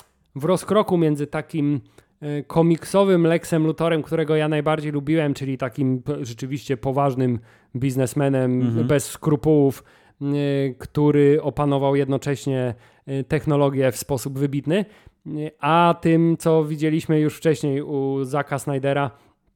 Speaker 2: w rozkroku między takim komiksowym Lexem Luthorem, którego ja najbardziej lubiłem, czyli takim rzeczywiście poważnym biznesmenem,
Speaker 1: Mhm.
Speaker 2: bez skrupułów, y, który opanował jednocześnie y, technologię w sposób wybitny, y, a tym, co widzieliśmy już wcześniej u Zacka Snydera,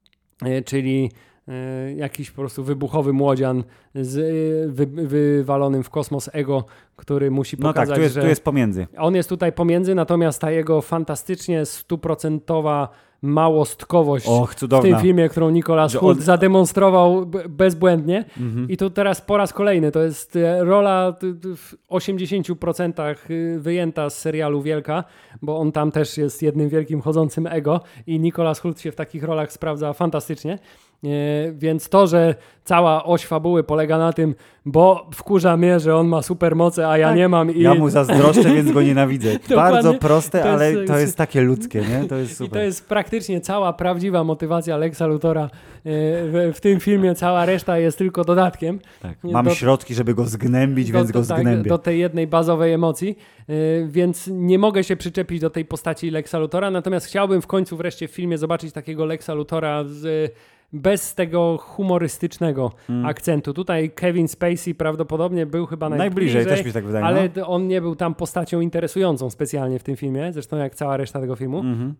Speaker 2: y, czyli y, jakiś po prostu wybuchowy młodzian z y, wy, wywalonym w kosmos ego, który musi
Speaker 1: No
Speaker 2: pokazać,
Speaker 1: tak, tu jest,
Speaker 2: że...
Speaker 1: tu jest pomiędzy.
Speaker 2: On jest tutaj pomiędzy, natomiast ta jego fantastycznie stuprocentowa małostkowość
Speaker 1: Och,
Speaker 2: w
Speaker 1: cudowna.
Speaker 2: tym filmie, którą Nicolas
Speaker 1: Że
Speaker 2: Hoult
Speaker 1: on-
Speaker 2: zademonstrował b- bezbłędnie.
Speaker 1: Mhm.
Speaker 2: I tu teraz po raz kolejny to jest e, rola t- t- w osiemdziesięciu procentach y, wyjęta z serialu Wielka, bo on tam też jest jednym wielkim chodzącym ego i Nicolas Hoult się w takich rolach sprawdza fantastycznie. E, Więc to, że cała oś fabuły polega na tym, bo wkurza mnie, że on ma supermoce, a ja
Speaker 1: Tak.
Speaker 2: nie mam i
Speaker 1: Ja mu zazdroszczę, więc go nienawidzę. Bardzo proste,
Speaker 2: To jest-
Speaker 1: ale to jest takie ludzkie, nie? To jest
Speaker 2: I to
Speaker 1: super.
Speaker 2: jest praktycznie cała prawdziwa motywacja Lexa Luthora e, w, w tym filmie. Cała reszta jest tylko dodatkiem.
Speaker 1: Tak. Mam
Speaker 2: do-
Speaker 1: środki, żeby go zgnębić,
Speaker 2: do,
Speaker 1: więc go
Speaker 2: do, tak,
Speaker 1: zgnębię.
Speaker 2: do tej jednej bazowej emocji, e, więc nie mogę się przyczepić do tej postaci Lexa Luthora, natomiast chciałbym w końcu wreszcie w filmie zobaczyć takiego Lexa Luthora z, bez tego humorystycznego
Speaker 1: Mm.
Speaker 2: akcentu. Tutaj Kevin Spacey prawdopodobnie był chyba
Speaker 1: Najbliżej,
Speaker 2: najbliżej,
Speaker 1: też mi się tak wydaje.
Speaker 2: ale
Speaker 1: no.
Speaker 2: on nie był tam postacią interesującą specjalnie w tym filmie, zresztą jak cała reszta tego filmu.
Speaker 1: Mhm.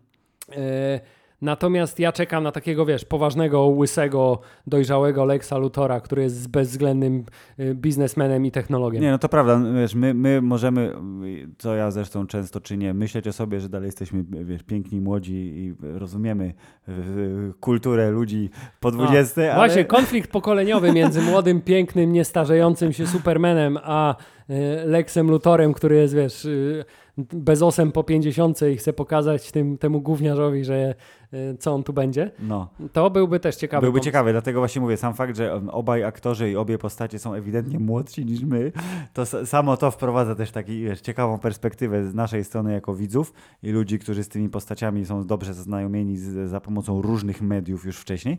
Speaker 2: E, Natomiast ja czekam na takiego, wiesz, poważnego, łysego, dojrzałego Lexa Luthora, który jest bezwzględnym y, biznesmenem i technologiem.
Speaker 1: Nie, no to prawda, wiesz, my, my możemy, co ja zresztą często czynię, myśleć o sobie, że dalej jesteśmy, wiesz, piękni, młodzi i rozumiemy y, kulturę ludzi po dwudziestej, ale...
Speaker 2: Właśnie, konflikt pokoleniowy między młodym, pięknym, niestarzejącym się Supermanem, a y, Lexem Luthorem, który jest, wiesz, y, bezosem po pięćdziesiątce i chce pokazać tym, temu gówniarzowi, że y, co on tu będzie.
Speaker 1: No.
Speaker 2: To byłby też ciekawy
Speaker 1: Byłby
Speaker 2: pomysł.
Speaker 1: ciekawy, dlatego właśnie mówię, sam fakt, że obaj aktorzy i obie postacie są ewidentnie młodsi niż my, to s- samo to wprowadza też taki, wiesz, ciekawą perspektywę z naszej strony jako widzów i ludzi, którzy z tymi postaciami są dobrze zaznajomieni z, za pomocą różnych mediów już wcześniej.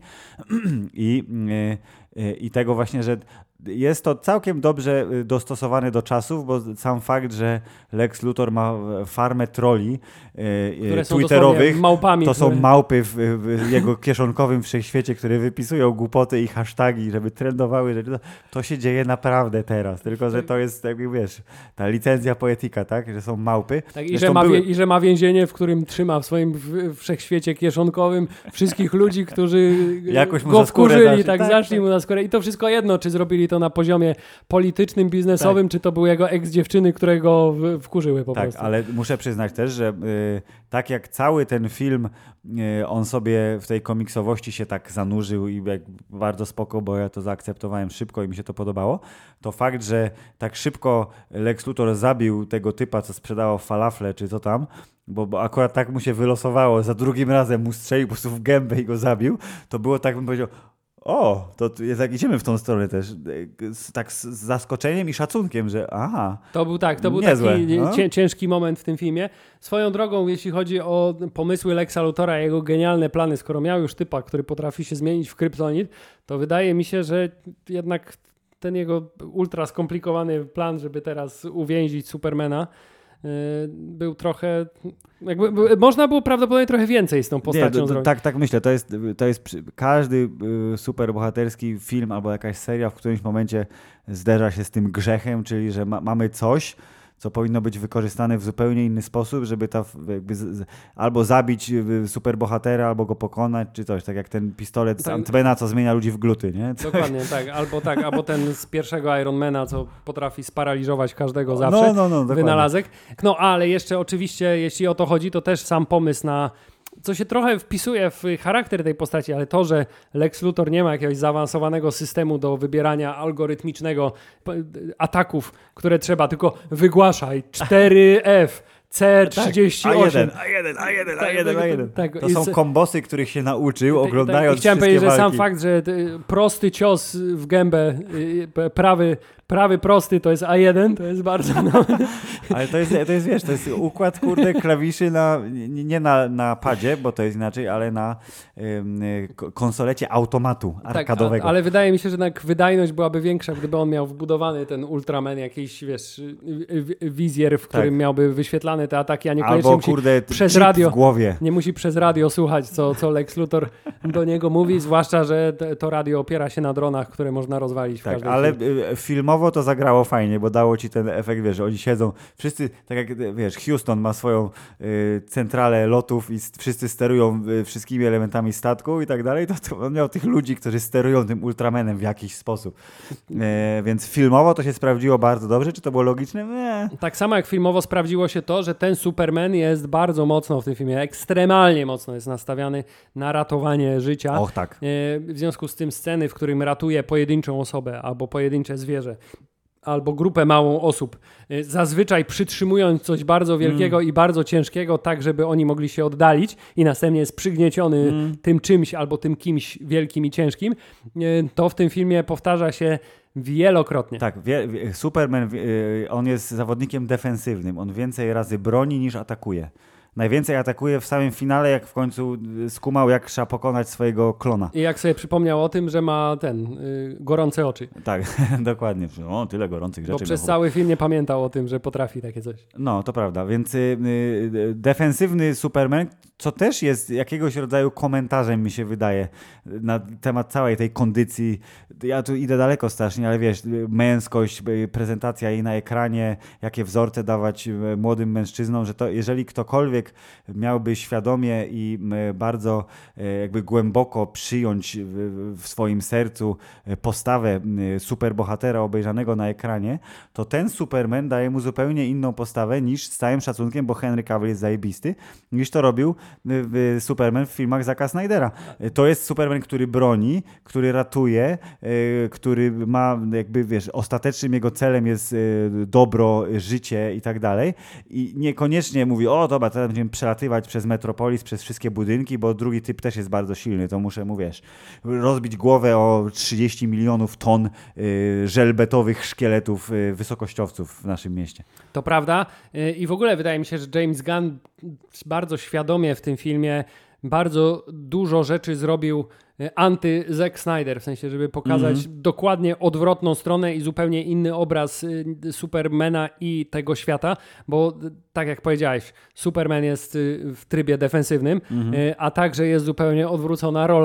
Speaker 1: I, y, y, I tego właśnie, że jest to całkiem dobrze dostosowane do czasów, bo sam fakt, że Lex Luthor ma farmę troli y,
Speaker 2: Które są
Speaker 1: twitterowych,
Speaker 2: dosłownie małpami.
Speaker 1: to są
Speaker 2: które...
Speaker 1: małpy w, w jego kieszonkowym wszechświecie, które wypisują głupoty i hasztagi, żeby trendowały rzeczy. To się dzieje naprawdę teraz, tylko że to jest, jak wiesz, ta licencja poetyka, tak? Że są małpy.
Speaker 2: Tak, i,
Speaker 1: Zresztą
Speaker 2: że ma
Speaker 1: były-
Speaker 2: wie, I że ma więzienie, w którym trzyma w swoim w, wszechświecie kieszonkowym wszystkich ludzi, którzy
Speaker 1: Jakoś mu
Speaker 2: go
Speaker 1: za skórę
Speaker 2: wkurzyli,
Speaker 1: zaszli.
Speaker 2: tak,
Speaker 1: Tak,
Speaker 2: zaszli
Speaker 1: tak.
Speaker 2: mu na z Korei. I to wszystko jedno, czy zrobili to na poziomie politycznym, biznesowym, tak. czy to był jego ex-dziewczyny, które go w, wkurzyły po
Speaker 1: tak,
Speaker 2: prostu.
Speaker 1: Tak, ale muszę przyznać też, że y, tak jak cały ten film, y, on sobie w tej komiksowości się tak zanurzył i jak bardzo spoko, bo ja to zaakceptowałem szybko i mi się to podobało, to fakt, że tak szybko Lex Luthor zabił tego typa, co sprzedawał falafle, czy co tam, Bo, bo akurat tak mu się wylosowało, za drugim razem mu strzelił po prostu w gębę i go zabił, to było tak, bym powiedział, o, to jak idziemy w tą stronę też, tak z zaskoczeniem i szacunkiem, że aha.
Speaker 2: To był tak, to był
Speaker 1: niezłe,
Speaker 2: taki
Speaker 1: no?
Speaker 2: cię, ciężki moment w tym filmie. Swoją drogą, jeśli chodzi o pomysły Lexa Luthora, jego genialne plany, skoro miał już typa, który potrafi się zmienić w kryptonit, to wydaje mi się, że jednak ten jego ultra skomplikowany plan, żeby teraz uwięzić Supermana, był trochę, jakby, można było prawdopodobnie trochę więcej z tą postacią
Speaker 1: Nie,
Speaker 2: zrobić.
Speaker 1: Tak, tak myślę, to jest, to jest każdy superbohaterski film albo jakaś seria w którymś momencie zderza się z tym grzechem, czyli że ma, mamy coś, co powinno być wykorzystane w zupełnie inny sposób, żeby ta jakby z, albo zabić superbohatera, albo go pokonać, czy coś, tak jak ten pistolet z
Speaker 2: tak.
Speaker 1: Ant-Mana, co zmienia ludzi w gluty, nie?
Speaker 2: Dokładnie, tak, albo tak, albo ten z pierwszego Ironmana, co potrafi sparaliżować każdego zawsze,
Speaker 1: no, no, no,
Speaker 2: wynalazek. No, ale jeszcze oczywiście, jeśli o to chodzi, to też sam pomysł na co się trochę wpisuje w charakter tej postaci, ale to, że Lex Luthor nie ma jakiegoś zaawansowanego systemu do wybierania algorytmicznego ataków, które trzeba, tylko wygłaszaj cztery F, C trzydzieści osiem.
Speaker 1: A jeden, A jeden, A jeden, A jeden.
Speaker 2: Tak,
Speaker 1: to są kombosy, których się nauczył, oglądając
Speaker 2: tak, chciałem
Speaker 1: wszystkie
Speaker 2: powiedzieć,
Speaker 1: walki.
Speaker 2: że sam fakt, że prosty cios w gębę, prawy, prawy prosty to jest A jeden, to jest bardzo... No.
Speaker 1: Ale to jest, to jest, wiesz, to jest układ, kurde, klawiszy na, nie na, na padzie, bo to jest inaczej, ale na ym, konsolecie automatu arkadowego.
Speaker 2: Tak, ale wydaje mi się, że jednak wydajność byłaby większa, gdyby on miał wbudowany ten Ultraman, jakiś, wiesz, wizjer, w którym tak. miałby wyświetlane te ataki, a niekoniecznie
Speaker 1: Albo,
Speaker 2: musi
Speaker 1: kurde,
Speaker 2: przez radio,
Speaker 1: w głowie.
Speaker 2: nie musi przez radio słuchać, co, co Lex Luthor do niego mówi, zwłaszcza, że to radio opiera się na dronach, które można rozwalić w
Speaker 1: tak,
Speaker 2: każdej
Speaker 1: ale
Speaker 2: chwili.
Speaker 1: filmowo to zagrało fajnie, bo dało ci ten efekt, wiesz, że oni siedzą, wszyscy, tak jak, wiesz, Houston ma swoją y, centralę lotów i wszyscy sterują y, wszystkimi elementami statku i tak dalej, to, to on miał tych ludzi, którzy sterują tym Ultramanem w jakiś sposób. E, więc filmowo to się sprawdziło bardzo dobrze. Czy to było logiczne? Nie.
Speaker 2: Tak samo jak filmowo sprawdziło się to, że ten Superman jest bardzo mocno w tym filmie, ekstremalnie mocno jest nastawiany na ratowanie życia.
Speaker 1: Och, tak.
Speaker 2: E, w związku z tym sceny, w którym ratuje pojedynczą osobę albo pojedyncze zwierzę, albo grupę małą osób, zazwyczaj przytrzymując coś bardzo wielkiego mm. i bardzo ciężkiego, tak żeby oni mogli się oddalić i następnie jest przygnieciony mm. tym czymś albo tym kimś wielkim i ciężkim, to w tym filmie powtarza się wielokrotnie.
Speaker 1: Tak, wie, wie, Superman, wie, on jest zawodnikiem defensywnym, on więcej razy broni niż atakuje. Najwięcej atakuje w samym finale, jak w końcu skumał, jak trzeba pokonać swojego klona.
Speaker 2: I jak sobie przypomniał o tym, że ma ten, yy, gorące oczy.
Speaker 1: Tak, dokładnie. O, tyle gorących rzeczy.
Speaker 2: Bo przez
Speaker 1: no,
Speaker 2: cały film nie pamiętał o tym, że potrafi takie coś.
Speaker 1: No, to prawda. Więc y, y, defensywny Superman, co też jest jakiegoś rodzaju komentarzem, mi się wydaje, na temat całej tej kondycji. Ja tu idę daleko strasznie, ale wiesz, męskość, prezentacja jej na ekranie, jakie wzorce dawać młodym mężczyznom, że to jeżeli ktokolwiek miałby świadomie i bardzo jakby głęboko przyjąć w swoim sercu postawę superbohatera obejrzanego na ekranie, to ten Superman daje mu zupełnie inną postawę niż, z całym szacunkiem, bo Henry Cavill jest zajebisty, niż to robił Superman w filmach Zacka Snydera. To jest Superman, który broni, który ratuje, który ma jakby, wiesz, ostatecznym jego celem jest dobro, życie i tak dalej. I niekoniecznie mówi, o dobra, teraz będziemy przelatywać przez Metropolis, przez wszystkie budynki, bo drugi typ też jest bardzo silny, to muszę mu, wiesz, rozbić głowę o trzydzieści milionów ton y, żelbetowych szkieletów y, wysokościowców w naszym mieście.
Speaker 2: To prawda i w ogóle wydaje mi się, że James Gunn bardzo świadomie w tym filmie bardzo dużo rzeczy zrobił anty Zack Snyder, w sensie, żeby pokazać mm-hmm. dokładnie odwrotną stronę i zupełnie inny obraz Supermana i tego świata, bo tak jak powiedziałeś, Superman jest w trybie defensywnym, mm-hmm. a także jest zupełnie odwrócona rola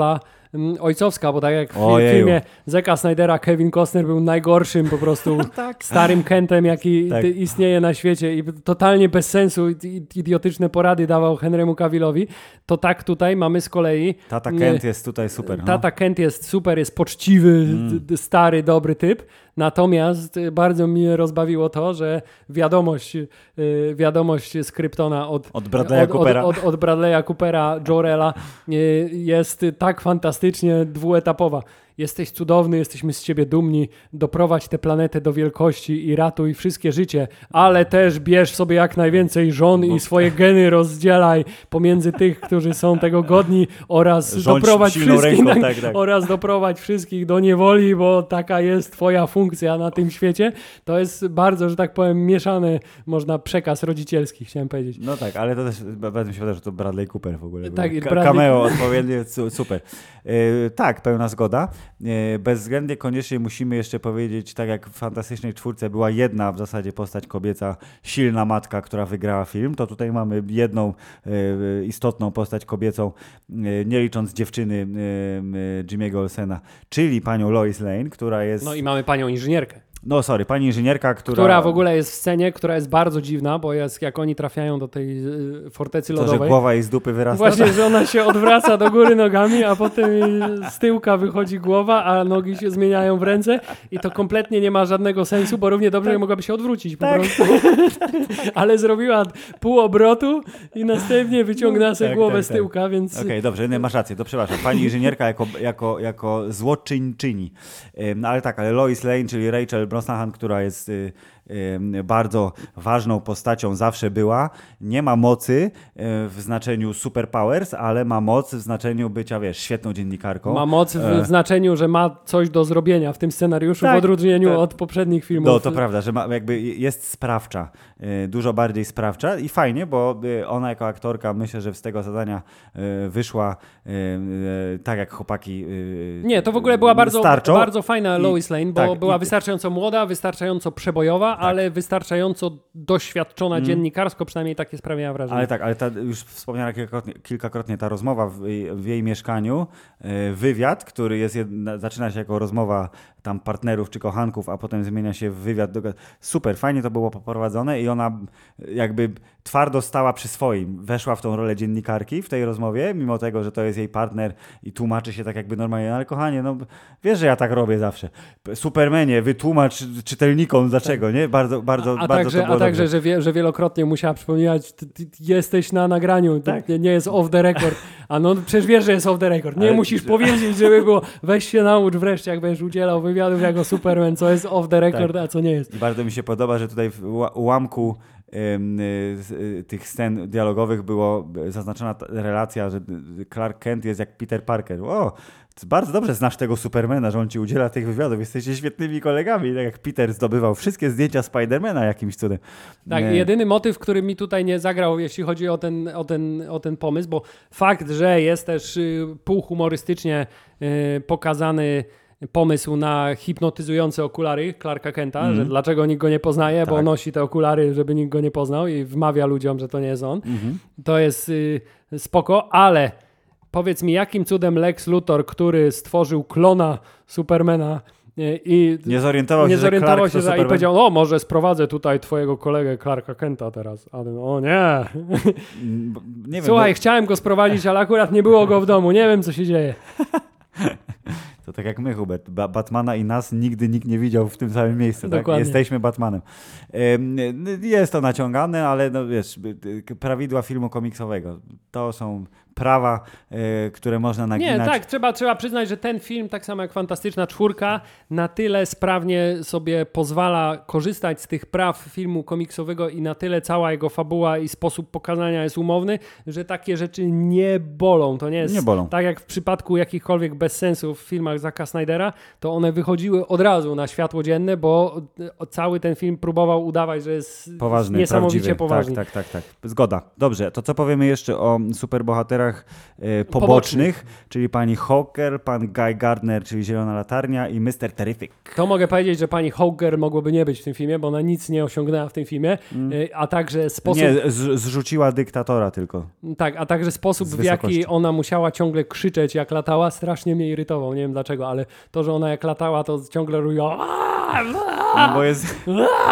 Speaker 2: mm, ojcowska, bo tak jak w
Speaker 1: Ojeju.
Speaker 2: filmie Zacka Snydera Kevin Costner był najgorszym po prostu starym Kentem, jaki
Speaker 1: Tak.
Speaker 2: ty- istnieje na świecie i totalnie bez sensu i- i- idiotyczne porady dawał Henrymu Cavillowi, to tak tutaj mamy z kolei
Speaker 1: Tata
Speaker 2: nie,
Speaker 1: Kent jest tutaj super. No.
Speaker 2: Tata Kent jest super, jest poczciwy, d- d- stary, dobry typ. Natomiast y, bardzo mnie rozbawiło to, że wiadomość, y, wiadomość z Kryptona od,
Speaker 1: Od Bradley'a
Speaker 2: od,
Speaker 1: Coopera.
Speaker 2: od, od, od Bradley'a Coopera, Jor-Ela y, jest tak fantastycznie dwuetapowa. Jesteś cudowny, jesteśmy z ciebie dumni, doprowadź tę planetę do wielkości i ratuj wszystkie życie, ale też bierz sobie jak najwięcej żon i swoje geny rozdzielaj pomiędzy tych, którzy są tego godni oraz
Speaker 1: Rządź
Speaker 2: doprowadź
Speaker 1: silną
Speaker 2: wszystkich
Speaker 1: ręką,
Speaker 2: tak,
Speaker 1: tak, tak.
Speaker 2: oraz doprowadź wszystkich do niewoli, bo taka jest twoja funkcja na tym świecie. To jest bardzo, że tak powiem, mieszany, można przekaz rodzicielski, chciałem powiedzieć.
Speaker 1: No tak, ale to też bardzo mi się wydaje, że to Bradley Cooper w ogóle.
Speaker 2: Tak,
Speaker 1: był.
Speaker 2: i
Speaker 1: Ka-
Speaker 2: Bradley-
Speaker 1: Cameo odpowiednie, su- super. Yy, tak, pełna zgoda. Yy, bezwzględnie koniecznie musimy jeszcze powiedzieć, tak jak w Fantastycznej Czwórce była jedna w zasadzie postać kobieca, silna matka, która wygrała film, to tutaj mamy jedną yy, istotną postać kobiecą, yy, nie licząc dziewczyny yy, yy, Jimmy'ego Olsena, czyli panią Lois Lane, która jest...
Speaker 2: No i mamy panią inżynierkę,
Speaker 1: No sorry, pani inżynierka, która...
Speaker 2: która w ogóle jest w scenie, która jest bardzo dziwna, bo jest, jak oni trafiają do tej y, fortecy
Speaker 1: To, że
Speaker 2: lodowej.
Speaker 1: głowa jej z dupy wyrasta.
Speaker 2: Właśnie, że ona się odwraca do góry nogami, a potem jej z tyłka wychodzi głowa, a nogi się zmieniają w ręce i to kompletnie nie ma żadnego sensu, bo równie dobrze mogłaby się odwrócić po
Speaker 1: Tak.
Speaker 2: prostu. Ale zrobiła pół obrotu i następnie wyciągnęła sobie
Speaker 1: tak,
Speaker 2: głowę
Speaker 1: tak,
Speaker 2: z tyłka, więc...
Speaker 1: Okej, dobrze, nie, masz rację, to przepraszam. Pani inżynierka jako, jako, jako złoczyńczyni. Ym, ale tak, ale Lois Lane, czyli Rachel Brosnahan, która jest y, y, bardzo ważną postacią, zawsze była, nie ma mocy y, w znaczeniu superpowers, ale ma moc w znaczeniu bycia, wiesz, świetną dziennikarką.
Speaker 2: Ma moc w
Speaker 1: E,
Speaker 2: znaczeniu, że ma coś do zrobienia w tym scenariuszu,
Speaker 1: Tak,
Speaker 2: w odróżnieniu
Speaker 1: tak.
Speaker 2: od poprzednich filmów.
Speaker 1: No to prawda, że ma, jakby jest sprawcza, y, dużo bardziej sprawcza i fajnie, bo y, ona jako aktorka myślę, że z tego zadania y, wyszła y, y, tak jak chłopaki y,
Speaker 2: Nie, to w ogóle była bardzo,
Speaker 1: starczą.
Speaker 2: bardzo fajna
Speaker 1: I-
Speaker 2: Lois Lane, bo
Speaker 1: tak,
Speaker 2: była
Speaker 1: i-
Speaker 2: wystarczająco młoda, wystarczająco przebojowa, ale wystarczająco doświadczona dziennikarsko, przynajmniej takie sprawiała wrażenie.
Speaker 1: Ale tak, ale ta już wspomniana kilkakrotnie, kilkakrotnie ta rozmowa w, jej- w jej mieszkaniu, y, wywiad, który jest jedna, zaczyna się jako rozmowa tam partnerów czy kochanków, a potem zmienia się w wywiad. Do, super, fajnie to było poprowadzone i ona jakby twardo stała przy swoim. Weszła w tą rolę dziennikarki w tej rozmowie, mimo tego, że to jest jej partner i tłumaczy się tak jakby normalnie. No ale kochanie, no wiesz, że ja tak robię zawsze. Supermanie, wytłumacz czytelnikom dlaczego, nie? Bardzo, bardzo,
Speaker 2: A
Speaker 1: bardzo
Speaker 2: także,
Speaker 1: to było
Speaker 2: a także
Speaker 1: dobrze.
Speaker 2: że, wie, że wielokrotnie musiała przypominać, ty, ty jesteś na nagraniu,
Speaker 1: Tak.
Speaker 2: nie, nie jest off the record. A no przecież wiesz, że jest off the record. Nie
Speaker 1: Ale-
Speaker 2: musisz powiedzieć, żeby było, weź się naucz wreszcie, jak będziesz udzielał wywiadów jako Superman, co jest off the record,
Speaker 1: Tak.
Speaker 2: a co nie jest.
Speaker 1: I bardzo mi się podoba, że tutaj w ła- ułamku ym, y, z- y, tych scen dialogowych było zaznaczona ta relacja, że Clark Kent jest jak Peter Parker. O, to bardzo dobrze znasz tego Supermana, że on ci udziela tych wywiadów. Jesteście świetnymi kolegami, tak jak Peter zdobywał wszystkie zdjęcia Spidermana jakimś cudem.
Speaker 2: Tak,
Speaker 1: Nie.
Speaker 2: jedyny motyw, który mi tutaj nie zagrał, jeśli chodzi o ten, o ten, o ten pomysł, bo fakt, że jest też y, półhumorystycznie y, pokazany pomysł na hipnotyzujące okulary Clarka Kenta,
Speaker 1: Mhm.
Speaker 2: że dlaczego nikt go nie poznaje, bo
Speaker 1: Tak.
Speaker 2: nosi te okulary, żeby nikt go nie poznał i wmawia ludziom, że to nie jest on.
Speaker 1: Mhm.
Speaker 2: To jest y, spoko, ale powiedz mi, jakim cudem Lex Luthor, który stworzył klona Supermana y, i
Speaker 1: Nie zorientował
Speaker 2: nie
Speaker 1: się,
Speaker 2: zorientował
Speaker 1: że Clark
Speaker 2: się,
Speaker 1: to
Speaker 2: że i
Speaker 1: Superman.
Speaker 2: powiedział, o może sprowadzę tutaj twojego kolegę Clarka Kenta teraz. A ten, o nie.
Speaker 1: Mm, Nie wiem,
Speaker 2: Słuchaj,
Speaker 1: no,
Speaker 2: chciałem go sprowadzić, ale akurat nie było go w domu. Nie wiem, co się dzieje.
Speaker 1: to tak jak my, Hubert. Ba- Batmana i nas nigdy nikt nie widział w tym samym miejscu. Tak?
Speaker 2: Dokładnie.
Speaker 1: Jesteśmy Batmanem. Ym, Jest to naciągane, ale no wiesz, y, prawidła filmu komiksowego. To są prawa, y, które można naginać.
Speaker 2: Nie, tak, trzeba, trzeba przyznać, że ten film, tak samo jak Fantastyczna Czwórka, na tyle sprawnie sobie pozwala korzystać z tych praw filmu komiksowego i na tyle cała jego fabuła i sposób pokazania jest umowny, że takie rzeczy nie bolą. To nie jest
Speaker 1: Nie bolą.
Speaker 2: tak jak w przypadku jakichkolwiek bezsensów w filmach Zacka Snydera, to one wychodziły od razu na światło dzienne, bo cały ten film próbował udawać, że jest
Speaker 1: Poważny,
Speaker 2: niesamowicie
Speaker 1: prawdziwy.
Speaker 2: poważny.
Speaker 1: Tak, tak, tak, tak. Zgoda. Dobrze, to co powiemy jeszcze o superbohaterach rolach e, pobocznych, pobocznych, czyli pani Hawker, pan Guy Gardner, czyli Zielona Latarnia i mister Terrific.
Speaker 2: To mogę powiedzieć, że pani Hawker mogłoby nie być w tym filmie, bo ona nic nie osiągnęła w tym filmie, mm. a także sposób...
Speaker 1: Nie, z, zrzuciła dyktatora tylko.
Speaker 2: Tak, a także sposób, w jaki ona musiała ciągle krzyczeć, jak latała, strasznie mnie irytował. Nie wiem dlaczego, ale to, że ona jak latała, to ciągle robiła...
Speaker 1: No bo jest,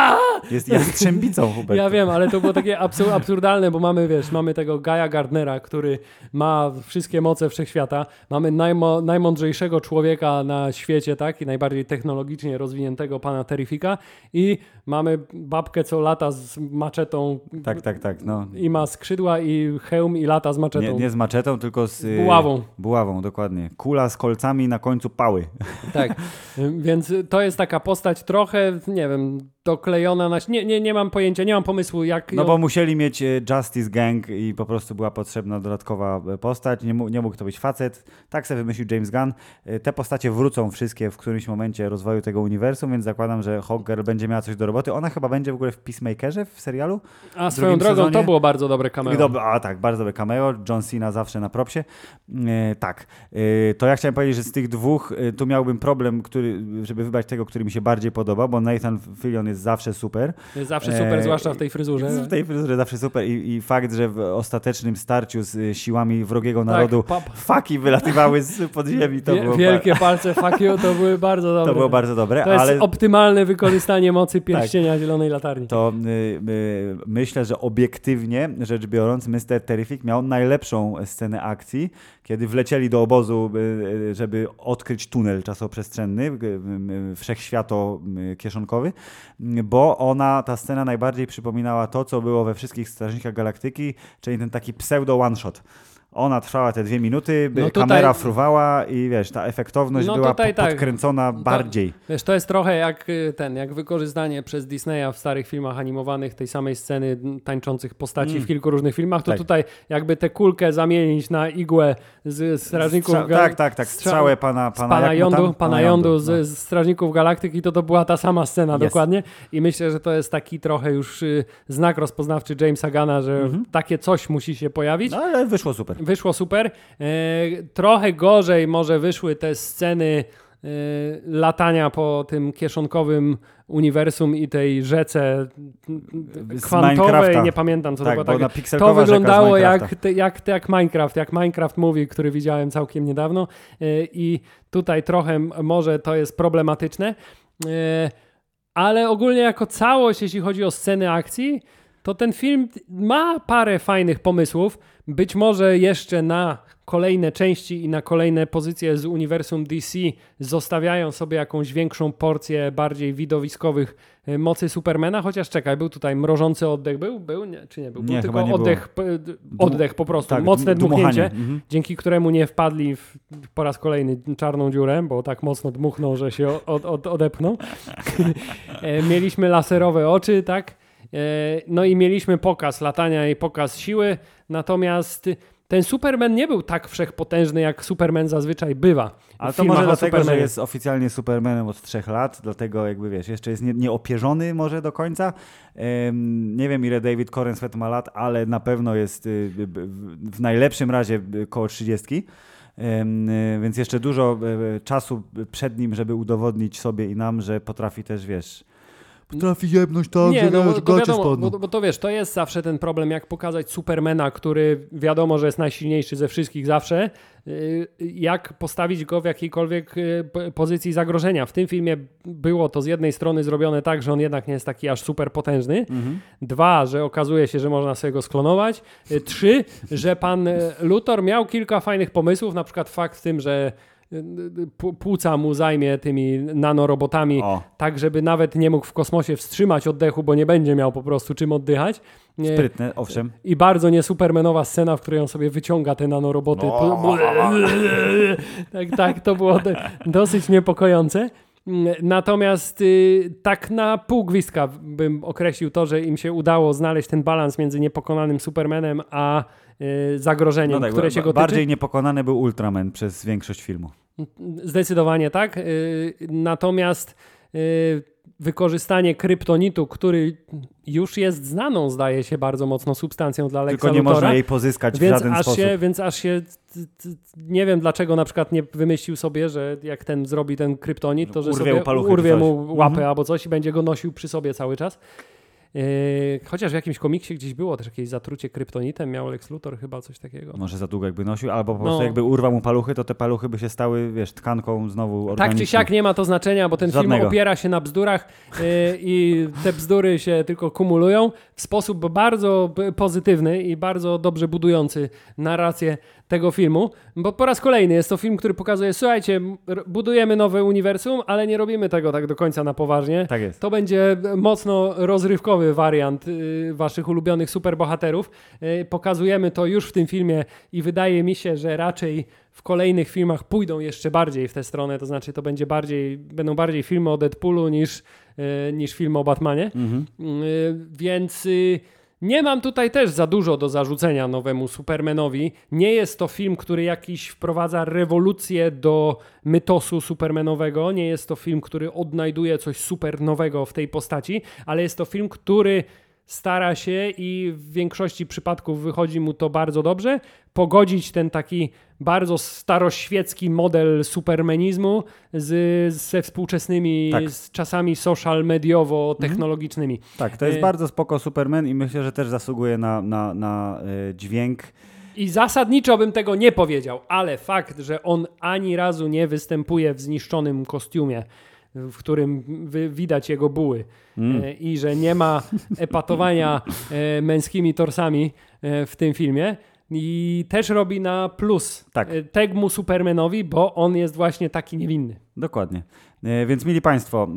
Speaker 1: jest jastrzębicą, Hubert.
Speaker 2: Ja wiem, ale to było takie absur- absurdalne, bo mamy, wiesz, mamy tego Guy'a Gardnera, który ma wszystkie moce wszechświata, mamy najmo- najmądrzejszego człowieka na świecie, tak, i najbardziej technologicznie rozwiniętego pana Terrifica i mamy babkę, co lata z maczetą.
Speaker 1: Tak, tak, tak. No.
Speaker 2: I ma skrzydła i hełm i lata z maczetą.
Speaker 1: Nie, nie z maczetą, tylko z...
Speaker 2: z buławą.
Speaker 1: Buławą, dokładnie. Kula z kolcami na końcu pały.
Speaker 2: Tak, więc to jest taka postać trochę, nie wiem, doklejona na... Nie, nie, nie mam pojęcia, nie mam pomysłu, jak...
Speaker 1: No
Speaker 2: ją...
Speaker 1: bo musieli mieć Justice Gang i po prostu była potrzebna dodatkowa postać. Nie, mógł, nie mógł to być facet. Tak sobie wymyślił James Gunn. Te postacie wrócą wszystkie w którymś momencie rozwoju tego uniwersum, więc zakładam, że Hawker będzie miała coś do roboty. Ona chyba będzie w ogóle w Peacemakerze w serialu.
Speaker 2: A swoją drogą
Speaker 1: sezonie.
Speaker 2: To było bardzo dobre cameo.
Speaker 1: Dob- a tak, bardzo dobre cameo. John Cena zawsze na propsie. E, tak. E, to ja chciałem powiedzieć, że z tych dwóch e, tu miałbym problem, który, żeby wybrać tego, który mi się bardziej podoba, bo Nathan Fillion jest zawsze super.
Speaker 2: Jest zawsze super, e, zwłaszcza w tej fryzurze.
Speaker 1: W tej fryzurze zawsze super i, i fakt, że w ostatecznym starciu z siłami wrogiego narodu
Speaker 2: tak,
Speaker 1: faki wylatywały z podziemi. To
Speaker 2: Wie,
Speaker 1: było
Speaker 2: wielkie ba- palce fuck you, to były bardzo dobre.
Speaker 1: To było bardzo dobre,
Speaker 2: to jest
Speaker 1: ale...
Speaker 2: optymalne wykorzystanie mocy pierścienia tak. Zielonej Latarni.
Speaker 1: To y, y, myślę, że obiektywnie rzecz biorąc mister Terrific miał najlepszą scenę akcji, kiedy wlecieli do obozu, y, żeby odkryć tunel czasoprzestrzenny, y, y, wszechświato y, kieszonkowy, y, bo ona, ta scena najbardziej przypominała to, co było we wszystkich Strażnikach Galaktyki, czyli ten taki pseudo one-shot. Ona trwała te dwie minuty, no tutaj, kamera fruwała i wiesz, ta efektowność no była po, podkręcona
Speaker 2: tak.
Speaker 1: bardziej.
Speaker 2: To, wiesz, to jest trochę jak ten, jak wykorzystanie przez Disneya w starych filmach animowanych tej samej sceny tańczących postaci mm. w kilku różnych filmach, to tak. Tutaj jakby tę kulkę zamienić na igłę z Strażników
Speaker 1: Strza- Tak, tak, tak, strzałę pana, pana,
Speaker 2: pana Yondu,
Speaker 1: tam?
Speaker 2: pana Yondu no. z, z Strażników Galaktyki, to to była ta sama scena yes. dokładnie i myślę, że to jest taki trochę już y, znak rozpoznawczy Jamesa Gunna, że mm-hmm. takie coś musi się pojawić.
Speaker 1: No ale wyszło super.
Speaker 2: Wyszło super. E, trochę gorzej może wyszły te sceny e, latania po tym kieszonkowym uniwersum i tej rzece kwantowej, nie pamiętam co
Speaker 1: tak,
Speaker 2: to było.
Speaker 1: Tak,
Speaker 2: to wyglądało jak, te, jak, jak Minecraft, jak Minecraft Movie, który widziałem całkiem niedawno e, i tutaj trochę może to jest problematyczne, e, ale ogólnie jako całość, jeśli chodzi o sceny akcji, to ten film ma parę fajnych pomysłów. Być może jeszcze na kolejne części i na kolejne pozycje z uniwersum D C zostawiają sobie jakąś większą porcję bardziej widowiskowych mocy Supermana, chociaż czekaj, był tutaj mrożący oddech, był? Był? Nie, czy nie był? Był
Speaker 1: nie,
Speaker 2: tylko
Speaker 1: nie
Speaker 2: oddech,
Speaker 1: było.
Speaker 2: oddech po prostu,
Speaker 1: tak,
Speaker 2: mocne dmuchnięcie,
Speaker 1: mhm.
Speaker 2: dzięki któremu nie wpadli w, po raz kolejny czarną dziurę, bo tak mocno dmuchnął, że się od, od, odepnął. Mieliśmy laserowe oczy, tak? No i mieliśmy pokaz latania i pokaz siły, natomiast ten Superman nie był tak wszechpotężny, jak Superman zazwyczaj bywa.
Speaker 1: Ale to może dlatego, że jest oficjalnie Supermanem od trzech lat, dlatego jakby wiesz, jeszcze jest nie, nieopierzony może do końca. Um, nie wiem ile David Corenswet ma lat, ale na pewno jest y, w, w najlepszym razie koło trzydziestki. Um, y, więc jeszcze dużo y, czasu przed nim, żeby udowodnić sobie i nam, że potrafi też, wiesz... Potrafi jebnąć tak,
Speaker 2: nie,
Speaker 1: że
Speaker 2: no,
Speaker 1: wiesz,
Speaker 2: to
Speaker 1: gacie
Speaker 2: wiadomo,
Speaker 1: spadną.
Speaker 2: bo, bo to wiesz, to jest zawsze ten problem, jak pokazać Supermana, który wiadomo, że jest najsilniejszy ze wszystkich zawsze, jak postawić go w jakiejkolwiek pozycji zagrożenia. W tym filmie było to z jednej strony zrobione tak, że on jednak nie jest taki aż super potężny. Mhm. Dwa, że okazuje się, że można sobie go sklonować. Trzy, że pan Luthor miał kilka fajnych pomysłów, na przykład fakt w tym, że płuca mu zajmie tymi nanorobotami, o. tak żeby nawet nie mógł w kosmosie wstrzymać oddechu, bo nie będzie miał po prostu czym oddychać.
Speaker 1: Sprytne, owszem.
Speaker 2: I bardzo nie supermanowa scena, w której on sobie wyciąga te nanoroboty. No. tak, tak, to było dosyć niepokojące. Natomiast y, tak na pół gwizdka bym określił to, że im się udało znaleźć ten balans między niepokonanym Supermanem a y, zagrożeniem, no tak, które się go tyczy.
Speaker 1: Bardziej niepokonany był Ultraman przez większość filmu.
Speaker 2: Zdecydowanie tak. Y, natomiast y, wykorzystanie kryptonitu, który już jest znaną, zdaje się, bardzo mocno substancją dla Lexa
Speaker 1: Tylko nie
Speaker 2: Luthora,
Speaker 1: można jej pozyskać
Speaker 2: więc
Speaker 1: w żaden
Speaker 2: aż
Speaker 1: sposób.
Speaker 2: Się, więc aż się, t, t, nie wiem dlaczego na przykład nie wymyślił sobie, że jak ten zrobi ten kryptonit, to że
Speaker 1: Urwie
Speaker 2: sobie
Speaker 1: mu paluchy
Speaker 2: urwie
Speaker 1: czy coś.
Speaker 2: mu łapę
Speaker 1: Mhm.
Speaker 2: albo coś i będzie go nosił przy sobie cały czas. Yy, chociaż w jakimś komiksie gdzieś było też jakieś zatrucie kryptonitem, miał Lex Luthor chyba coś takiego.
Speaker 1: Może za długo jakby nosił, albo po prostu
Speaker 2: No.
Speaker 1: jakby urwał mu paluchy, to te paluchy by się stały, wiesz, tkanką znowu organiczną.
Speaker 2: Tak czy siak nie ma to znaczenia, bo ten
Speaker 1: Żadnego.
Speaker 2: film opiera się na bzdurach yy, i te bzdury się tylko kumulują w sposób bardzo b- pozytywny i bardzo dobrze budujący narrację tego filmu, bo po raz kolejny jest to film, który pokazuje, słuchajcie, m- r- budujemy nowe uniwersum, ale nie robimy tego tak do końca na poważnie.
Speaker 1: Tak jest.
Speaker 2: To będzie mocno rozrywkowy wariant y, waszych ulubionych superbohaterów. Y, pokazujemy to już w tym filmie i wydaje mi się, że raczej w kolejnych filmach pójdą jeszcze bardziej w tę stronę, to znaczy to będzie bardziej, będą bardziej filmy o Deadpoolu niż, y, niż filmy o Batmanie.
Speaker 1: Mhm.
Speaker 2: Y, więc y, nie mam tutaj też za dużo do zarzucenia nowemu Supermanowi. Nie jest to film, który jakiś wprowadza rewolucję do mytosu supermanowego. Nie jest to film, który odnajduje coś super nowego w tej postaci, ale jest to film, który stara się i w większości przypadków wychodzi mu to bardzo dobrze, pogodzić ten taki bardzo staroświecki model supermanizmu z, ze współczesnymi
Speaker 1: Tak.
Speaker 2: z czasami social mediowo-technologicznymi.
Speaker 1: Tak, to jest
Speaker 2: Y-
Speaker 1: bardzo spoko Superman i myślę, że też zasługuje na, na, na y, dźwięk.
Speaker 2: I zasadniczo bym tego nie powiedział, ale fakt, że on ani razu nie występuje w zniszczonym kostiumie, w którym wy, widać jego buły
Speaker 1: Mm.
Speaker 2: e, i że nie ma epatowania e, męskimi torsami e, w tym filmie, i też robi na plus
Speaker 1: Tak.
Speaker 2: e, temu Supermanowi, bo on jest właśnie taki niewinny.
Speaker 1: Dokładnie. E, Więc mili Państwo,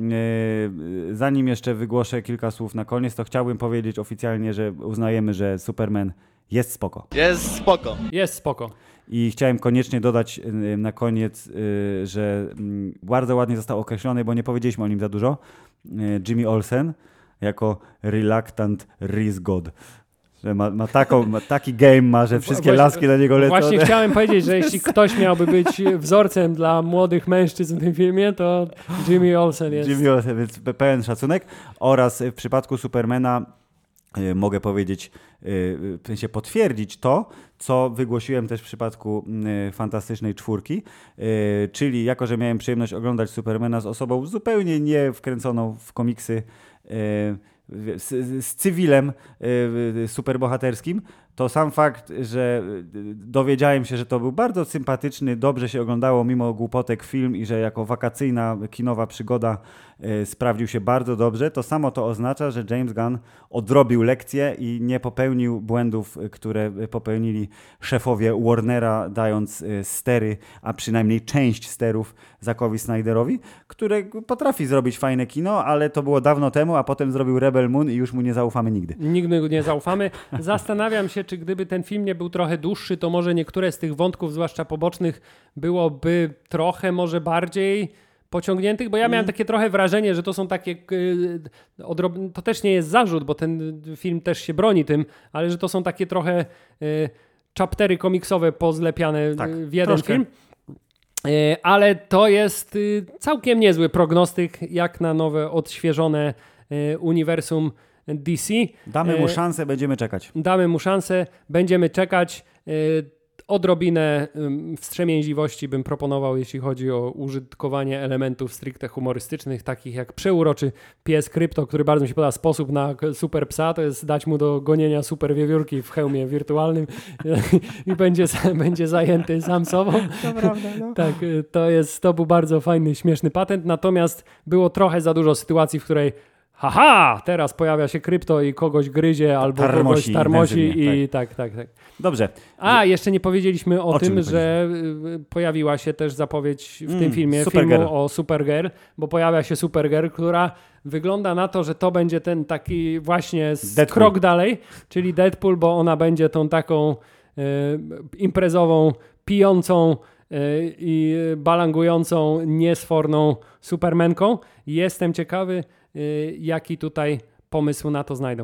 Speaker 1: e, zanim jeszcze wygłoszę kilka słów na koniec, to chciałbym powiedzieć oficjalnie, że uznajemy, że Superman jest spoko.
Speaker 5: Jest spoko.
Speaker 2: Jest spoko.
Speaker 1: I chciałem koniecznie dodać y, na koniec, y, że mm, bardzo ładnie został określony, bo nie powiedzieliśmy o nim za dużo, y, Jimmy Olsen jako reluctant Riz God. Że ma, ma, taką, ma taki game ma, że wszystkie
Speaker 2: Właśnie-
Speaker 1: laski na niego lecą.
Speaker 2: Właśnie chciałem powiedzieć, że jeśli ktoś miałby być wzorcem dla młodych mężczyzn w tym filmie, to Jimmy Olsen jest.
Speaker 1: Jimmy Olsen, więc pe- pełen szacunek. Oraz w przypadku Supermana y, mogę powiedzieć, y, w sensie potwierdzić to, co wygłosiłem też w przypadku y, Fantastycznej Czwórki, y, czyli jako, że miałem przyjemność oglądać Supermana z osobą zupełnie nie wkręconą w komiksy, y, z, z cywilem y, superbohaterskim, to sam fakt, że y, dowiedziałem się, że to był bardzo sympatyczny, dobrze się oglądało mimo głupotek film i że jako wakacyjna kinowa przygoda y, sprawdził się bardzo dobrze, to samo to oznacza, że James Gunn odrobił lekcję i nie popełnił błędów, y, które popełnili szefowie Warnera, dając y, stery, a przynajmniej część sterów Zackowi Snyderowi, który potrafi zrobić fajne kino, ale to było dawno temu, a potem zrobił Rebel Moon i już mu nie zaufamy nigdy.
Speaker 2: Nigdy nie zaufamy. Zastanawiam się, czy gdyby ten film nie był trochę dłuższy, to może niektóre z tych wątków, zwłaszcza pobocznych, byłoby trochę może bardziej pociągniętych, bo ja miałem takie trochę wrażenie, że to są takie yy, odrob- to też nie jest zarzut, bo ten film też się broni tym, ale że to są takie trochę yy, chaptery komiksowe pozlepiane
Speaker 1: Tak,
Speaker 2: yy, w jeden
Speaker 1: troszkę.
Speaker 2: film. Yy, ale to jest yy, całkiem niezły prognostyk, jak na nowe, odświeżone yy, uniwersum D C.
Speaker 1: Damy mu
Speaker 2: E,
Speaker 1: szansę, będziemy czekać.
Speaker 2: Damy mu szansę, będziemy czekać. Yy, Odrobinę ym, wstrzemięźliwości bym proponował, jeśli chodzi o użytkowanie elementów stricte humorystycznych, takich jak przeuroczy pies Krypto, który bardzo mi się podoba sposób na k- super psa, to jest dać mu do gonienia super wiewiórki w hełmie wirtualnym i będzie, za- będzie zajęty sam sobą.
Speaker 1: To prawda, no.
Speaker 2: Tak, y, to jest, to był bardzo fajny, śmieszny patent, natomiast było trochę za dużo sytuacji, w której haha, teraz pojawia się Krypto i kogoś gryzie albo kogoś
Speaker 1: tarmosi
Speaker 2: tarmosi
Speaker 1: intensywnie,
Speaker 2: i tak, tak, tak.
Speaker 1: Dobrze.
Speaker 2: A, jeszcze nie powiedzieliśmy o,
Speaker 1: O czym
Speaker 2: tym,
Speaker 1: nie
Speaker 2: że y, pojawiła się też zapowiedź w
Speaker 1: Mm,
Speaker 2: tym filmie
Speaker 1: Supergirl.
Speaker 2: filmu o Supergirl, bo pojawia się Supergirl, która wygląda na to, że to będzie ten taki właśnie z
Speaker 1: Deadpool.
Speaker 2: krok dalej, czyli Deadpool, bo ona będzie tą taką y, imprezową, pijącą y, i balangującą, niesforną Supermanką. Jestem ciekawy, y, jaki tutaj pomysł na to znajdą.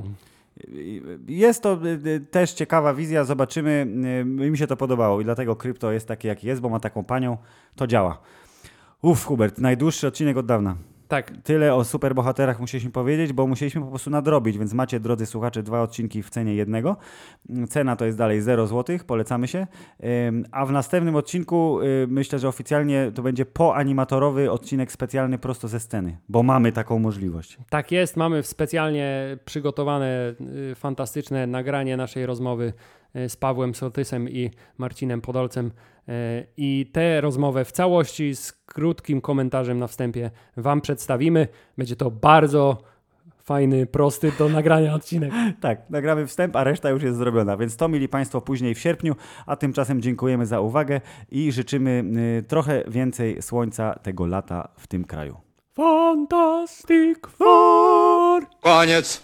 Speaker 1: Jest to y, y, też ciekawa wizja, zobaczymy. Y, Mi się to podobało i dlatego Krypto jest taki, jaki jest, bo ma taką panią. To działa. Uff, Hubert, najdłuższy odcinek od dawna.
Speaker 2: Tak.
Speaker 1: Tyle o superbohaterach musieliśmy powiedzieć, bo musieliśmy po prostu nadrobić, więc macie, drodzy słuchacze, dwa odcinki w cenie jednego. Cena to jest dalej zero złotych, polecamy się. A w następnym odcinku myślę, że oficjalnie to będzie poanimatorowy odcinek specjalny prosto ze sceny, bo mamy taką możliwość.
Speaker 2: Tak jest, mamy specjalnie przygotowane y, fantastyczne nagranie naszej rozmowy y, z Pawłem Sołtysem i Marcinem Podolcem y, i tę rozmowę w całości z krótkim komentarzem na wstępie wam przedstawimy. Będzie to bardzo fajny, prosty do nagrania odcinek.
Speaker 1: Tak, nagramy wstęp, a reszta już jest zrobiona, więc to mieli Państwo później w sierpniu, a tymczasem dziękujemy za uwagę i życzymy y, trochę więcej słońca tego lata w tym kraju.
Speaker 2: Fantastic Four!
Speaker 4: Koniec.